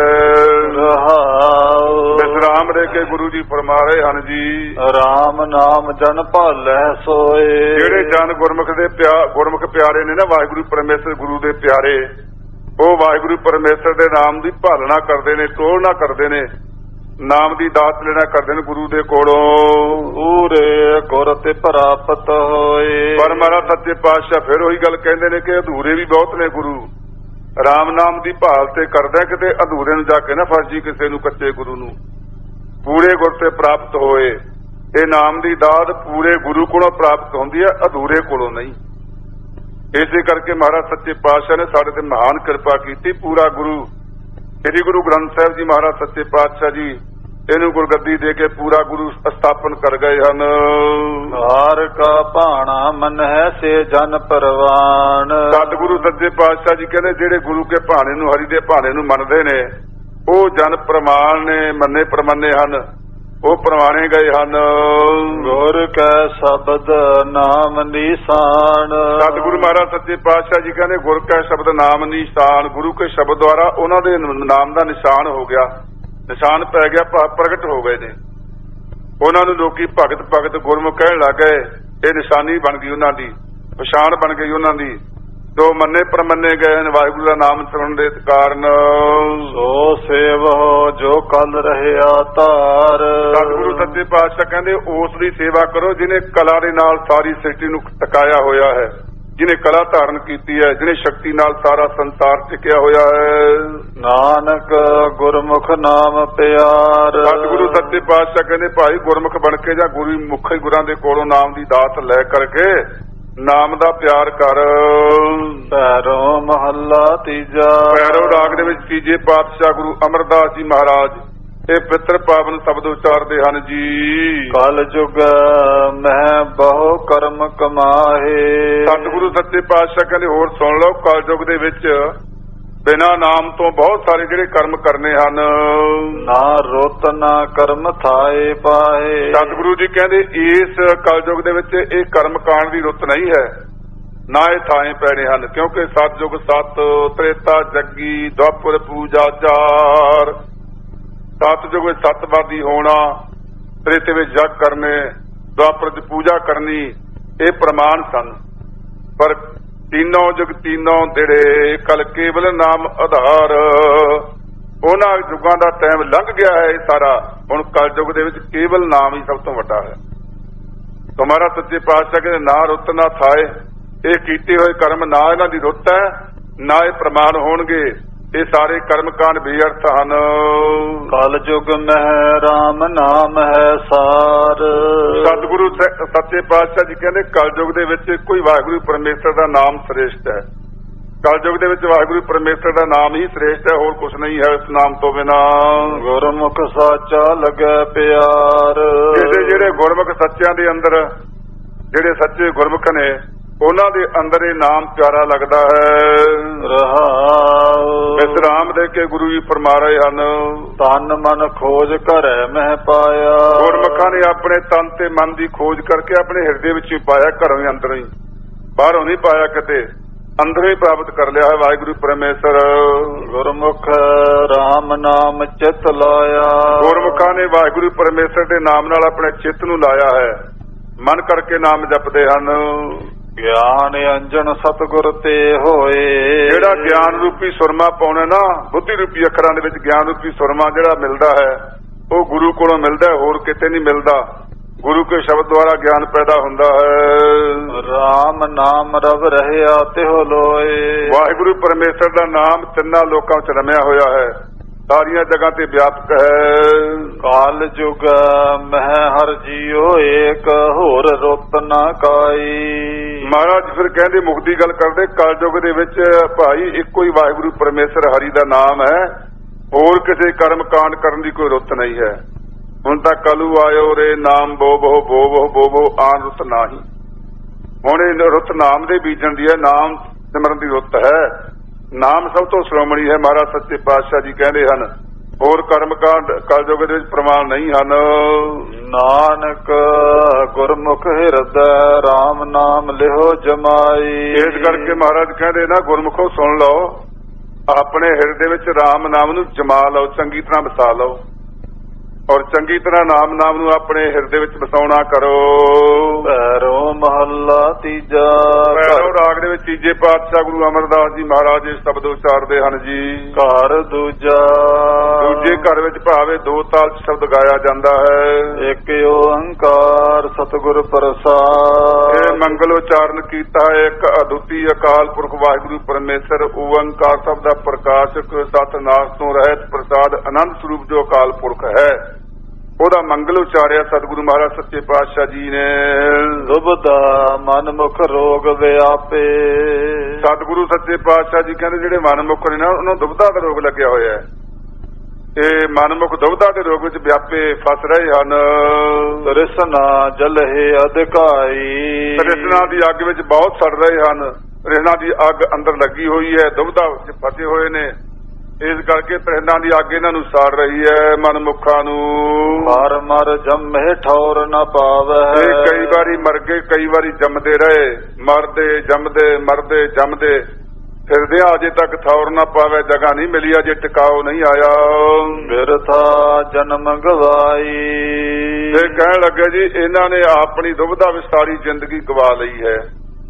ਵਿਸਰਾਮ ਰਹਿ ਕੇ ਗੁਰੂ ਜੀ ਫਰਮਾ ਰਹੇ ਹਨ ਜੀ,
ਰਾਮ ਨਾਮ ਜਨ ਭਾਲੈ ਸੋਏ।
ਜਿਹੜੇ ਜਨ ਗੁਰਮੁਖ ਦੇ ਗੁਰਮੁਖ ਪਿਆਰੇ ਨੇ ਨਾ, ਵਾਹਿਗੁਰੂ ਪਰਮੇਸ਼ਰ ਗੁਰੂ ਦੇ ਪਿਆਰੇ, ਉਹ ਵਾਹਿਗੁਰੂ ਪਰਮੇਸ਼ਰ ਦੇ ਨਾਮ ਦੀ ਭਾਲਣਾ ਕਰਦੇ ਨੇ, ਟੋਲਣਾ ਕਰਦੇ ਨੇ, ਨਾਮ ਦੀ ਦਾਤ ਲੈਣਾ ਕਰਦੇ ਨੇ ਗੁਰੂ ਦੇ ਕੋਲੋਂ।
ਪੂਰੇ ਗੁਰ ਤੇ ਪ੍ਰਾਪਤ ਹੋਏ।
ਪਰ ਮਹਾਰਾਜ ਸੱਚੇ ਪਾਤਸ਼ਾਹ ਫਿਰ ਉਹੀ ਗੱਲ ਕਹਿੰਦੇ ਨੇ ਕਿ ਅਧੂਰੇ ਵੀ ਬਹੁਤ ਨੇ ਗੁਰੂ। ਰਾਮ ਨਾਮ ਦੀ ਭਾਲ ਤੇ ਕਰਦਾ, ਕਿਤੇ ਅਧੂਰੇ ਨੂੰ ਜਾ ਕੇ ਨਾ ਫਸ ਜੀ ਕਿਸੇ ਨੂੰ, ਕੱਚੇ ਗੁਰੂ ਨੂੰ। ਪੂਰੇ ਗੁਰ ਤੇ ਪ੍ਰਾਪਤ ਹੋਏ। ਇਹ ਨਾਮ ਦੀ ਦਾਤ ਪੂਰੇ ਗੁਰੂ ਕੋਲੋਂ ਪ੍ਰਾਪਤ ਹੁੰਦੀ ਹੈ, ਅਧੂਰੇ ਕੋਲੋਂ ਨਹੀਂ। ਇਸੇ ਕਰਕੇ ਮਹਾਰਾਜ ਸੱਚੇ ਪਾਤਸ਼ਾਹ ਨੇ ਸਾਡੇ ਤੇ ਮਹਾਨ ਕਿਰਪਾ ਕੀਤੀ। ਪੂਰਾ ਗੁਰੂ ਸ੍ਰੀ ਗੁਰੂ ਗ੍ਰੰਥ ਸਾਹਿਬ ਜੀ ਮਹਾਰਾਜ ਸੱਚੇ ਪਾਤਸ਼ਾਹ ਜੀ ਇਹਨੂੰ ਗੁਰਗੱਦੀ ਦੇ ਕੇ ਪੂਰਾ ਗੁਰੂ ਸਥਾਪਨ ਕਰ ਗਏ ਹਨ।
ਹਾਰ ਕਾ ਭਾਣਾ ਮਨ ਹੈ ਸੇ ਜਨ ਪਰਵਾਨ।
ਸਤਿਗੁਰੂ ਸੱਚੇ ਪਾਤਸ਼ਾਹ ਜੀ ਕਹਿੰਦੇ ਜਿਹੜੇ ਗੁਰੂ ਕੇ ਭਾਣੇ ਨੂੰ, ਹਰੀ ਦੇ ਭਾਣੇ ਨੂੰ ਮੰਨਦੇ ਨੇ, ਉਹ ਜਨ ਪ੍ਰਮਾਣ ਨੇ, ਮੰਨੇ ਪ੍ਰਮੰਨੇ ਹਨ, ਉਹ ਪ੍ਰਵਾਣੇ ਗਏ ਹਨ।
ਗੁਰ ਕੈ ਸ਼ਬਦ ਨਾਮ ਨਿਸ਼ਾਨ।
ਸਤਿਗੁਰੂ ਮਹਾਰਾਜ ਸੱਚੇ ਪਾਤਸ਼ਾਹ ਜੀ ਕਹਿੰਦੇ ਗੁਰ ਕੈ ਸ਼ਬਦ ਨਾਮ ਨਿਸ਼ਾਨ। ਗੁਰੂ ਕੇ ਸ਼ਬਦ ਦੁਆਰਾ ਉਹਨਾਂ ਦੇ ਨਾਮ ਦਾ ਨਿਸ਼ਾਨ ਹੋ ਗਿਆ, ਨਿਸ਼ਾਨ ਪੈ ਗਿਆ, ਪ੍ਰਗਟ ਹੋ ਗਏ ਨੇ। ਉਹਨਾਂ ਨੂੰ ਲੋਕੀ ਭਗਤ ਭਗਤ ਗੁਰਮੁਖ ਕਹਿਣ ਲੱਗ ਗਏ। ਇਹ ਨਿਸ਼ਾਨੀ ਬਣ ਗਈ ਉਹਨਾਂ ਦੀ, ਪਛਾਣ ਬਣ ਗਈ ਉਹਨਾਂ ਦੀ। ਜੋ ਮੰਨੇ ਪ੍ਰਮੰਨੇ ਗਏ ਨੇ ਵਾਹਿਗੁਰੂ ਦਾ ਨਾਮ ਸੁਣਨ ਦੇ ਕਾਰਨ।
ਸੋ ਸੇਵੋ ਜੋ ਕਲ ਰਹਿਆ ਧਾਰ।
ਸਤਿਗੁਰੂ ਸੱਚੇ ਪਾਤਸ਼ਾਹ ਕਹਿੰਦੇ ਉਸ ਦੀ ਸੇਵਾ ਕਰੋ ਜਿਹਨੇ ਕਲਾ ਦੇ ਨਾਲ ਸਾਰੀ ਸ੍ਰਿਸ਼ਟੀ ਨੂੰ ਟਿਕਾਇਆ ਹੋਇਆ ਹੈ, ਜਿਹਨੇ ਕਲਾ ਧਾਰਨ ਕੀਤੀ ਹੈ, ਜਿਹਨੇ ਸ਼ਕਤੀ ਨਾਲ ਸਾਰਾ ਸੰਸਾਰ ਟਿਕਿਆ ਹੋਇਆ ਹੈ।
ਨਾਨਕ ਗੁਰਮੁਖ ਨਾਮ ਪਿਆਰ।
ਸਤਿਗੁਰੂ ਸੱਚੇ ਪਾਤਸ਼ਾਹ ਕਹਿੰਦੇ ਭਾਈ ਗੁਰਮੁਖ ਬਣ ਕੇ ਜਾਂ ਗੁਰੂ ਮੁਖੀ ਗੁਰਾਂ ਦੇ ਕੋਲੋਂ ਨਾਮ ਦੀ ਦਾਤ ਲੈ ਕਰਕੇ ਨਾਮ ਦਾ ਪਿਆਰ ਕਰ।
ਪੈਰੋਂ ਮਹੱਲਾ ਤੀਜਾ।
ਪੈਰੋਂ ਰਾਗ ਦੇ ਵਿੱਚ ਤੀਜੇ ਪਾਤਸ਼ਾਹ ਗੁਰੂ ਅਮਰਦਾਸ ਜੀ ਮਹਾਰਾਜ ਇਹ ਪਿੱਤਰ ਪਾਵਨ ਸ਼ਬਦ ਉਚਾਰਦੇ ਹਨ ਜੀ।
ਕਲ ਯੁਗ ਮੈਂ ਬਹੁ ਕਰਮ ਕਮਾਹੇ।
ਸਤਿਗੁਰੂ ਸੱਚੇ ਪਾਤਸ਼ਾਹ ਕਹਿੰਦੇ ਹੋਰ ਸੁਣ ਲਓ, ਕਲ ਯੁਗ ਦੇ ਵਿੱਚ ਬਿਨਾਂ ਨਾਮ ਤੋਂ ਬਹੁਤ ਸਾਰੇ ਜਿਹੜੇ ਕਰਮ ਕਰਨੇ ਹਨ।
ਨਾ ਰੁੱਤ ਨਾ ਕਰਮ ਥਾਏ ਪਾਏ।
ਸਤਿਗੁਰੂ ਜੀ ਕਹਿੰਦੇ ਇਸ ਕਲਯੁਗ ਦੇ ਵਿੱਚ ਇਹ ਕਰਮ ਕਾਂਡ ਦੀ ਰੁੱਤ ਨਹੀਂ ਹੈ, ਨਾ ਇਹ ਥਾਏ ਪੈਣੇ ਹਨ। ਕਿਉਂਕਿ ਸਤਿਯੁਗ ਸਤ, ਤ੍ਰੇਤਾ ਜੱਗੀ, ਦੁਆਪਰ ਪੂਜਾ ਚਾਰ। ਸਤਿਯੁਗ ਵਿੱਚ ਸਤਵਾਦੀ ਹੋਣਾ, ਤ੍ਰੇਤੇ ਵਿੱਚ ਜਗ ਕਰਨੇ, ਦੁਆਪਰ ਚ ਪੂਜਾ ਕਰਨੀ, ਇਹ ਪ੍ਰਮਾਣ ਸਨ। ਪਰ ਤੀਨੋਂ ਜੁਗ ਤੀਨੋਂ ਦਿੜੇ ਕਲ ਕੇਵਲ ਨਾਮ ਆਧਾਰ। ਉਹਨਾਂ ਯੁੱਗਾਂ ਦਾ ਟਾਈਮ ਲੰਘ ਗਿਆ ਹੈ ਇਹ ਸਾਰਾ, ਹੁਣ ਕਲ ਯੁੱਗ ਦੇ ਵਿੱਚ ਕੇਵਲ ਨਾਮ ਹੀ ਸਭ ਤੋਂ ਵੱਡਾ ਹੈ। ਤੁਹਾਰਾ ਸੱਚੇ ਪਾਤਸ਼ਾਹ ਕਹਿੰਦੇ ਨਾ ਰੁੱਤ ਨਾ ਥਾਏ, ਇਹ ਕੀਤੇ ਹੋਏ ਕਰਮ ਨਾ ਇਹਨਾਂ ਦੀ ਰੁੱਤ ਹੈ ਨਾ ਇਹ ਪ੍ਰਮਾਣ ਹੋਣਗੇ, ਇਹ ਸਾਰੇ ਕਰਮ ਕਾਂਡ ਬੇਅਰਥ ਹਨ।
ਕਲ ਯੁਗ ਮਹਿ ਰਾਮ ਨਾਮ ਹੈ ਸਾਰ।
ਸਤਿਗੁਰੂ ਸੱਚੇ ਪਾਤਸ਼ਾਹ ਜੀ ਕਹਿੰਦੇ ਕਲ ਯੁਗ ਦੇ ਵਿੱਚ ਕੋਈ ਵਾਹਿਗੁਰੂ ਪਰਮੇਸ਼ਰ ਦਾ ਨਾਮ ਸ੍ਰੇਸ਼ਟ ਹੈ। ਕਲ ਯੁਗ ਦੇ ਵਿੱਚ ਵਾਹਿਗੁਰੂ ਪਰਮੇਸ਼ਰ ਦਾ ਨਾਮ ਹੀ ਸ੍ਰੇਸ਼ਟ ਹੈ, ਹੋਰ ਕੁਛ ਨਹੀਂ ਹੈ ਇਸ ਨਾਮ ਤੋਂ ਬਿਨਾਂ।
ਗੁਰਮੁਖ ਸਾਚਾ ਲੱਗੈ ਪਿਆਰ।
ਜਿਹੜੇ ਜਿਹੜੇ ਗੁਰਮੁਖ ਸੱਚਿਆਂ ਦੇ ਅੰਦਰ, ਜਿਹੜੇ ਸੱਚੇ ਗੁਰਮੁਖ ਨੇ ਉਹਨਾਂ ਦੇ ਅੰਦਰ ਇਹ ਨਾਮ ਪਿਆਰਾ ਲੱਗਦਾ ਹੈ।
ਰਹਾਉ
ਵਿਸਰਾਮ ਦੇ ਕੇ ਗੁਰੂ ਜੀ ਫਰਮਾ ਰਹੇ ਹਨ,
ਤਨ ਮਨ ਖੋਜ ਘਰੈ ਮਹਿ ਪਾਇਆ।
ਗੁਰਮੁਖਾਂ ਨੇ ਆਪਣੇ ਤਨ ਤੇ ਮਨ ਦੀ ਖੋਜ ਕਰਕੇ ਆਪਣੇ ਹਿਰਦੇ ਵਿੱਚ ਹੀ ਪਾਇਆ, ਘਰੋਂ ਹੀ ਅੰਦਰੋਂ ਹੀ, ਬਾਹਰੋਂ ਨਹੀਂ ਪਾਇਆ ਕਿਤੇ, ਅੰਦਰੋਂ ਹੀ ਪ੍ਰਾਪਤ ਕਰ ਲਿਆ ਹੈ ਵਾਹਿਗੁਰੂ ਪਰਮੇਸ਼ਰ।
ਗੁਰਮੁਖ ਰਾਮ ਨਾਮ ਚਿਤ ਲਾਇਆ।
ਗੁਰਮੁਖਾਂ ਨੇ ਵਾਹਿਗੁਰੂ ਪਰਮੇਸ਼ਰ ਦੇ ਨਾਮ ਨਾਲ ਆਪਣੇ ਚਿੱਤ ਨੂੰ ਲਾਇਆ ਹੈ, ਮਨ ਕਰਕੇ ਨਾਮ ਜਪਦੇ ਹਨ।
ਗਿਆਨ ਅੰਜਨ ਸਤਿਗੁਰ ਤੇ ਹੋਏ।
ਜਿਹੜਾ ਗਿਆਨ ਰੂਪੀ ਸੁਰਮਾ ਪਾਉਣਾ ਨਾ, ਬੁੱਧੀ ਰੂਪੀ ਅੱਖਰਾਂ ਦੇ ਵਿੱਚ ਗਿਆਨ ਰੂਪੀ ਸੁਰਮਾ ਜਿਹੜਾ ਮਿਲਦਾ ਹੈ ਉਹ ਗੁਰੂ ਕੋਲੋਂ ਮਿਲਦਾ, ਹੋਰ ਕਿਤੇ ਨਹੀਂ ਮਿਲਦਾ। ਗੁਰੂ ਕੇ ਸ਼ਬਦ ਦੁਆਰਾ ਗਿਆਨ ਪੈਦਾ ਹੁੰਦਾ ਹੈ।
ਰਾਮ ਨਾਮ ਰਵ ਰਹਿਆ ਤਿਹੁ ਲੋਏ।
ਵਾਹਿਗੁਰੂ ਪਰਮੇਸ਼ਰ ਦਾ ਨਾਮ ਤਿੰਨਾਂ ਲੋਕਾਂ ਵਿੱਚ ਰਮਿਆ ਹੋਇਆ ਹੈ, ਸਾਰੀਆਂ ਜਗ੍ਹਾ ਤੇ ਵਿਆਪਕ ਹੈ।
ਕਾਲ ਯੁਗ ਮਹਿ ਹਰ ਜੀਓ ਏਕ ਹੋਰ ਰੁੱਤ ਨਾ ਕਾਈ।
ਮਹਾਰਾਜ ਫਿਰ ਕਹਿੰਦੇ ਮੁਕਤੀ ਗੱਲ ਕਰਦੇ, ਕਲ ਯੁਗ ਦੇ ਵਿੱਚ ਭਾਈ ਇੱਕੋ ਹੀ ਵਾਹਿਗੁਰੂ ਪਰਮੇਸ਼ਰ ਹਰੀ ਦਾ ਨਾਮ ਹੈ, ਹੋਰ ਕਿਸੇ ਕਰਮ ਕਾਂਡ ਕਰਨ ਦੀ ਕੋਈ ਰੁੱਤ ਨਹੀਂ ਹੈ। ਹੁਣ ਤਾਂ ਕਲੂ ਆਇਓ ਰੇ ਨਾਮ ਬੋ ਬੋ ਬੋ ਬੋ ਬੋ ਬੋ ਆਨ ਰੁੱਤ ਨਾਹੀ। ਹੁਣ ਇਹ ਰੁੱਤ ਨਾਮ ਦੇ ਬੀਜਣ ਦੀ ਹੈ, ਨਾਮ ਸਿਮਰਨ ਦੀ ਰੁੱਤ ਹੈ। ਨਾਮ ਸਭ ਤੋਂ ਸ਼੍ਰੋਮਣੀ ਹੈ। ਮਹਾਰਾਜ ਸੱਚੇ ਪਾਤਸ਼ਾਹ ਜੀ ਕਹਿੰਦੇ ਹਨ ਹੋਰ ਕਰਮ ਕਾਂਡ ਕਲ ਯੁਗ ਦੇ ਵਿੱਚ ਪ੍ਰਮਾਣ ਨਹੀਂ ਹਨ।
ਨਾਨਕ ਗੁਰਮੁਖ ਹਿਰਦੈ ਰਾਮ ਨਾਮ ਲਿਹੋ ਜਮਾਈ।
ਇਸ ਕਰਕੇ ਮਹਾਰਾਜ ਕਹਿੰਦੇ ਨਾ ਗੁਰਮੁਖੋ ਸੁਣ ਲਓ, ਆਪਣੇ ਹਿਰਦੇ ਵਿੱਚ ਰਾਮ ਨਾਮ ਨੂੰ ਜਮਾ ਲਓ, ਚੰਗੀ ਤਰ੍ਹਾਂ ਵਸਾ ਲਓ, ਔਰ ਚੰਗੀ ਤਰ੍ਹਾਂ ਨਾਮ ਨਾਮ ਨੂੰ ਆਪਣੇ ਹਿਰਦੇ ਵਿੱਚ ਵਸਾਉਣਾ ਕਰੋ।
ਭੈਰੋ ਮਹੱਲਾ ਤੀਜਾ।
ਭੈਰੋ ਰਾਗ ਦੇ ਵਿੱਚ ਤੀਜੇ ਪਾਤਸ਼ਾਹ ਗੁਰੂ ਅਮਰਦਾਸ ਜੀ ਮਹਾਰਾਜ ਇਸ ਸ਼ਬਦ ਉਚਾਰਦੇ ਹਨ ਜੀ।
ਘਰ ਦੂਜਾ।
ਦੂਜੇ ਘਰ ਵਿੱਚ ਭਾਵੇਂ ਦੋ ਤਾਲ ਚ ਸ਼ਬਦ ਗਾਇਆ ਜਾਂਦਾ ਹੈ।
ਇੱਕ ਓੰਕਾਰ ਸਤਿਗੁਰ ਪ੍ਰਸਾਦ। ਇਹ
ਮੰਗਲ ਉਚਾਰਨ ਕੀਤਾ ਹੈ ਇੱਕ ਅਦੁੱਤੀ ਅਕਾਲ ਪੁਰਖ ਵਾਹਿਗੁਰੂ ਪਰਮੇਸ਼ਰ ਓੰਕਾਰ ਸ਼ਬਦ ਦਾ ਪ੍ਰਕਾਸ਼ਕ, ਸਤਿਨਾਸ ਤੋਂ ਰਹਿਤ, ਪ੍ਰਸਾਦ ਆਨੰਦ ਸਰੂਪ ਜੋ ਅਕਾਲ ਪੁਰਖ ਹੈ, ਉਹਦਾ ਮੰਗਲ ਉਚਾਰਿਆ ਸਤਿਗੁਰੂ ਮਹਾਰਾਜ ਸੱਚੇ ਪਾਤਸ਼ਾਹ ਜੀ ਨੇ।
ਦੁਬਦਾ ਮਨਮੁਖ ਰੋਗ ਵਿਆਪੇ।
ਸਤਿਗੁਰੂ ਸੱਚੇ ਪਾਤਸ਼ਾਹ ਜੀ ਕਹਿੰਦੇ ਜਿਹੜੇ ਮਨਮੁਖ ਨੇ ਨਾ ਉਹਨਾਂ ਨੂੰ ਦੁਬਦਾ ਦਾ ਰੋਗ ਲੱਗਿਆ ਹੋਇਆ ਹੈ। ਇਹ ਮਨਮੁਖ ਦੁਬਦਾ ਦੇ ਰੋਗ ਵਿੱਚ ਵਿਆਪੇ ਫਸ ਰਹੇ ਹਨ।
ਤ੍ਰਿਸ਼ਨਾ ਜਲਹਿ ਅਧਿਕਾਈ।
ਤ੍ਰਿਸ਼ਨਾ ਦੀ ਅੱਗ ਵਿੱਚ ਬਹੁਤ ਸੜ ਰਹੇ ਹਨ। ਤ੍ਰਿਸ਼ਨਾ ਦੀ ਅੱਗ ਅੰਦਰ ਲੱਗੀ ਹੋਈ ਹੈ, ਦੁਬਦਾ ਵਿੱਚ ਫਸੇ ਹੋਏ ਨੇ। ਇਸ ਕਰਕੇ ਤ੍ਰਿਸ਼ਨਾ ਦੀ ਅੱਗ ਇਹਨਾਂ ਨੂੰ ਸਾੜ ਰਹੀ ਹੈ ਮਨਮੁਖਾਂ ਨੂੰ।
ਮਰ ਮਰ ਜੰਮੇ ਠੌਰ ਨਾ ਪਾਵੈ।
ਇਹ ਕਈ ਵਾਰੀ ਮਰ ਗਏ, ਕਈ ਵਾਰੀ ਜੰਮਦੇ ਰਹੇ, ਮਰਦੇ ਜੰਮਦੇ ਮਰਦੇ ਜੰਮਦੇ ਫਿਰਦੇ ਅਜੇ ਤੱਕ ਠੌਰ ਨਾ ਪਾਵੇ, ਜਗ੍ਹਾ ਨਹੀਂ ਮਿਲੀ, ਅਜੇ ਟਿਕਾਓ ਨਹੀਂ ਆਇਆ।
ਬਿਰਥਾ ਜਨਮ ਗਵਾਈ।
ਇਹ ਕਹਿਣ ਲੱਗੇ ਜੀ ਇਹਨਾਂ ਨੇ ਆਪਣੀ ਦੁਬਦਾ ਵਿੱਚ ਸਾਰੀ ਜ਼ਿੰਦਗੀ ਗਵਾ ਲਈ ਹੈ।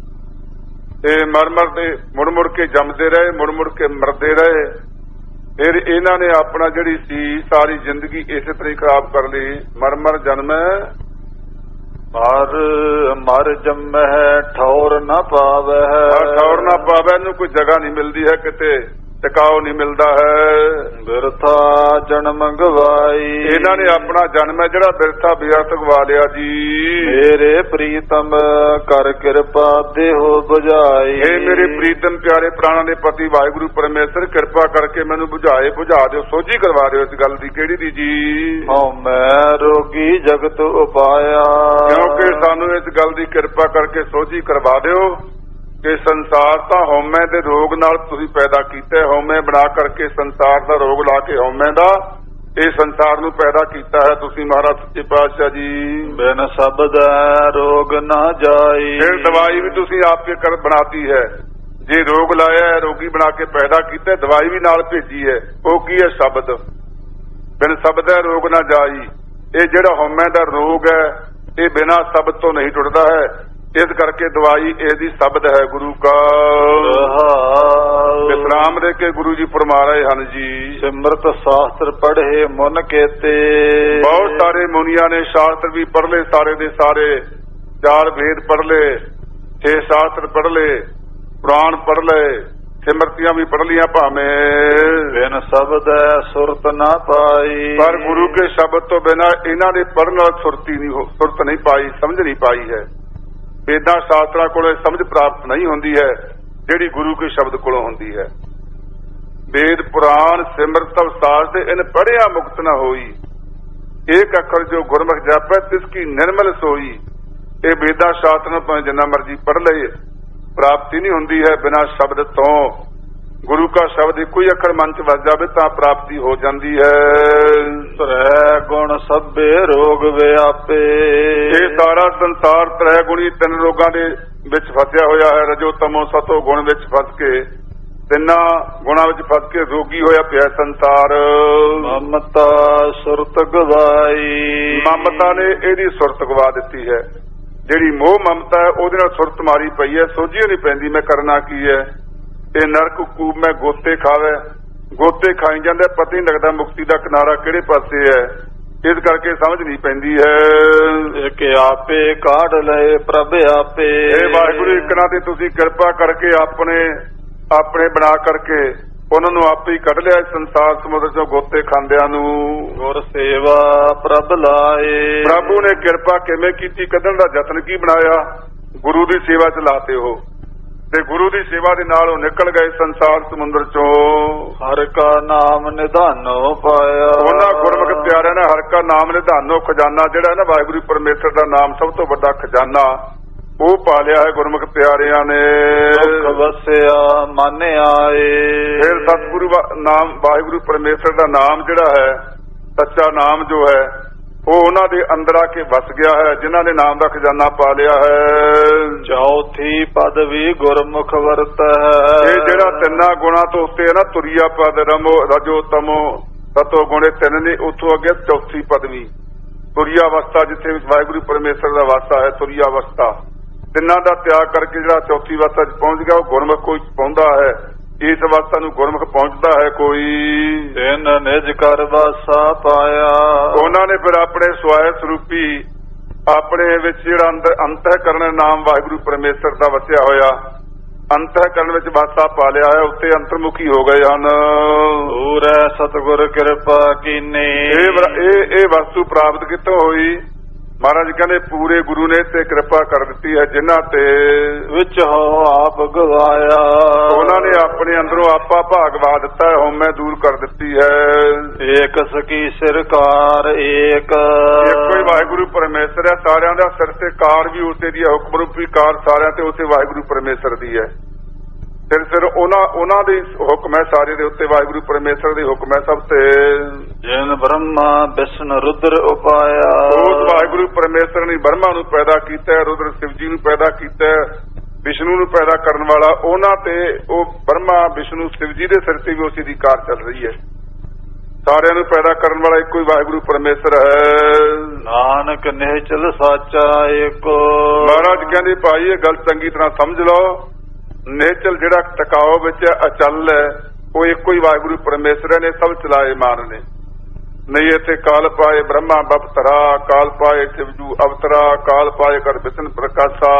ਇਹ ਮਰ ਮਰ ਦੇ ਮੁੜ ਮੁੜ ਕੇ ਜੰਮਦੇ ਰਹੇ, ਮੁੜ ਮੁੜ ਕੇ ਮਰਦੇ ਰਹੇ। ਫਿਰ ਇਹਨਾਂ ਨੇ ਆਪਣਾ ਜਿਹੜੀ ਸੀ ਸਾਰੀ ਜ਼ਿੰਦਗੀ ਇਸੇ ਤਰ੍ਹਾਂ ਖਰਾਬ ਕਰ ਲਈ। ਮਰ ਮਰ ਜਨਮ
ਮਰ ਮਰ ਜੰਮੈ ਠੌਰ ਨਾ ਪਾਵੈ।
ਠੌਰ ਨਾ ਪਾਵੈ, ਇਹਨੂੰ ਕੋਈ ਜਗ੍ਹਾ ਨਹੀਂ ਮਿਲਦੀ ਹੈ, ਕਿਤੇ ਟਿਕਾਓ ਨਹੀਂ ਮਿਲਦਾ ਹੈ।
ਬਿਰਥਾ ਜਨਮ ਗਵਾਈ।
ਇਹਨਾਂ ਨੇ ਆਪਣਾ ਜਨਮ ਹੈ ਜਿਹੜਾ ਬਿਰਥਾ ਬਿਅਰਥ ਗਵਾ ਲਿਆ ਜੀ।
ਮੇਰੇ ਪ੍ਰੀਤਮ ਕਰ ਕਿਰਪਾ ਦੇਹੋ ਬੁਝਾਈ।
ਇਹ ਮੇਰੇ ਪ੍ਰੀਤਮ ਪਿਆਰੇ ਪ੍ਰਾਣਾਂ ਦੇ ਪਤੀ ਵਾਹਿਗੁਰੂ ਪਰਮੇਸ਼ਰ ਕਿਰਪਾ ਕਰਕੇ ਮੈਨੂੰ ਬੁਝਾਏ, ਬੁਝਾ ਦਿਓ, ਸੋਝੀ ਕਰਵਾ ਦਿਓ ਇਸ ਗੱਲ ਦੀ। ਕਿਹੜੀ ਦੀ ਜੀ?
ਹਉ ਮੈਂ ਰੋਗੀ ਜਗਤ ਉਪਾਇਆ।
ਕਿਉਂਕਿ ਸਾਨੂੰ ਇਸ ਗੱਲ ਦੀ ਕਿਰਪਾ ਕਰਕੇ ਸੋਝੀ ਕਰਵਾ ਦਿਓ ਕਿ ਸੰਸਾਰ ਤਾਂ ਹਉਮੈ ਦੇ ਰੋਗ ਨਾਲ ਤੁਸੀਂ ਪੈਦਾ ਕੀਤਾ। ਹਉਮੈ ਬਣਾ ਕਰਕੇ ਸੰਸਾਰ ਦਾ ਰੋਗ ਲਾ ਕੇ ਹਉਮੈ ਦਾ ਇਹ ਸੰਸਾਰ ਨੂੰ ਪੈਦਾ ਕੀਤਾ ਹੈ ਤੁਸੀਂ ਮਹਾਰਾਜ ਸੱਚੇ ਪਾਤਸ਼ਾਹ ਜੀ।
ਬਿਨ ਸ਼ਬਦ ਰੋਗ ਨਾ ਜਾਈ।
ਫਿਰ ਦਵਾਈ ਵੀ ਤੁਸੀਂ ਆਪੇ ਕਰ ਬਣਾਤੀ ਹੈ। ਜੇ ਰੋਗ ਲਾਇਆ ਹੈ, ਰੋਗੀ ਬਣਾ ਕੇ ਪੈਦਾ ਕੀਤਾ, ਦਵਾਈ ਵੀ ਨਾਲ ਭੇਜੀ ਹੈ। ਉਹ ਕੀ ਹੈ? ਸ਼ਬਦ। ਬਿਨ ਸ਼ਬਦ ਹੈ ਰੋਗ ਨਾ ਜਾਈ। ਇਹ ਜਿਹੜਾ ਹਉਮੈ ਦਾ ਰੋਗ ਹੈ ਇਹ ਬਿਨਾਂ ਸ਼ਬਦ ਤੋਂ ਨਹੀਂ ਟੁੱਟਦਾ ਹੈ। ਇਸ ਕਰਕੇ ਦਵਾਈ ਇਹਦੀ ਸ਼ਬਦ ਹੈ ਗੁਰੂ ਕਾ। ਵਿਸਰਾਮ ਦੇ ਕੇ ਗੁਰੂ ਜੀ ਫਰਮਾ ਰਹੇ ਹਨ ਜੀ,
ਸਿਮਰਤ ਸ਼ਾਸਤਰ ਪੜ੍ਹੇ ਮਨ ਕੇਤੇ।
ਬਹੁਤ ਸਾਰੇ ਮੁਨੀਆਂ ਨੇ ਸ਼ਾਸਤਰ ਵੀ ਪੜ੍ਹ ਲਏ, ਸਾਰੇ ਦੇ ਸਾਰੇ ਚਾਰ ਵੇਦ ਪੜ੍ਹ ਲਏ, ਛੇ ਸ਼ਾਸਤਰ ਪੜ੍ਹ ਲਏ, ਪੁਰਾਣ ਪੜ੍ਹ ਲਏ, ਸਿਮਰਤੀਆਂ ਵੀ ਪੜ੍ਹ ਲੀਆਂ ਭਾਵੇਂ,
ਬਿਨ ਸ਼ਬਦ ਸੁਰਤ ਨਾ ਪਾਈ।
ਪਰ ਗੁਰੂ ਕੇ ਸ਼ਬਦ ਤੋਂ ਬਿਨਾਂ ਇਹਨਾਂ ਦੇ ਪੜ੍ਹਨ ਨਾਲ ਸੁਰਤੀ ਨਹੀਂ ਹੋ ਸੁਰਤ ਨਹੀਂ ਪਾਈ, ਸਮਝ ਨਹੀਂ ਪਾਈ ਹੈ। ਵੇਦਾਂ ਸ਼ਾਸਤਰਾਂ ਕੋਲੋਂ ਸਮਝ ਪ੍ਰਾਪਤ ਨਹੀਂ ਹੁੰਦੀ ਹੈ ਜਿਹੜੀ ਗੁਰੂ ਕੇ ਸ਼ਬਦ ਕੋਲੋਂ ਹੁੰਦੀ ਹੈ। ਵੇਦ ਪੁਰਾਣ ਸਿਮਰਤ ਅਵਸਾਸ ਦੇ ਇਨ ਪੜ੍ਹਿਆ ਮੁਕਤ ਨਾ ਹੋਈ, ਏਕ ਅੱਖਰ ਜੋ ਗੁਰਮੁਖ ਜਾਪੈ ਤਿਸ ਕੀ ਨਿਰਮਲ ਸੋਈ। ਇਹ ਵੇਦਾਂ ਸ਼ਾਸਤਰਾਂ ਭਾਵੇਂ ਜਿੰਨਾ ਮਰਜ਼ੀ ਪੜ੍ਹ ਲਏ, ਪ੍ਰਾਪਤੀ ਨਹੀਂ ਹੁੰਦੀ ਹੈ ਬਿਨਾਂ ਸ਼ਬਦ ਤੋਂ। ਗੁਰੂ ਕਾ ਸ਼ਬਦ ਇੱਕੋ ਹੀ ਅੱਖਰ ਮਨ ਚ ਵਸ ਜਾਵੇ ਤਾਂ ਪ੍ਰਾਪਤੀ ਹੋ ਜਾਂਦੀ ਹੈ।
ਤ੍ਰੈ ਗੁਣ ਸਭੇ ਰੋਗ ਵਿਆਪੇ।
ਇਹ ਸਾਰਾ ਸੰਸਾਰ ਤ੍ਰੈ ਗੁਣੀ ਤਿੰਨ ਰੋਗਾਂ ਦੇ ਵਿੱਚ ਫਸਿਆ ਹੋਇਆ ਹੈ। ਰਜੋ ਤਮੋ ਸਤੋ ਗੁਣ ਵਿੱਚ ਫਸ ਕੇ, ਤਿੰਨਾਂ ਗੁਣਾਂ ਵਿੱਚ ਫਸ ਕੇ ਰੋਗੀ ਹੋਇਆ ਪਿਆ ਸੰਸਾਰ।
ਮਮਤਾ ਸੁਰਤ ਗਵਾਈ।
ਮਮਤਾ ਨੇ ਇਹਦੀ ਸੁਰਤ ਗਵਾ ਦਿੱਤੀ ਹੈ। ਜਿਹੜੀ ਮੋਹ ਮਮਤਾ ਹੈ ਉਹਦੇ ਨਾਲ ਸੁਰਤ ਮਾਰੀ ਪਈ ਹੈ, ਸੋਝੀ ਨਹੀਂ ਪੈਂਦੀ ਮੈਂ ਕਰਨਾ ਕੀ ਹੈ। ਇਹ ਨਰਕ ਕੂਪ ਮੈਂ ਗੋਤੇ ਖਾਵੇ, ਗੋਤੇ ਖਾਈ ਜਾਂਦੇ, ਪਤਾ ਹੀ ਲੱਗਦਾ ਮੁਕਤੀ ਦਾ ਕਿਨਾਰਾ ਕਿਹੜੇ ਪਾਸੇ ਹੈ। ਇਸ ਕਰਕੇ ਸਮਝ ਨਹੀਂ ਪੈਂਦੀ ਹੈ
ਕਿ ਆਪੇ ਕਾਢ ਲਏ ਪ੍ਰਭ ਆਪੇ।
ਇਹ ਵਾਹਿਗੁਰੂ ਇੱਕ ਨਾ ਤੇ ਤੁਸੀਂ ਕਿਰਪਾ ਕਰਕੇ ਆਪਣੇ ਆਪਣੇ ਬਣਾ ਕਰਕੇ ਉਹਨਾਂ ਨੂੰ ਆਪੇ ਹੀ ਕੱਢ ਲਿਆ ਸੰਸਾਰ ਸਮੁੰਦਰ ਚੋਂ ਗੋਤੇ ਖਾਂਦਿਆਂ ਨੂੰ।
ਗੁਰ ਸੇਵਾ ਪ੍ਰਭ ਲਾਏ।
ਪ੍ਰਭੂ ਨੇ ਕਿਰਪਾ ਕਿਵੇਂ ਕੀਤੀ, ਕੱਢਣ ਦਾ ਯਤਨ ਕੀ ਬਣਾਇਆ, ਗੁਰੂ ਦੀ ਸੇਵਾ ਚ ਲਾਤੇ ਹੋ, ਤੇ ਗੁਰੂ ਦੀ ਸੇਵਾ ਦੇ ਨਾਲ ਉਹ ਨਿਕਲ ਗਏ ਸੰਸਾਰ ਸਮੁੰਦਰ ਚੋਂ।
ਹਰ ਕਾ ਨਾਮ ਨਿਧਾਨੋ ਪਾਇਆ।
ਉਹਨਾਂ ਗੁਰਮੁਖ ਪਿਆਰਿਆਂ ਨੇ ਹਰ ਕਾ ਨਾਮ ਨਿਧਾਨੋ, ਖਜ਼ਾਨਾ ਜਿਹੜਾ ਨਾ ਵਾਹਿਗੁਰੂ ਪਰਮੇਸ਼ਰ ਦਾ ਨਾਮ ਸਭ ਤੋਂ ਵੱਡਾ ਖਜ਼ਾਨਾ, ਉਹ ਪਾ ਲਿਆ ਹੈ ਗੁਰਮੁਖ ਪਿਆਰਿਆਂ ਨੇ।
ਸੁਖ ਵਸਿਆ ਮਨ ਆਏ।
ਫਿਰ ਸਤਿਗੁਰੂ ਨਾਮ ਵਾਹਿਗੁਰੂ ਪਰਮੇਸ਼ਰ ਦਾ ਨਾਮ ਜਿਹੜਾ ਹੈ, ਸੱਚਾ ਨਾਮ ਜੋ ਹੈ, ਉਹ ਉਹਨਾਂ ਦੇ ਅੰਦਰ ਆ ਕੇ ਵਸ ਗਿਆ ਹੈ ਜਿਨ੍ਹਾਂ ਨੇ ਨਾਮ ਦਾ ਖਜ਼ਾਨਾ ਪਾ ਲਿਆ ਹੈ।
ਚੌਥੀ ਪਦਵੀ ਗੁਰਮੁਖ ਵਰਤ ਹੈ। ਇਹ
ਜਿਹੜਾ ਤਿੰਨਾਂ ਗੁਣਾਂ ਤੋਂ ਉੱਤੇ ਹੈ ਨਾ, ਤੁਰੀਆ ਪਦ ਰਮੋ ਰਜੋ ਤਮੋ ਸਤੋ ਗੁਣੇ ਤਿੰਨ ਨੇ, ਉੱਥੋਂ ਅੱਗੇ ਚੌਥੀ ਪਦਵੀ ਤੁਰੀਆ ਅਵਸਥਾ, ਜਿੱਥੇ ਵਿੱਚ ਵਾਹਿਗੁਰੂ ਪਰਮੇਸ਼ਰ ਦਾ ਵਾਸਾ ਹੈ। ਤੁਰੀਆ ਅਵਸਥਾ ਤਿੰਨਾਂ ਦਾ ਤਿਆਗ ਕਰਕੇ ਜਿਹੜਾ ਚੌਥੀ ਅਵਸਥਾ ਚ ਪਹੁੰਚ ਗਿਆ, ਉਹ ਗੁਰਮੁਖ ਕੋਈ ਪਹੁੰਚਦਾ ਹੈ। ਇਸ ਅਵਸਥਾ ਨੂੰ ਗੁਰਮੁਖ ਪਹੁੰਚਦਾ ਹੈ ਕੋਈ।
ਤਿੰਨ ਨਿਜ ਕਰ ਵਾਸਾ ਪਾਇਆ।
ਉਹਨਾਂ ਨੇ ਫਿਰ ਆਪਣੇ ਸਵਾਇ ਸਰੂਪੀ ਆਪਣੇ ਵਿੱਚ ਜਿਹੜਾ ਅੰਦਰ ਅੰਤःਕਰਨ ਨਾਮ ਵਾਹਿਗੁਰੂ ਪਰਮੇਸ਼ਰ ਦਾ ਵਸਿਆ ਹੋਇਆ, ਅੰਤःਕਰਨ ਵਿੱਚ ਵਾਸਾ ਪਾ ਲਿਆ ਹੈ, ਉੱਤੇ ਅੰਤਰਮੁਖੀ ਹੋ ਗਏ ਹਨ।
ਪੂਰਾ ਸਤਿਗੁਰ ਕਿਰਪਾ ਕੀਨੀ।
ਇਹ ਇਹ ਵਸਤੂ ਪ੍ਰਾਪਤ ਕਿੱਥੋਂ ਹੋਈ? ਮਹਾਰਾਜ ਕਹਿੰਦੇ ਪੂਰੇ ਗੁਰੂ ਨੇ ਤੇ ਕਿਰਪਾ ਕਰ ਦਿੱਤੀ ਹੈ ਜਿਨ੍ਹਾਂ ਤੇ
ਵਿੱਚ ਹੋ ਆਪ ਗਵਾਇਆ।
ਉਹਨਾਂ ਨੇ ਆਪਣੇ ਅੰਦਰੋਂ ਆਪਾ ਭਾਗਵਾ ਦਿੱਤਾ, ਹਉਮੈ ਦੂਰ ਕਰ ਦਿੱਤੀ ਹੈ।
ਏਕ ਸਕੀ ਸਿਰਕਾਰ ਏਕ।
ਇੱਕੋ ਹੀ ਵਾਹਿਗੁਰੂ ਪਰਮੇਸ਼ਰ ਹੈ, ਸਾਰਿਆਂ ਦਾ ਸਿਰ ਤੇ ਕਾਰ ਵੀ ਉਸੇ ਦੀ ਹੈ, ਹੁਕਮ ਰੂਪੀ ਕਾਰ ਸਾਰਿਆਂ ਤੇ ਉਸੇ ਵਾਹਿਗੁਰੂ ਪਰਮੇਸ਼ਰ ਦੀ ਹੈ। ਸਿਰ ਸਿਰ ਉਹਨਾਂ ਉਹਨਾਂ ਦੇ ਹੁਕਮ ਹੈ, ਸਾਰੇ ਦੇ ਉੱਤੇ ਵਾਹਿਗੁਰੂ ਪਰਮੇਸ਼ਰ ਦੇ ਹੁਕਮ ਹੈ ਸਭ ਤੇ।
ਜਿਨ ਬ੍ਰਹਮਾ ਵਿਸ਼ਨੂੰ ਰੁਦਰ ਉਪਾਇਆ।
ਉਸ ਵਾਹਿਗੁਰੂ ਪਰਮੇਸ਼ਰ ਨੇ ਬ੍ਰਹਮਾ ਨੂੰ ਪੈਦਾ ਕੀਤਾ, ਰੁਦਰ ਸ਼ਿਵ ਜੀ ਨੂੰ ਪੈਦਾ ਕੀਤਾ, ਵਿਸ਼ਨੂੰ ਨੂੰ ਪੈਦਾ ਕਰਨ ਵਾਲਾ ਉਹਨਾਂ ਤੇ, ਉਹ ਬ੍ਰਹਮਾ ਵਿਸ਼ਨੂੰ ਸ਼ਿਵ ਜੀ ਦੇ ਸਿਰ ਤੇ ਵੀ ਉਸੇ ਦੀ ਕਾਰ ਚੱਲ ਰਹੀ ਹੈ। ਸਾਰਿਆਂ ਨੂੰ ਪੈਦਾ ਕਰਨ ਵਾਲਾ ਇੱਕੋ ਹੀ ਵਾਹਿਗੁਰੂ ਪਰਮੇਸ਼ਰ ਹੈ।
ਨਾਨਕ ਨਿਹਚਲ ਸਾਚਾ ਏਕੋ।
ਮਹਾਰਾਜ ਕਹਿੰਦੇ ਭਾਈ ਇਹ ਗੱਲ ਚੰਗੀ ਤਰ੍ਹਾਂ ਸਮਝ ਲਓ, ਨਿਹਚਲ ਜਿਹੜਾ ਟਿਕਾਓ ਵਿੱਚ ਅਚਲ ਹੈ, ਉਹ ਇੱਕੋ ਹੀ ਵਾਹਿਗੁਰੂ ਪਰਮੇਸ਼ਰ ਨੇ, ਸਭ ਚਲਾਏ ਮਾਨ ਨੇ। ਨਹੀਂ ਇੱਥੇ ਕਾਲ ਪਾਏ ਬ੍ਰਹਮਾ ਬਪਤਰਾ, ਕਾਲ ਪਾਏ ਸ਼ਿਵਜੂ ਅਵਤਰਾ, ਕਾਲ ਪਾਏ ਕਰ ਵਿਸ਼ਨ ਪ੍ਰਕਾਸ਼ਾ,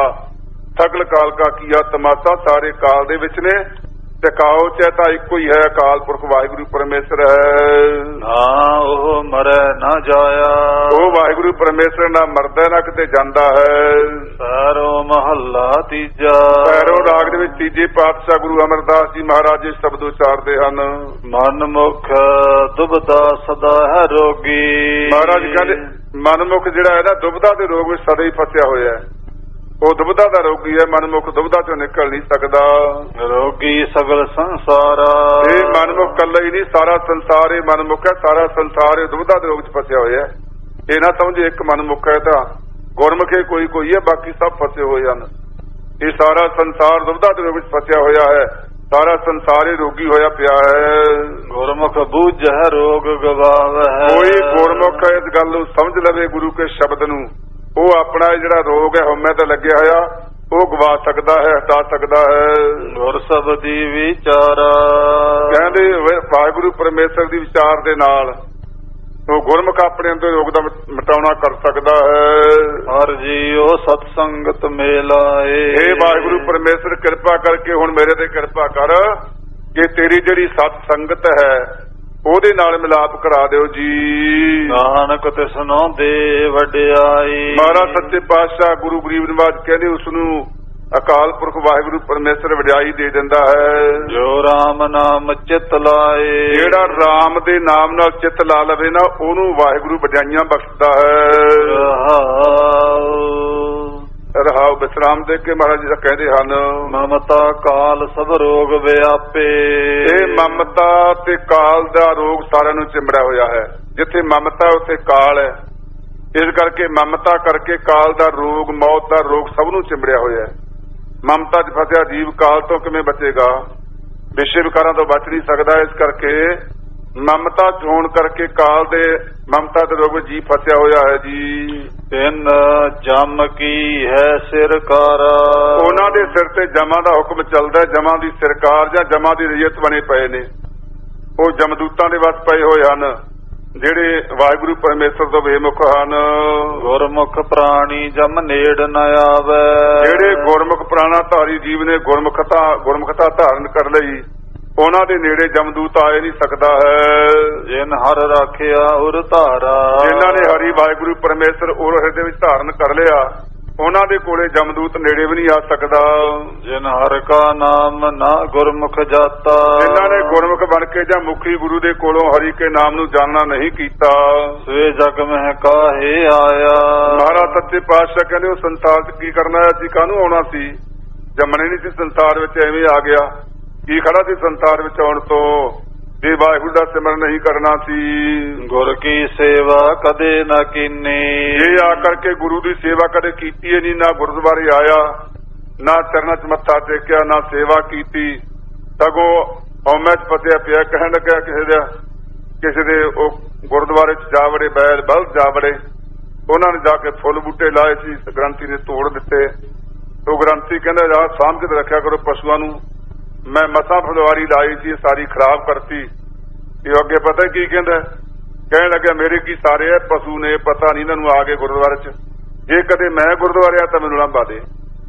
ਸਗਲ ਕਾਲ ਕਾ ਕੀਆ ਤਮਾਸ਼ਾ। ਸਾਰੇ ਕਾਲ ਦੇ ਵਿੱਚ ਨੇ, ਟਿਕਾਓ ਚ ਤਾਂ ਇੱਕੋ ਹੀ ਹੈ, ਅਕਾਲ ਪੁਰਖ ਵਾਹਿਗੁਰੂ ਪਰਮੇਸ਼ਰ ਹੈ।
ਨਾ ਉਹ ਮਰੈ ਨਾ ਜਾਇਆ।
ਉਹ ਵਾਹਿਗੁਰੂ ਪਰਮੇਸ਼ਰ ਨਾ ਮਰਦਾ ਨਾ ਕਿਤੇ ਜਾਂਦਾ ਹੈ।
ਪੈਰੋ ਮਹੱਲਾ ਤੀਜਾ।
ਪੈਰੋ ਰਾਗ ਦੇ ਵਿੱਚ ਤੀਜੇ ਪਾਤਸ਼ਾਹ ਗੁਰੂ ਅਮਰਦਾਸ ਜੀ ਮਹਾਰਾਜ ਜੀ ਸ਼ਬਦ ਉਚਾਰਦੇ ਹਨ।
ਮਨਮੁਖ ਦੁਬਦਾ ਸਦਾ ਹੈ ਰੋਗੀ।
ਮਹਾਰਾਜ ਕਹਿੰਦੇ ਮਨਮੁਖ ਜਿਹੜਾ ਹੈ ਨਾ, ਦੁਬਦਾ ਦੇ ਰੋਗ ਵਿੱਚ ਸਦਾ ਹੀ ਫਸਿਆ ਹੋਇਆ ਹੈ। ਉਹ ਦੁਬਦਾ ਦਾ ਰੋਗੀ ਹੈ, ਮਨਮੁਖ ਦੁਬਦਾ ਚੋਂ ਨਿਕਲ ਨਹੀਂ ਸਕਦਾ।
ਰੋਗੀ ਸਗਲ ਸੰਸਾਰ।
ਇਹ ਮਨਮੁਖ ਕੱਲਾ ਹੀ ਨਹੀਂ, ਸਾਰਾ ਸੰਸਾਰ ਇਹ ਮਨਮੁਖ ਹੈ। ਸਾਰਾ ਸੰਸਾਰ ਇਹ ਦੁਬਦਾ ਦੇ ਰੋਗ ਚ ਫਸਿਆ ਹੋਇਆ ਹੈ। ਇਹ ਨਾ ਸਮਝੇ ਇੱਕ ਮਨਮੁਖ ਹੈ ਤਾਂ ਗੁਰਮੁਖੇ ਕੋਈ ਕੋਈ ਹੈ, ਬਾਕੀ ਸਭ ਫਸੇ ਹੋਏ ਹਨ। ਇਹ ਸਾਰਾ ਸੰਸਾਰ ਦੁਬਦਾ ਦੇ ਰੋਗ ਵਿੱਚ ਫਸਿਆ ਹੋਇਆ ਹੈ, ਸਾਰਾ ਸੰਸਾਰ ਹੀ ਰੋਗੀ ਹੋਇਆ ਪਿਆ ਹੈ।
ਗੁਰਮੁਖ ਬੂਝੈ ਰੋਗ ਗਵਾਵੈ।
ਕੋਈ ਗੁਰਮੁਖ ਇਸ ਗੱਲ ਨੂੰ ਸਮਝ ਲਵੇ, ਗੁਰੂ ਕੇ ਸ਼ਬਦ ਨੂੰ, ਉਹ ਆਪਣਾ ਜਿਹੜਾ ਰੋਗ ਹੈ ਹਉਮੈ ਤੇ ਲੱਗਿਆ ਹੋਇਆ ਉਹ ਗਵਾ ਸਕਦਾ ਹੈ, ਹਟਾ ਸਕਦਾ ਹੈ।
ਗੁਰ ਸਬਦੀ ਵਿਚਾਰਾ
ਕਹਿੰਦੇ ਵਾਹਿਗੁਰੂ ਪਰਮੇਸ਼ਰ ਦੀ ਵਿਚਾਰ ਦੇ ਨਾਲ ਉਹ ਗੁਰਮੁਖ ਆਪਣੇ ਅੰਦਰ ਰੋਗ ਦਾ ਮਿਟਾਉਣਾ ਕਰ ਸਕਦਾ ਹੈ।
ਹਰ ਜੀਓ ਸਤ ਸੰਗਤ ਮੇਲਾਏ।
ਇਹ ਵਾਹਿਗੁਰੂ ਪਰਮੇਸ਼ਰ ਕਿਰਪਾ ਕਰਕੇ ਹੁਣ ਮੇਰੇ ਤੇ ਕਿਰਪਾ ਕਰ ਕਿ ਤੇਰੀ ਜਿਹੜੀ ਸਤ ਸੰਗਤ ਹੈ ਉਹਦੇ ਨਾਲ ਮਿਲਾਪ ਕਰਾ ਦਿਓ ਜੀ।
ਨਾਨਕ ਤਿਸਨੋ ਦੇ ਵਡਿਆਈ।
ਮਹਾਰਾਜ ਸੱਚੇ ਪਾਤਸ਼ਾਹ ਗੁਰੂ ਗਰੀਬ ਨਿਵਾਜ ਕਹਿੰਦੇ ਉਸ ਨੂੰ ਅਕਾਲ ਪੁਰਖ ਵਾਹਿਗੁਰੂ ਪਰਮੇਸ਼ਰ ਵਡਿਆਈ ਦੇ ਦਿੰਦਾ ਹੈ।
ਜੋ ਰਾਮ ਨਾਮ ਚਿਤ ਲਾਏ।
ਜਿਹੜਾ ਰਾਮ ਦੇ ਨਾਮ ਨਾਲ ਚਿੱਤ ਲਾ ਲਵੇ ਨਾ ਉਹਨੂੰ ਵਾਹਿਗੁਰੂ ਵਡਿਆਈਆਂ ਬਖਸ਼ਦਾ ਹੈ। ਰਹਾਉ ਵਿਸਰਾਮ ਦੇ ਕੇ ਮਹਾਰਾਜ ਜੀ ਕਹਿੰਦੇ ਹਨ
ਮਮਤਾ ਕਾਲ ਸਭ ਰੋਗ ਵਿਆਪੇ।
ਇਹ ਮਮਤਾ ਤੇ ਕਾਲ ਦਾ ਰੋਗ ਸਾਰਿਆਂ ਨੂੰ ਚਿੰਬੜਿਆ ਹੋਇਆ ਹੈ। ਜਿੱਥੇ ਮਮਤਾ ਉੱਥੇ ਕਾਲ ਹੈ। ਇਸ ਕਰਕੇ ਮਮਤਾ ਕਰਕੇ ਕਾਲ ਦਾ ਰੋਗ, ਮੌਤ ਦਾ ਰੋਗ ਸਭ ਨੂੰ ਚਿੰਬੜਿਆ ਹੋਇਆ ਹੈ। ਮਮਤਾ 'ਚ ਫਸਿਆ ਜੀਵ ਕਾਲ ਤੋਂ ਕਿਵੇਂ ਬਚੇਗਾ? ਵਿਸ਼ੇ ਵਿਕਾਰਾਂ ਤੋਂ ਬਚ ਨਹੀਂ ਸਕਦਾ। ਇਸ ਕਰਕੇ ਮਮਤਾ 'ਚ ਹੋਣ ਕਰਕੇ ਕਾਲ ਦੇ ਮਮਤਾ ਦੇ ਰੋਗ ਵਿੱਚ ਜੀਵ ਫਸਿਆ ਹੋਇਆ ਹੈ ਜੀ।
ਤਿੰਨ ਜਮ ਕੀ ਹੈ ਸਿਰਕਾਰ।
ਉਹਨਾਂ ਦੇ ਸਿਰ ਤੇ ਜਮਾਂ ਦਾ ਹੁਕਮ ਚੱਲਦਾ। ਜਮਾਂ ਦੀ ਸਰਕਾਰ ਜਾਂ ਜਮਾਂ ਦੀ ਰਈਅਤ ਬਣੇ ਪਏ ਨੇ। ਉਹ ਜਮਦੂਤਾਂ ਦੇ ਵੱਸ ਪਏ ਹੋਏ ਹਨ ਜਿਹੜੇ ਵਾਹਿਗੁਰੂ ਪਰਮੇਸ਼ਰ ਤੋਂ ਬੇਮੁਖ ਹਨ।
ਗੁਰਮੁਖ ਪ੍ਰਾਣੀ ਜਮ ਨੇੜ ਨ ਆਵੇ।
ਜਿਹੜੇ ਗੁਰਮੁਖ ਪ੍ਰਾਣਾ ਧਾਰੀ ਜੀਵ ਨੇ ਗੁਰਮੁਖਤਾ ਗੁਰਮੁਖਤਾ ਧਾਰਨ ਕਰ ਲਈ ਉਹਨਾਂ ਦੇ ਨੇੜੇ ਜਮਦੂਤ ਆਏ ਨਹੀਂ ਸਕਦਾ ਹੈ।
ਜਿਨ ਹਰ ਰਾਖਿਆ ਉਰ ਧਾਰਾ।
ਜਿਨ੍ਹਾਂ ਨੇ ਹਰੀ ਵਾਹਿਗੁਰੂ ਪਰਮੇਸ਼ਰ ਉਰ ਹਿਰਦੇ ਵਿੱਚ ਧਾਰਨ ਕਰ ਲਿਆ ਉਹਨਾਂ ਦੇ ਕੋਲੇ ਜਮਦੂਤ ਨੇੜੇ ਵੀ ਨਹੀਂ ਆ ਸਕਦਾ।
ਜਿਨ ਹਰ ਕਾ ਨਾਮ ਨਾ ਗੁਰਮੁਖ ਜਾਤਾ।
ਜਿਨ੍ਹਾਂ ਨੇ ਗੁਰਮੁਖ ਬਣ ਕੇ ਜਾਂ ਮੁਖੀ ਗੁਰੂ ਦੇ ਕੋਲੋਂ ਹਰੀ ਕੇ ਨਾਮ ਨੂੰ ਜਾਣਨਾ ਨਹੀਂ ਕੀਤਾ
ਸਵੇ ਜਗ ਮਹਿ ਕਾਹੇ ਆਇਆ।
ਮਹਾਰਾਜ ਸੱਚੇ ਪਾਤਸ਼ਾਹ ਕਹਿੰਦੇ ਉਹ ਸੰਸਾਰ 'ਚ ਕੀ ਕਰਨਾ ਹੈ? ਅਸੀਂ ਕਾਹਨੂੰ ਆਉਣਾ ਸੀ? ਜੰਮਣੇ ਨਹੀਂ ਸੀ ਸੰਸਾਰ ਵਿੱਚ, ਐਵੇਂ ਆ ਗਿਆ। ਕੀ ਖੜਾ ਸੀ ਸੰਸਾਰ ਵਿੱਚ ਆਉਣ ਤੋਂ? ਜੇ ਵਾਹਿਗੁਰੂ ਦਾ ਸਿਮਰਨ ਨਹੀਂ ਕਰਨਾ ਸੀ।
ਗੁਰ ਕੀ ਸੇਵਾ ਕਦੇ ਨਾ ਕੀਨੀ।
ਇਹ ਆ ਕਰਕੇ ਗੁਰੂ ਦੀ ਸੇਵਾ ਕਦੇ ਕੀਤੀ ਹੀ ਨਹੀਂ। ਨਾ ਗੁਰਦੁਆਰੇ ਆਇਆ, ਨਾ ਚਰਨਾਂ 'ਚ ਮੱਥਾ ਟੇਕਿਆ, ਨਾ ਸੇਵਾ ਕੀਤੀ। ਸਗੋਂ ਹਉਮੈ 'ਚ ਫਸਿਆ ਪਿਆ। ਕਹਿਣ ਲੱਗਿਆ ਕਿਸੇ ਦਾ ਕਿਸੇ ਦੇ ਉਹ ਗੁਰਦੁਆਰੇ 'ਚ ਜਾ ਵੜੇ, ਬੈਲ ਬਲ ਜਾ ਵੜੇ। ਉਹਨਾਂ ਨੇ ਜਾ ਕੇ ਫੁੱਲ ਬੂਟੇ ਲਾਏ ਸੀ, ਗ੍ਰੰਥੀ ਨੇ ਤੋੜ ਦਿੱਤੇ। ਉਹ ਗ੍ਰੰਥੀ ਕਹਿੰਦਾ ਜਾ ਸਾਂਭ ਕੇ ਰੱਖਿਆ ਕਰੋ ਪਸ਼ੂਆਂ ਨੂੰ। ਮੈਂ ਮਸਾਂ ਫੁਲਵਾਰੀ ਲਾਈ ਸੀ, ਸਾਰੀ ਖਰਾਬ ਕਰਤੀ। ਇਹ ਅੱਗੇ ਪਤਾ ਕੀ ਕਹਿੰਦਾ? ਕਹਿਣ ਲੱਗਿਆ ਮੇਰੇ ਕੀ ਸਾਰੇ ਹੈ ਪਸ਼ੂ ਨੇ, ਪਤਾ ਨਹੀਂ ਇਹਨਾਂ ਨੂੰ ਆ ਗਏ ਗੁਰਦੁਆਰੇ 'ਚ। ਜੇ ਕਦੇ ਮੈਂ ਗੁਰਦੁਆਰੇ ਆ ਤਾਂ ਮੈਨੂੰ ਲਾਂਭਾ ਦੇ।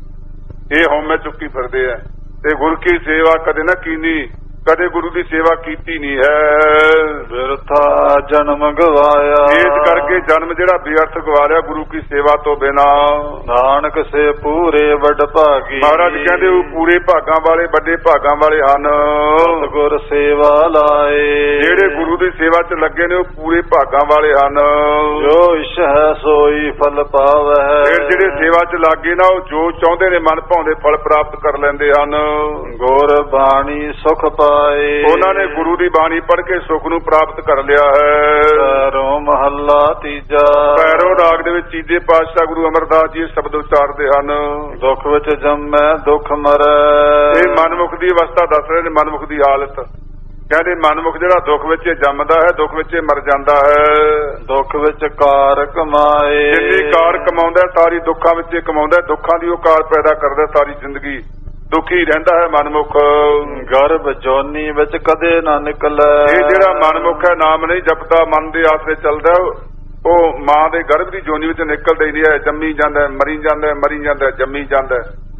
ਇਹ ਹਉਮੈ ਚੁੱਕੀ ਫਿਰਦੇ ਆ ਤੇ ਗੁਰ ਕੀ ਸੇਵਾ ਕਦੇ ਨਾ ਕੀਨੀ, ਕਦੇ ਗੁਰੂ ਦੀ ਸੇਵਾ ਕੀਤੀ ਨਹੀਂ ਹੈ।
ਬਿਰਥਾ ਜਨਮ ਗਵਾਇਆ।
ਇਸ ਕਰਕੇ ਜਨਮ ਜਿਹੜਾ ਬੇਅਰਥ ਗਵਾ ਲਿਆ ਗੁਰੂ ਕੀ ਸੇਵਾ ਤੋਂ ਬਿਨਾ।
ਨਾਨਕ ਸੇ ਪੂਰੇ ਵੱਡ ਭਾਗੀ।
ਮਹਾਰਾਜ ਕਹਿੰਦੇ ਉਹ ਪੂਰੇ ਭਾਗਾਂ ਵਾਲੇ, ਵੱਡੇ ਭਾਗਾਂ ਵਾਲੇ ਹਨ
ਗੁਰ ਸੇਵਾ ਲਾਏ।
ਜਿਹੜੇ ਗੁਰੂ ਦੀ ਸੇਵਾ 'ਚ ਲੱਗੇ ਨੇ ਉਹ ਪੂਰੇ ਭਾਗਾਂ ਵਾਲੇ ਹਨ।
ਜੋ ਇਛ ਹੈ ਸੋਈ ਫਲ ਪਾਵੈ।
ਫਿਰ ਜਿਹੜੇ ਸੇਵਾ 'ਚ ਲੱਗੇ ਨਾ ਉਹ ਜੋ ਚਾਹੁੰਦੇ ਨੇ ਮਨ ਭਾਉਂਦੇ ਫਲ ਪ੍ਰਾਪਤ ਕਰ ਲੈਂਦੇ ਹਨ।
ਗੁਰ ਬਾਣੀ ਸੁਖ
ਉਹਨਾਂ ਨੇ ਗੁਰੂ ਦੀ ਬਾਣੀ ਪੜ੍ਹ ਕੇ ਸੁੱਖ ਨੂੰ ਪ੍ਰਾਪਤ ਕਰ ਲਿਆ ਹੈ।
ਪੈਰੋਂ ਮਹੱਲਾ ਤੀਜਾ।
ਪੈਰੋਂ ਰਾਗ ਦੇ ਵਿੱਚ ਤੀਜੇ ਪਾਤਸ਼ਾਹ ਗੁਰੂ ਅਮਰਦਾਸ ਜੀ ਸ਼ਬਦ ਉਚਾਰਦੇ ਹਨ।
ਦੁੱਖ ਵਿੱਚ ਜੰਮੈ ਦੁੱਖ ਮਰੈ।
ਇਹ ਮਨਮੁਖ ਦੀ ਅਵਸਥਾ ਦੱਸ ਰਹੇ ਨੇ, ਮਨਮੁਖ ਦੀ ਹਾਲਤ। ਕਹਿੰਦੇ ਮਨਮੁਖ ਜਿਹੜਾ ਦੁੱਖ ਵਿੱਚ ਜੰਮਦਾ ਹੈ, ਦੁੱਖ ਵਿੱਚ ਮਰ ਜਾਂਦਾ ਹੈ।
ਦੁੱਖ ਵਿੱਚ ਕਾਰ ਕਮਾਏ।
ਜਿੰਨੀ ਕਾਰ ਕਮਾਉਂਦਾ ਸਾਰੀ ਦੁੱਖਾਂ ਵਿੱਚ ਕਮਾਉਂਦਾ। ਦੁੱਖਾਂ ਦੀ ਉਹ ਕਾਰ ਪੈਦਾ ਕਰਦਾ ਸਾਰੀ ਜ਼ਿੰਦਗੀ। ਦੁਖੀ ਰਹਿੰਦਾ ਹੈ ਮਨਮੁਖ।
ਗਰਭ ਜੋਨੀ ਵਿੱਚ ਕਦੇ ਨਾ ਨਿਕਲੇ।
ਇਹ ਜਿਹੜਾ ਮਨਮੁਖ ਹੈ ਨਾਮ ਨਹੀਂ ਜਪਦਾ, ਮਨ ਦੇ ਆਸਰੇ ਚੱਲਦਾ, ਉਹ ਮਾਂ ਦੇ ਗਰਭ ਦੀ ਜੋਨੀ ਵਿੱਚ ਨਿਕਲਦਾ ਹੀ ਨਹੀਂ ਹੈ। ਜੰਮੀ ਜਾਂਦਾ, ਮਰੀ ਜਾਂਦਾ, ਮਰੀ ਜਾਂਦਾ, ਜੰਮੀ ਜਾਂਦਾ।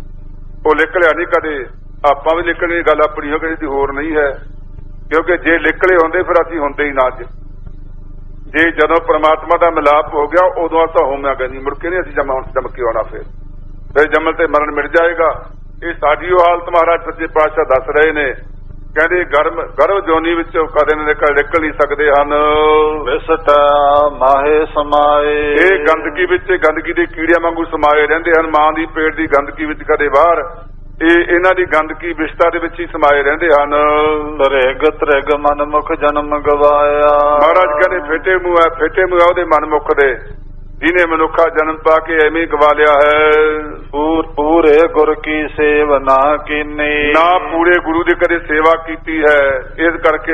ਉਹ ਨਿਕਲਿਆ ਨਹੀਂ ਕਦੇ। ਆਪਾਂ ਵੀ ਨਿਕਲਣ ਦੀ ਗੱਲ ਆਪਣੀ ਹੋ, ਕਿਸੇ ਦੀ ਹੋਰ ਨਹੀਂ ਹੈ। ਕਿਉਂਕਿ ਜੇ ਨਿਕਲੇ ਹੁੰਦੇ ਫਿਰ ਅਸੀਂ ਹੁੰਦੇ ਹੀ ਨਾ। ਅੱਜ ਜੇ ਜਦੋਂ ਪ੍ਰਮਾਤਮਾ ਦਾ ਮਿਲਾਪ ਹੋ ਗਿਆ ਉਦੋਂ ਅਸਾਂ ਹੋਵਾਂਗੇ ਨਹੀਂ, ਮੁੜ ਕੇ ਨਹੀਂ ਅਸੀਂ ਜਮਾ ਜਮ ਕੇ ਆਉਣਾ। ਫਿਰ ਫਿਰ ਜੰਮਣ ਤੇ ਮਰਨ ਮਿਟ ਜਾਏਗਾ। ਇਹ ਸਾਡੀ ਉਹ ਹਾਲਤ ਮਹਾਰਾਜ ਸੱਚੇ ਪਾਤਸ਼ਾਹ ਦੱਸ ਰਹੇ ਨੇ। ਕਹਿੰਦੇ ਗਰਮ ਗਰਭ ਜੋਨੀ ਵਿੱਚੋਂ ਕਦੇ ਨਾ ਨਿਕਲ ਨਿਕਲ ਨਹੀਂ ਸਕਦੇ ਹਨ।
ਵਿਸਟਾ ਮਾਹੇ ਸਮਾਏ।
ਇਹ ਗੰਦਗੀ ਵਿੱਚ ਗੰਦਗੀ ਦੇ ਕੀੜਿਆਂ ਵਾਂਗੂ ਸਮਾਏ ਰਹਿੰਦੇ ਹਨ। ਮਾਂ ਦੀ ਪੇਟ ਦੀ ਗੰਦਗੀ ਵਿੱਚ ਕਦੇ ਬਾਹਰ, ਇਹ ਇਹਨਾਂ ਦੀ ਗੰਦਗੀ ਵਿਸ਼ਤਾ ਦੇ ਵਿੱਚ ਹੀ ਸਮਾਏ ਰਹਿੰਦੇ ਹਨ।
ਤ੍ਰਿਗ ਤ੍ਰਿਗ ਮਨਮੁਖ ਜਨਮ ਗਵਾਇਆ।
ਮਹਾਰਾਜ ਕਹਿੰਦੇ ਫੇਟੇ ਮੂੰਹ ਹੈ, ਫੇਟੇ ਮੂੰਹ ਉਹਦੇ ਮਨਮੁਖ ਦੇ ਜਿਹਨੇ ਮਨੁੱਖਾ ਜਨਮ ਪਾ ਕੇ ਐਵੇਂ ਗਵਾ ਲਿਆ ਹੈ।
ਪੂਰ ਪੂਰੇ ਗੁਰ ਕੀ ਸੇਵਾ ਨਾ ਕੀਨੀ।
ਨਾ ਪੂਰੇ ਗੁਰੂ ਦੀ ਕਦੇ ਸੇਵਾ ਕੀਤੀ ਹੈ। ਇਸ ਕਰਕੇ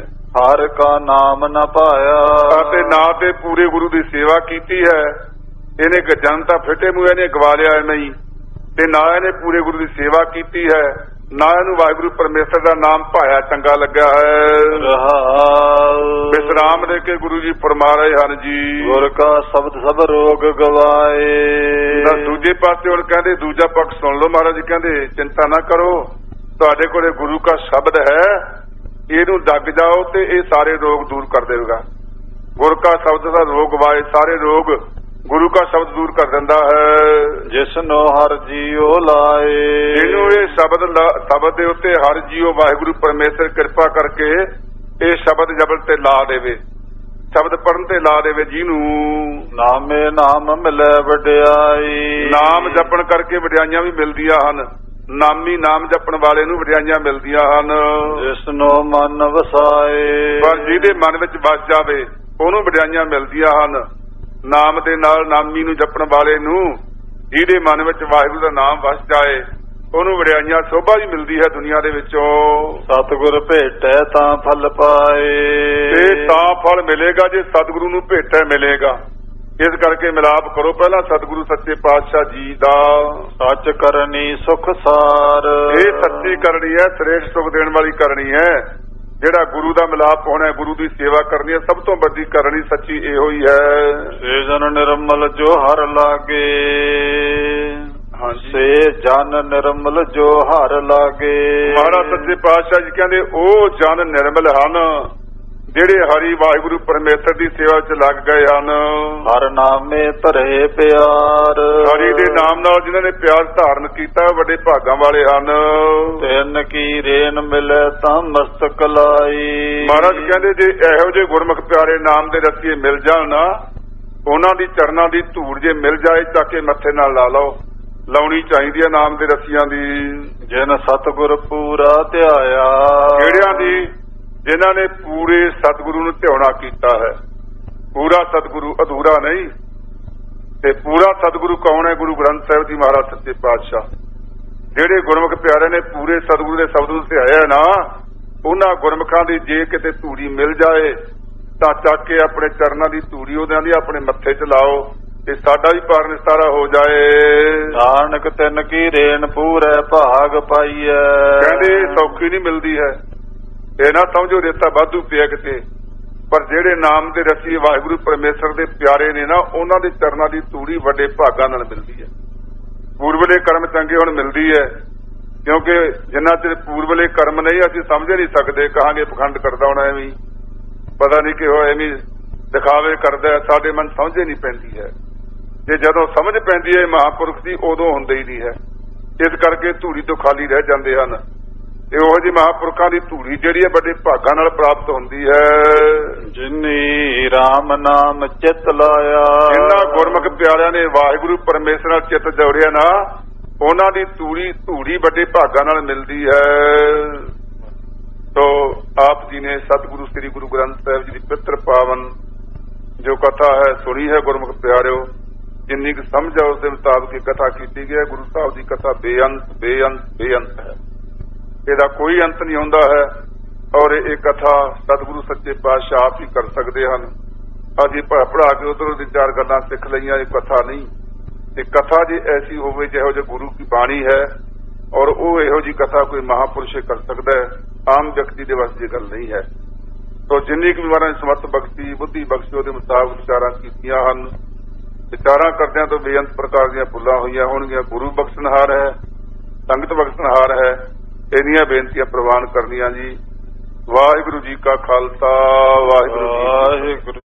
ਹਰ ਕਾ ਨਾਮ ਨਾ ਪਾਇਆ।
ਅਤੇ ਨਾ ਤੇ ਪੂਰੇ ਗੁਰੂ ਦੀ ਸੇਵਾ ਕੀਤੀ ਹੈ ਇਹਨੇ ਜਨਮ ਤਾਂ ਫਿੱਟੇ ਮੂੰਹ ਇਹਨੇ ਗਵਾ ਲਿਆ ਨਹੀਂ, ਤੇ ਨਾ ਇਹਨੇ ਪੂਰੇ ਗੁਰੂ ਦੀ ਸੇਵਾ ਕੀਤੀ ਹੈ, ਨਾ ਇਹਨੂੰ ਵਾਹਿਗੁਰੂ ਪਰਮੇਸ਼ਰ ਦਾ ਨਾਮ ਭਾਇਆ ਚੰਗਾ ਲੱਗਿਆ ਹੈ। ਵਿਸਰਾਮ ਦੇ ਕੇ ਗੁਰੂ ਜੀ ਫਰਮਾ ਰਹੇ ਹਨ ਜੀ,
ਗੁਰ ਕਾ ਸ਼ਬਦ ਸਭ ਰੋਗ ਗਵਾਏ।
ਦੂਜੇ ਪਾਸੇ ਹੁਣ ਕਹਿੰਦੇ, ਦੂਜਾ ਪੱਖ ਸੁਣ ਲਓ। ਮਹਾਰਾਜ ਜੀ ਕਹਿੰਦੇ ਚਿੰਤਾ ਨਾ ਕਰੋ, ਤੁਹਾਡੇ ਕੋਲੇ ਗੁਰੂ ਕਾ ਸ਼ਬਦ ਹੈ, ਇਹਨੂੰ ਡੱਗ ਜਾਓ ਤੇ ਇਹ ਸਾਰੇ ਰੋਗ ਦੂਰ ਕਰ ਦੇਵੇਗਾ। ਗੁਰ ਕਾ ਸ਼ਬਦ ਦਾ ਰੋਗ ਗਵਾਏ, ਸਾਰੇ ਰੋਗ ਗੁਰੂ ਕਾ ਸ਼ਬਦ ਦੂਰ ਕਰ ਦਿੰਦਾ ਹੈ।
ਜਿਸ ਨੂੰ ਹਰ ਜੀਉ ਲਾਏ,
ਇਹਨੂੰ ਇਹ ਸ਼ਬਦ ਸ਼ਬਦ ਦੇ ਉੱਤੇ ਹਰ ਜੀਉ ਵਾਹਿਗੁਰੂ ਪਰਮੇਸ਼ਰ ਕਿਰਪਾ ਕਰਕੇ ਇਹ ਸ਼ਬਦ ਜਬਲ ਤੇ ਲਾ ਦੇਵੇ, ਸ਼ਬਦ ਪੜਨ ਤੇ ਲਾ ਦੇਵੇ। ਜਿਹਨੂੰ
ਨਾਮੇ ਨਾਮ ਮਿਲੇ ਵਡਿਆਈ,
ਨਾਮ ਜਪਣ ਕਰਕੇ ਵਡਿਆਈਆਂ ਵੀ ਮਿਲਦੀਆਂ ਹਨ। ਨਾਮੀ ਨਾਮ ਜਪਣ ਵਾਲੇ ਨੂੰ ਵਡਿਆਈਆਂ ਮਿਲਦੀਆਂ ਹਨ।
ਜਿਸ ਨੂੰ ਮਨ ਵਸਾਏ,
ਪਰ ਜਿਹਦੇ ਮਨ ਵਿੱਚ ਵਸ ਜਾਵੇ ਉਹਨੂੰ ਵਡਿਆਈਆਂ ਮਿਲਦੀਆਂ ਹਨ। ਨਾਮ ਦੇ ਨਾਲ ਨਾਮੀ ਨੂੰ ਜਪਣ ਵਾਲੇ ਨੂੰ, ਜਿਹਦੇ ਮਨ ਵਿੱਚ ਵਾਹਿਗੁਰੂ ਦਾ ਨਾਮ ਵਸ ਜਾਏ, ਉਹਨੂੰ ਵਡਿਆਈਆਂ ਸੋਭਾ ਵੀ ਮਿਲਦੀ ਹੈ ਦੁਨੀਆ ਦੇ ਵਿੱਚੋਂ।
ਸਤਿਗੁਰ ਭੇਟੈ ਤਾਂ ਫਲ ਪਾਏ,
ਤੇ ਤਾਂ ਫਲ ਮਿਲੇਗਾ ਜੇ ਸਤਿਗੁਰੂ ਨੂੰ ਭੇਟੈ ਮਿਲੇਗਾ। ਇਸ ਕਰਕੇ ਮਿਲਾਪ ਕਰੋ ਪਹਿਲਾਂ ਸਤਿਗੁਰੂ ਸੱਚੇ ਪਾਤਸ਼ਾਹ ਜੀ ਦਾ।
ਸੱਚ ਕਰਨੀ ਸੁਖ ਸਾਰ,
ਇਹ ਸੱਚੀ ਕਰਨੀ ਹੈ, ਸ੍ਰੇਸ਼ਟ ਸੁਖ ਦੇਣ ਵਾਲੀ ਕਰਨੀ ਹੈ। ਜਿਹੜਾ ਗੁਰੂ ਦਾ ਮਿਲਾਪ ਹੋਣਾ, ਗੁਰੂ ਦੀ ਸੇਵਾ ਕਰਨੀ ਹੈ, ਸਭ ਤੋਂ ਵੱਡੀ ਕਰਨੀ ਸੱਚੀ ਇਹੋ ਹੀ ਹੈ।
ਸੇ ਜਨ ਨਿਰਮਲ ਜੋ ਹਰ ਲਾਗੇ, ਸੇ ਜਨ ਨਿਰਮਲ ਜੋ ਹਰ ਲਾਗੇ।
ਮਹਾਰਾਜ ਸੱਚੇ ਪਾਤਸ਼ਾਹ ਜੀ ਕਹਿੰਦੇ ਉਹ ਜਨ ਨਿਰਮਲ ਹਨ ਜਿਹੜੇ ਹਰੀ ਵਾਹਿਗੁਰੂ ਪਰਮੇਸ਼ਰ ਦੀ ਸੇਵਾ ਵਿੱਚ ਲੱਗ ਗਏ ਹਨ।
ਹਰ ਨਾਮੇ ਧਰੇ ਪਿਆਰ,
ਹਰੀ ਦੇ ਨਾਮ ਨਾਲ ਜਿਨ੍ਹਾਂ ਨੇ ਪਿਆਰ ਧਾਰਨ ਕੀਤਾ ਵੱਡੇ ਭਾਗਾਂ ਵਾਲੇ ਹਨ।
ਤਿੰਨ ਕੀ ਰੇਨ ਮਿਲੇ ਤਾਂ ਮਸਤਕ ਲਾਈ।
ਮਹਾਰਾਜ ਕਹਿੰਦੇ ਜੇ ਇਹੋ ਜਿਹੇ ਗੁਰਮੁਖ ਪਿਆਰੇ ਨਾਮ ਦੇ ਰਸੀਏ ਮਿਲ ਜਾਣ ਨਾ, ਉਹਨਾਂ ਦੀ ਚਰਨਾਂ ਦੀ ਧੂੜ ਜੇ ਮਿਲ ਜਾਏ ਚੱਕ ਕੇ ਮੱਥੇ ਨਾਲ ਲਾ ਲਓ। ਲਾਉਣੀ ਚਾਹੀਦੀ ਹੈ ਨਾਮ ਦੇ ਰਸੀਆਂ ਦੀ।
ਜਿਨ ਸਤਿਗੁਰ ਪੂਰਾ ਧਿਆਇਆ,
ਜਿਹੜਿਆਂ ਦੀ ਜਿਨ੍ਹਾਂ ਨੇ ਪੂਰੇ ਸਤਿਗੁਰੂ ਨੂੰ ਧਿਆਉਣਾ ਕੀਤਾ ਹੈ। ਪੂਰਾ ਸਤਿਗੁਰੂ ਅਧੂਰਾ ਨਹੀਂ। ਤੇ ਪੂਰਾ ਸਤਿਗੁਰੂ ਕੌਣ ਹੈ? ਗੁਰੂ ਗ੍ਰੰਥ ਸਾਹਿਬ ਜੀ ਮਹਾਰਾਜ ਸੱਚੇ ਪਾਤਸ਼ਾਹ। ਜਿਹੜੇ ਗੁਰਮੁਖ ਪਿਆਰੇ ਨੇ ਪੂਰੇ ਸਤਿਗੁਰੂ ਦੇ ਸ਼ਬਦ ਨੂੰ ਧਿਆਇਆ ਨਾ, ਉਹਨਾਂ ਗੁਰਮੁਖਾਂ ਦੀ ਜੇ ਕਿਤੇ ਧੂੜੀ ਮਿਲ ਜਾਏ ਤਾਂ ਚੱਕ ਕੇ ਆਪਣੇ ਚਰਨਾਂ ਦੀ ਧੂੜੀ ਉਹਨਾਂ ਦੀ ਆਪਣੇ ਮੱਥੇ 'ਚ ਲਾਓ ਤੇ ਸਾਡਾ ਵੀ ਪਾਰ ਨਿਸਤਾਰਾ ਹੋ ਜਾਏ।
ਨਾਨਕ ਤਿੰਨ ਕੀ ਰੇਨ ਪੂਰੇ ਭਾਗ ਪਾਈਐ।
ਕਹਿੰਦੇ ਸੌਖੀ ਨਹੀਂ ਮਿਲਦੀ ਹੈ, ਇਹ ਨਾ ਸਮਝੋ ਰੇਤਾ ਵਾਧੂ ਪਿਆ ਕਿਤੇ। ਪਰ ਜਿਹੜੇ ਨਾਮ ਦੇ ਰਸੀਏ ਵਾਹਿਗੁਰੂ ਪਰਮੇਸ਼ਰ ਦੇ ਪਿਆਰੇ ਨੇ ਨਾ, ਉਹਨਾਂ ਦੇ ਚਰਨਾਂ ਦੀ ਧੂੜੀ ਵੱਡੇ ਭਾਗਾਂ ਨਾਲ ਮਿਲਦੀ ਹੈ। ਪੂਰਬਲੇ ਕਰਮ ਚੰਗੇ ਹੁਣ ਮਿਲਦੀ ਹੈ, ਕਿਉਂਕਿ ਜਿੰਨਾ ਚਿਰ ਪੂਰਬਲੇ ਕਰਮ ਨਹੀਂ ਅਸੀਂ ਸਮਝ ਨਹੀਂ ਸਕਦੇ। ਕਹਾਂਗੇ ਪਖੰਡ ਕਰਦਾ ਹੋਣਾ, ਐਵੇਂ ਪਤਾ ਨਹੀਂ ਕਿ ਉਹ ਐਵੇਂ ਦਿਖਾਵੇ ਕਰਦਾ, ਸਾਡੇ ਮਨ ਸਮਝੇ ਨਹੀਂ ਪੈਂਦੀ ਹੈ। ਜੇ ਜਦੋਂ ਸਮਝ ਪੈਂਦੀ ਹੈ ਮਹਾਂਪੁਰਖ ਦੀ, ਉਦੋਂ ਹੁੰਦੇ ਹੀ ਨਹੀਂ ਹੈ। ਇਸ ਕਰਕੇ ਧੂੜੀ ਤੋਂ ਖਾਲੀ ਰਹਿ ਜਾਂਦੇ ਹਨ। ਤੇ ਉਹ ਜਿਹੇ ਮਹਾਂਪੁਰਖਾਂ ਦੀ ਧੂੜੀ ਜਿਹੜੀ ਹੈ ਵੱਡੇ ਭਾਗਾਂ ਨਾਲ ਪ੍ਰਾਪਤ ਹੁੰਦੀ ਹੈ।
ਜਿਨੀ ਰਾਮ ਨਾਮ ਚਿਤ ਲਾਇਆ,
ਜਿਨ੍ਹਾਂ ਗੁਰਮੁਖ ਪਿਆਰਿਆਂ ਨੇ ਵਾਹਿਗੁਰੂ ਪਰਮੇਸ਼ਰ ਨਾਲ ਚਿੱਤ ਜੋੜਿਆ ਨਾ, ਉਹਨਾਂ ਦੀ ਧੂੜੀ ਧੂੜੀ ਵੱਡੇ ਭਾਗਾਂ ਨਾਲ ਮਿਲਦੀ ਹੈ। ਤੋ ਆਪ ਜੀ ਨੇ ਸਤਿਗੁਰੂ ਸ੍ਰੀ ਗੁਰੂ ਗ੍ਰੰਥ ਸਾਹਿਬ ਜੀ ਦੀ ਪਵਿੱਤਰ ਪਾਵਨ ਜੋ ਕਥਾ ਹੈ ਸੁਣੀ ਹੈ ਗੁਰਮੁਖ ਪਿਆਰਿਓ। ਜਿੰਨੀ ਕੁ ਸਮਝ ਆ ਉਸ ਦੇ ਮੁਤਾਬਕ ਇਹ ਕਥਾ ਕੀਤੀ ਗਈ ਹੈ। ਗੁਰੂ ਸਾਹਿਬ ਦੀ ਕਥਾ ਬੇਅੰਤ ਬੇਅੰਤ ਬੇਅੰਤ ਹੈ, ਇਹਦਾ ਕੋਈ ਅੰਤ ਨਹੀਂ ਹੁੰਦਾ ਹੈ। ਔਰ ਇਹ ਕਥਾ ਸਤਿਗੁਰੂ ਸੱਚੇ ਪਾਤਸ਼ਾਹ ਆਪ ਹੀ ਕਰ ਸਕਦੇ ਹਨ। ਅਸੀਂ ਪੜ੍ਹਾ ਕੇ ਉਧਰੋਂ ਦੀ ਚਾਰ ਗੱਲਾਂ ਸਿੱਖ ਲਈਆਂ, ਇਹ ਕਥਾ ਨਹੀਂ। ਤੇ ਕਥਾ ਜੇ ਐਸੀ ਹੋਵੇ ਜਿਹੋ ਜਿਹੇ ਗੁਰੂ ਦੀ ਬਾਣੀ ਹੈ, ਔਰ ਉਹ ਇਹੋ ਜਿਹੀ ਕਥਾ ਕੋਈ ਮਹਾਂਪੁਰਸ਼ ਕਰ ਸਕਦਾ ਹੈ, ਆਮ ਵਿਅਕਤੀ ਦੇ ਵੱਸ ਦੀ ਗੱਲ ਨਹੀਂ ਹੈ। ਤੋ ਜਿੰਨੀ ਕੁ ਮਹਾਰਾਜ ਨੇ ਸਮਰਥ ਬਖਸ਼ੀ, ਬੁੱਧੀ ਬਖਸ਼ੀ, ਉਹਦੇ ਮੁਤਾਬਕ ਵਿਚਾਰਾਂ ਕੀਤੀਆਂ ਹਨ। ਵਿਚਾਰਾਂ ਕਰਦਿਆਂ ਤੋਂ ਬੇਅੰਤ ਪ੍ਰਕਾਰ ਦੀਆਂ ਭੁੱਲਾਂ ਹੋਈਆਂ ਹੋਣਗੀਆਂ। ਗੁਰੂ ਬਖਸ਼ਣਹਾਰ ਹੈ, ਸੰਗਤ ਬਖਸ਼ਣਹਾਰ ਹੈ। ਇਹਦੀਆਂ ਬੇਨਤੀਆਂ ਪ੍ਰਵਾਨ ਕਰਨੀਆਂ ਜੀ। ਵਾਹਿਗੁਰੂ ਜੀ ਕਾ ਖਾਲਸਾ, ਵਾਹਿਗੁਰੂ ਜੀ।